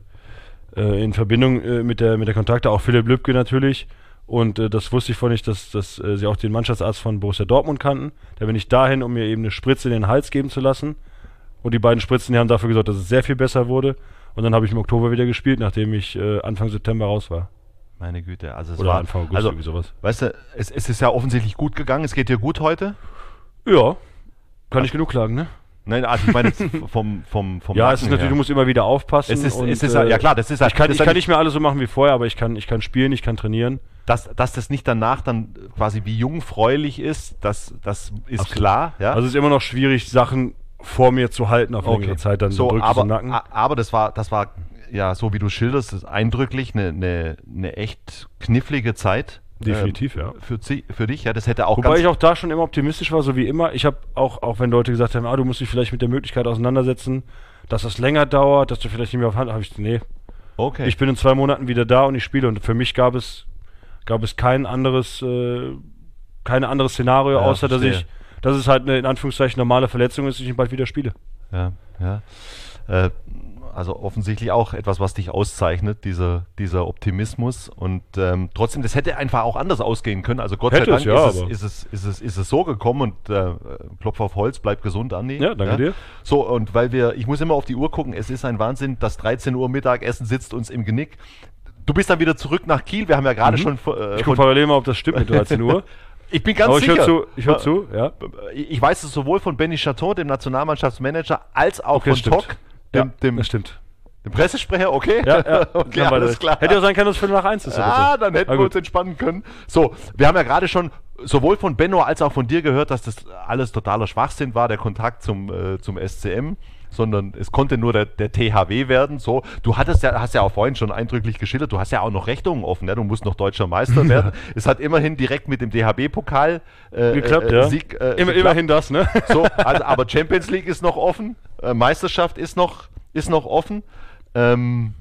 äh, in Verbindung äh, mit der mit der Kontakte, auch Philipp Lübke natürlich. Und äh, das wusste ich vorhin nicht, dass, dass äh, sie auch den Mannschaftsarzt von Borussia Dortmund kannten. Da bin ich dahin, um mir eben eine Spritze in den Hals geben zu lassen. Und die beiden Spritzen, die haben dafür gesorgt, dass es sehr viel besser wurde. Und dann habe ich im Oktober wieder gespielt, nachdem ich äh, Anfang September raus war. Meine Güte, also es Oder war, Anfang August, also, irgendwie sowas. weißt du, es, es ist ja offensichtlich gut gegangen. Es geht dir gut heute? Ja, kann ich genug klagen, ne? Nein, also ich meine jetzt vom, vom, vom Ja, Nacken es ist natürlich, her. du musst immer wieder aufpassen. Es ist, und, es ist ja, äh, ja klar, das ist ja, Ich kann, das ich ist kann ja nicht mehr alles so machen wie vorher, aber ich kann, ich kann spielen, ich kann trainieren. dass, dass das nicht danach dann quasi wie jungfräulich ist, das, das ist Absolut. klar. Ja? Also es ist immer noch schwierig, Sachen vor mir zu halten auf längere Zeit, dann so, drückt es aber, im Nacken. a- aber das war, das war ja so wie du schilderst, das ist eindrücklich, eine, eine, eine echt knifflige Zeit. Definitiv, ähm, ja. Für, zi- für dich, ja, das hätte auch Wobei ganz ich auch da schon immer optimistisch war, so wie immer. Ich habe auch, auch wenn Leute gesagt haben, ah, du musst dich vielleicht mit der Möglichkeit auseinandersetzen, dass das länger dauert, dass du vielleicht nicht mehr auf Hand, habe ich nee, okay. ich bin in zwei Monaten wieder da und ich spiele und für mich gab es gab es kein anderes äh, kein anderes Szenario, Ja, außer dass verstehe. ich dass es halt eine in Anführungszeichen normale Verletzung ist und ich bald wieder spiele. Ja, ja. Äh, also offensichtlich auch etwas, was dich auszeichnet, dieser, dieser Optimismus. Und ähm, trotzdem, das hätte einfach auch anders ausgehen können. Also Gott Hätte sei es, Dank ja, ist, es, aber- ist, es, ist, es, ist es so gekommen und äh, Klopf auf Holz, bleib gesund, Andi. Ja, danke dir. So, und weil wir, ich muss immer auf die Uhr gucken, es ist ein Wahnsinn, das dreizehn Uhr Mittagessen sitzt uns im Genick. Du bist dann wieder zurück nach Kiel, wir haben ja gerade Mhm. schon äh, Ich gucke parallel mal, ob das stimmt mit dreizehn Uhr. ich bin ganz Aber ich sicher. höre zu, ich höre zu, ja. Ich weiß es sowohl von Benny Chateau, dem Nationalmannschaftsmanager, als auch Okay, von stimmt. Tock, dem, Ja, dem, das stimmt. dem Pressesprecher, okay? Ja, ja. okay, Dann war alles das- klar. Hätte ja sein können, dass es Viertel nach eins ist. oder Ah, so. dann hätten Na wir gut. uns entspannen können. So, wir haben ja gerade schon sowohl von Benno als auch von dir gehört, dass das alles totaler Schwachsinn war, der Kontakt zum, äh, zum S C M, sondern es konnte nur der, der T H W werden. So, du hattest ja, hast ja auch vorhin schon eindrücklich geschildert, du hast ja auch noch Rechnungen offen, ja? Du musst noch deutscher Meister werden. Es hat immerhin direkt mit dem D H B-Pokal äh, Geklappt, äh, ja. Sieg, äh, Immer, geklappt. immerhin das, ne? So, also, aber Champions League ist noch offen, äh, Meisterschaft ist noch, ist noch offen. Ähm,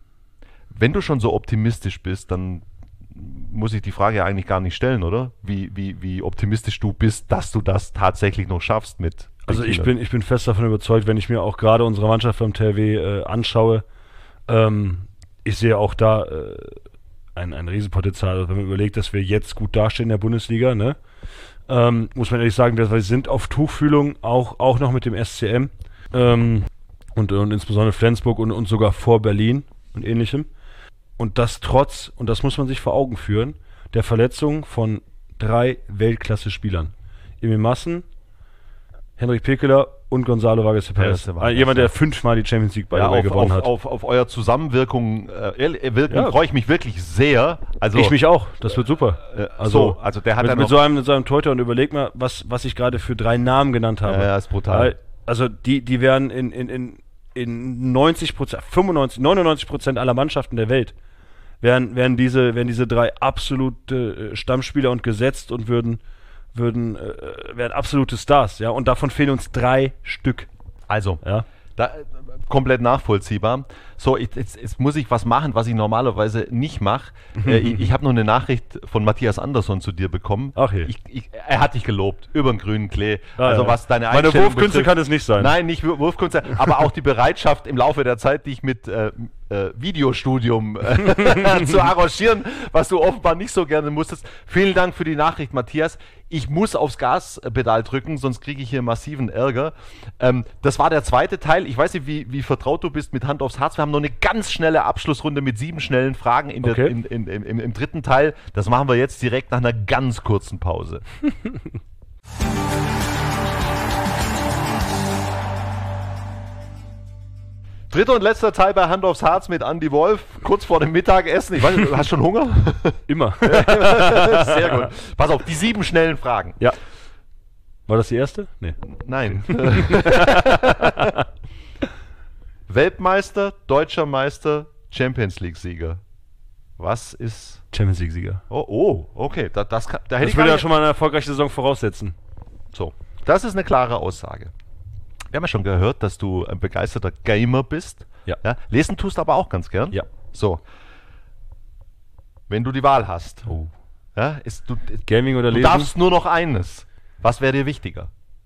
wenn du schon so optimistisch bist, dann muss ich die Frage ja eigentlich gar nicht stellen, oder? Wie, wie, wie optimistisch du bist, dass du das tatsächlich noch schaffst mit. Also ich Kielern. bin, ich bin fest davon überzeugt, wenn ich mir auch gerade unsere Mannschaft beim T H W äh, anschaue, ähm, ich sehe auch da äh, ein, ein Riesenpotenzial. Also wenn man überlegt, dass wir jetzt gut dastehen in der Bundesliga, ne? ähm, muss man ehrlich sagen, dass wir sind auf Tuchfühlung, auch, auch noch mit dem S C M ähm, und, und insbesondere Flensburg und, und sogar vor Berlin und ähnlichem. Und das trotz, und das muss man sich vor Augen führen, der Verletzung von drei Weltklasse-Spielern. Emil Massen, Henrik Pekeler und Gonzalo Vargas Perez, Perez. Vargas, Jemand, der ja. fünfmal die Champions League by ja, the way auf, gewonnen auf, hat. auf, auf euer Zusammenwirkung äh, ehrlich- Wirken Ja. freue ich mich wirklich sehr. Also, Ich mich auch, das wird super. äh, Also, so, also der hat mit, ja mit noch. so einem, mit so einem Torhüter und überleg mal, was, was ich gerade für drei Namen genannt habe. Ja, ja, ist brutal. Weil, Also die, die werden in, in, in, in neunzig Prozent, fünfundneunzig, neunundneunzig Prozent aller Mannschaften der Welt wären, wären, diese, wären diese drei absolute äh, Stammspieler und gesetzt und würden, würden äh, wären absolute Stars, ja, und davon fehlen uns drei Stück. Also, Ja. Da, äh, komplett nachvollziehbar. So, ich, jetzt, jetzt muss ich was machen, was ich normalerweise nicht mache. äh, ich ich habe noch eine Nachricht von Matthias Andersson zu dir bekommen. Ach je. Ich, ich, er hat dich gelobt, über den grünen Klee. Ah, also ja. was deine Meine Einstellung Wurfkünste betrifft. kann es nicht sein. Nein, nicht Wur- Wurfkünste, aber auch die Bereitschaft im Laufe der Zeit, dich mit äh, äh, Videostudium äh, zu arrangieren, was du offenbar nicht so gerne musstest. Vielen Dank für die Nachricht, Matthias. Ich muss aufs Gaspedal drücken, sonst kriege ich hier massiven Ärger. Ähm, das war der zweite Teil. Ich weiß nicht, wie, wie vertraut du bist mit Hand aufs Herz. Wir haben noch eine ganz schnelle Abschlussrunde mit sieben schnellen Fragen in der, Okay. in, in, im, im dritten Teil. Das machen wir jetzt direkt nach einer ganz kurzen Pause. Dritter und letzter Teil bei Hand aufs Herz mit Andy Wolf, kurz vor dem Mittagessen. Ich weiß nicht, du hast schon Hunger? Immer. Sehr gut. Pass auf, die sieben schnellen Fragen. Ja. War das die erste? Nee. Nein. Weltmeister, Deutscher Meister, Champions League-Sieger. Was ist... Champions League-Sieger. Oh, oh, okay. Da, das kann, da hätte Das ich würde gar ja nicht- schon mal eine erfolgreiche Saison voraussetzen. So, das ist eine klare Aussage. Wir haben ja schon gehört, dass du ein begeisterter Gamer bist. Ja. Lesen tust aber auch ganz gern. Ja. So. Wenn du die Wahl hast. Oh. Ja, ist, du, Gaming oder du Lesen? darfst nur noch eines. Was wäre dir wichtiger?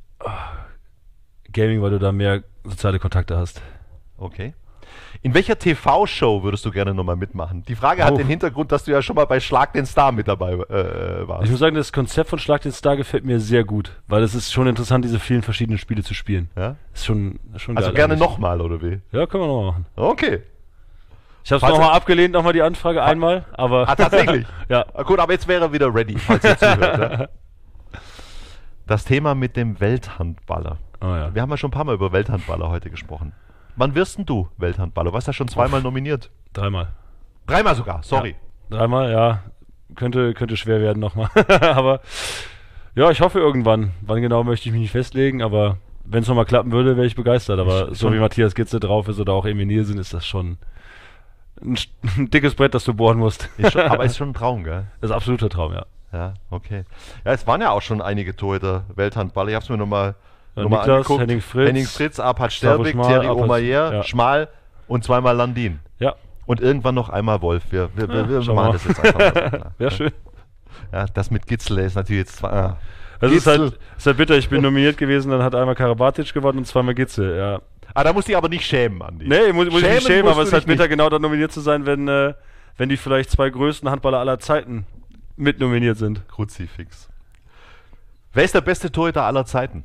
Gaming, weil du da mehr soziale Kontakte hast. Okay. In welcher T V-Show würdest du gerne nochmal mitmachen? Die Frage hat Oh. den Hintergrund, dass du ja schon mal bei Schlag den Star mit dabei äh, warst. Ich muss sagen, das Konzept von Schlag den Star gefällt mir sehr gut, weil es ist schon interessant, diese vielen verschiedenen Spiele zu spielen. Ja? Ist schon, schon Also geil gerne eigentlich. nochmal, oder wie? Ja, können wir nochmal machen. Okay. Ich habe es Falls- nochmal abgelehnt, nochmal die Anfrage einmal, aber... Ah, tatsächlich? Ja. Ah, gut, aber jetzt wäre er wieder ready, falls ihr zuhört. Ja? Das Thema mit dem Welthandballer. Oh ja. Wir haben ja schon ein paar Mal über Welthandballer heute gesprochen. Wann wirst denn du Welthandballer? Du warst ja schon zweimal nominiert. Dreimal. Dreimal sogar, sorry. Ja. Dreimal, ja. Könnte, könnte schwer werden nochmal. Aber ja, ich hoffe irgendwann. Wann genau möchte ich mich nicht festlegen, aber wenn es nochmal klappen würde, wäre ich begeistert. Aber Ist so schon- wie Matthias Gitze drauf ist oder auch Emil Nielsen, ist das schon ein, st- ein dickes Brett, das du bohren musst. Ist schon, aber ist schon ein Traum, gell? Das ist ein absoluter Traum, ja. Ja, okay. Ja, es waren ja auch schon einige Torhüter Welthandballer. Ich habe es mir nochmal Ja, noch mal Niklas, angeguckt. Henning Fritz, Henning Fritz, Arpad Gustavo Sterbik, Schmal, Thierry Arpad- Omeyer, ja. Schmal und zweimal Landin. Ja, Und irgendwann noch einmal Wolf. Wir, wir, wir, Ja, wir schauen machen wir das jetzt einfach mal. so. wäre schön. Ja, das mit Gitzel ist natürlich jetzt zwar. Ah. Das ist Gitzel. halt, ist halt bitter, ich bin nominiert gewesen, dann hat einmal Karabatic gewonnen und zweimal Gitze, ja. Ah, da musst du dich aber nicht schämen, Andi. Nee, muss, muss ich Schämen nicht schämen, musst aber du es ist halt dich nicht. bitter, genau da nominiert zu sein, wenn, äh, wenn die vielleicht zwei größten Handballer aller Zeiten mit nominiert sind. Kruzifix. Wer ist der beste Torhüter aller Zeiten?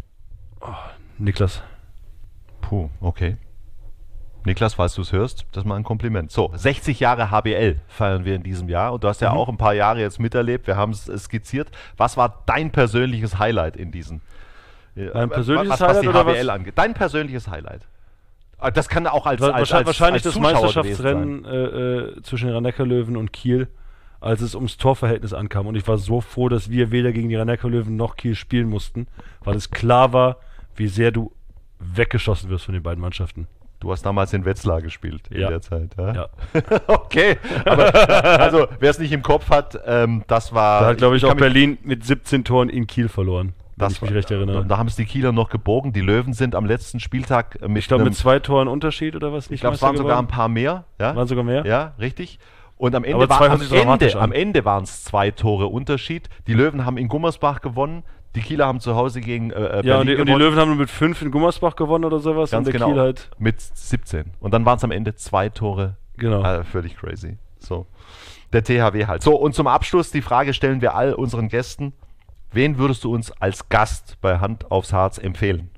Niklas. Puh, okay. Niklas, falls du es hörst, das ist mal ein Kompliment. So, sechzig Jahre H B L feiern wir in diesem Jahr und du hast ja Mhm. auch ein paar Jahre jetzt miterlebt. Wir haben es skizziert. Was war dein persönliches Highlight in diesen? äh, Mein persönliches was, was Highlight die oder H B L was? angeht. Dein persönliches Highlight. Ah, Das kann auch als, Wa- als, wahrscheinlich als, wahrscheinlich als das Zuschauer Meisterschaftsrennen äh, äh, zwischen den Rhein-Neckar-Löwen und Kiel, als es ums Torverhältnis ankam. Und ich war so froh, dass wir weder gegen die Rhein-Neckar-Löwen noch Kiel spielen mussten, weil es klar war, wie sehr du weggeschossen wirst von den beiden Mannschaften. Du hast damals in Wetzlar gespielt in Ja. der Zeit. Ja? Ja. Okay, aber also wer es nicht im Kopf hat, ähm, das war. Da hat, glaube ich, auch kann mich- Berlin mit siebzehn Toren in Kiel verloren, wenn Das ich mich war- recht erinnere. Da haben es die Kieler noch gebogen. Die Löwen sind am letzten Spieltag äh, mit Ich glaube, einem- mit zwei Toren Unterschied oder was? ich Nicht glaube, es Meister waren sogar ein geworden? paar mehr. Ja, Waren sogar mehr? ja richtig. Und am Aber Ende, zwei war, hört am sich dramatisch Ende, an. am Ende waren es zwei Tore Unterschied. Die Löwen haben in Gummersbach gewonnen. Die Kieler haben zu Hause gegen äh, Berlin Ja, und die, und die gewonnen. Löwen haben nur mit fünf in Gummersbach gewonnen oder sowas. Ganz und der genau. Kiel halt. Mit siebzehn. Und dann waren es am Ende zwei Tore. Genau. Äh, völlig crazy. So. Der T H W halt. So, und zum Abschluss, die Frage stellen wir all unseren Gästen. Wen würdest du uns als Gast bei Hand aufs Harz empfehlen?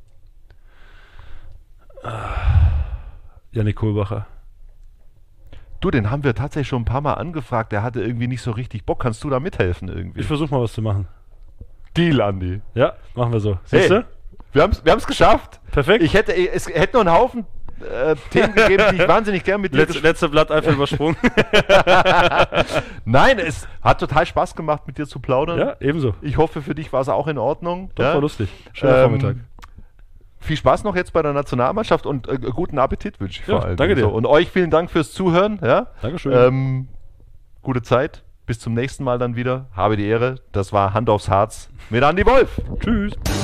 Jannik Kohlbacher. Du, den haben wir tatsächlich schon ein paar Mal angefragt. Der hatte irgendwie nicht so richtig Bock. Kannst du da mithelfen irgendwie? Ich versuche mal was zu machen. Deal, Andi. Ja, machen wir so. Hey, Siehst du? wir haben es wir haben's geschafft. Perfekt. Ich hätte, es hätte noch einen Haufen äh, Themen gegeben, die ich wahnsinnig gern mit dir Letz, letzte Blatt einfach übersprungen. Nein, es hat total Spaß gemacht, mit dir zu plaudern. Ja, ebenso. Ich hoffe, für dich war es auch in Ordnung. Doch, ja? war lustig. Schöner Ähm, Vormittag. Viel Spaß noch jetzt bei der Nationalmannschaft und äh, guten Appetit wünsche ich Ja, vor allem. danke dir. So, und euch vielen Dank fürs Zuhören. Ja? Dankeschön. Ähm, gute Zeit. Bis zum nächsten Mal dann wieder. Habe die Ehre. Das war Hand aufs Harz mit Andi Wolf. Tschüss.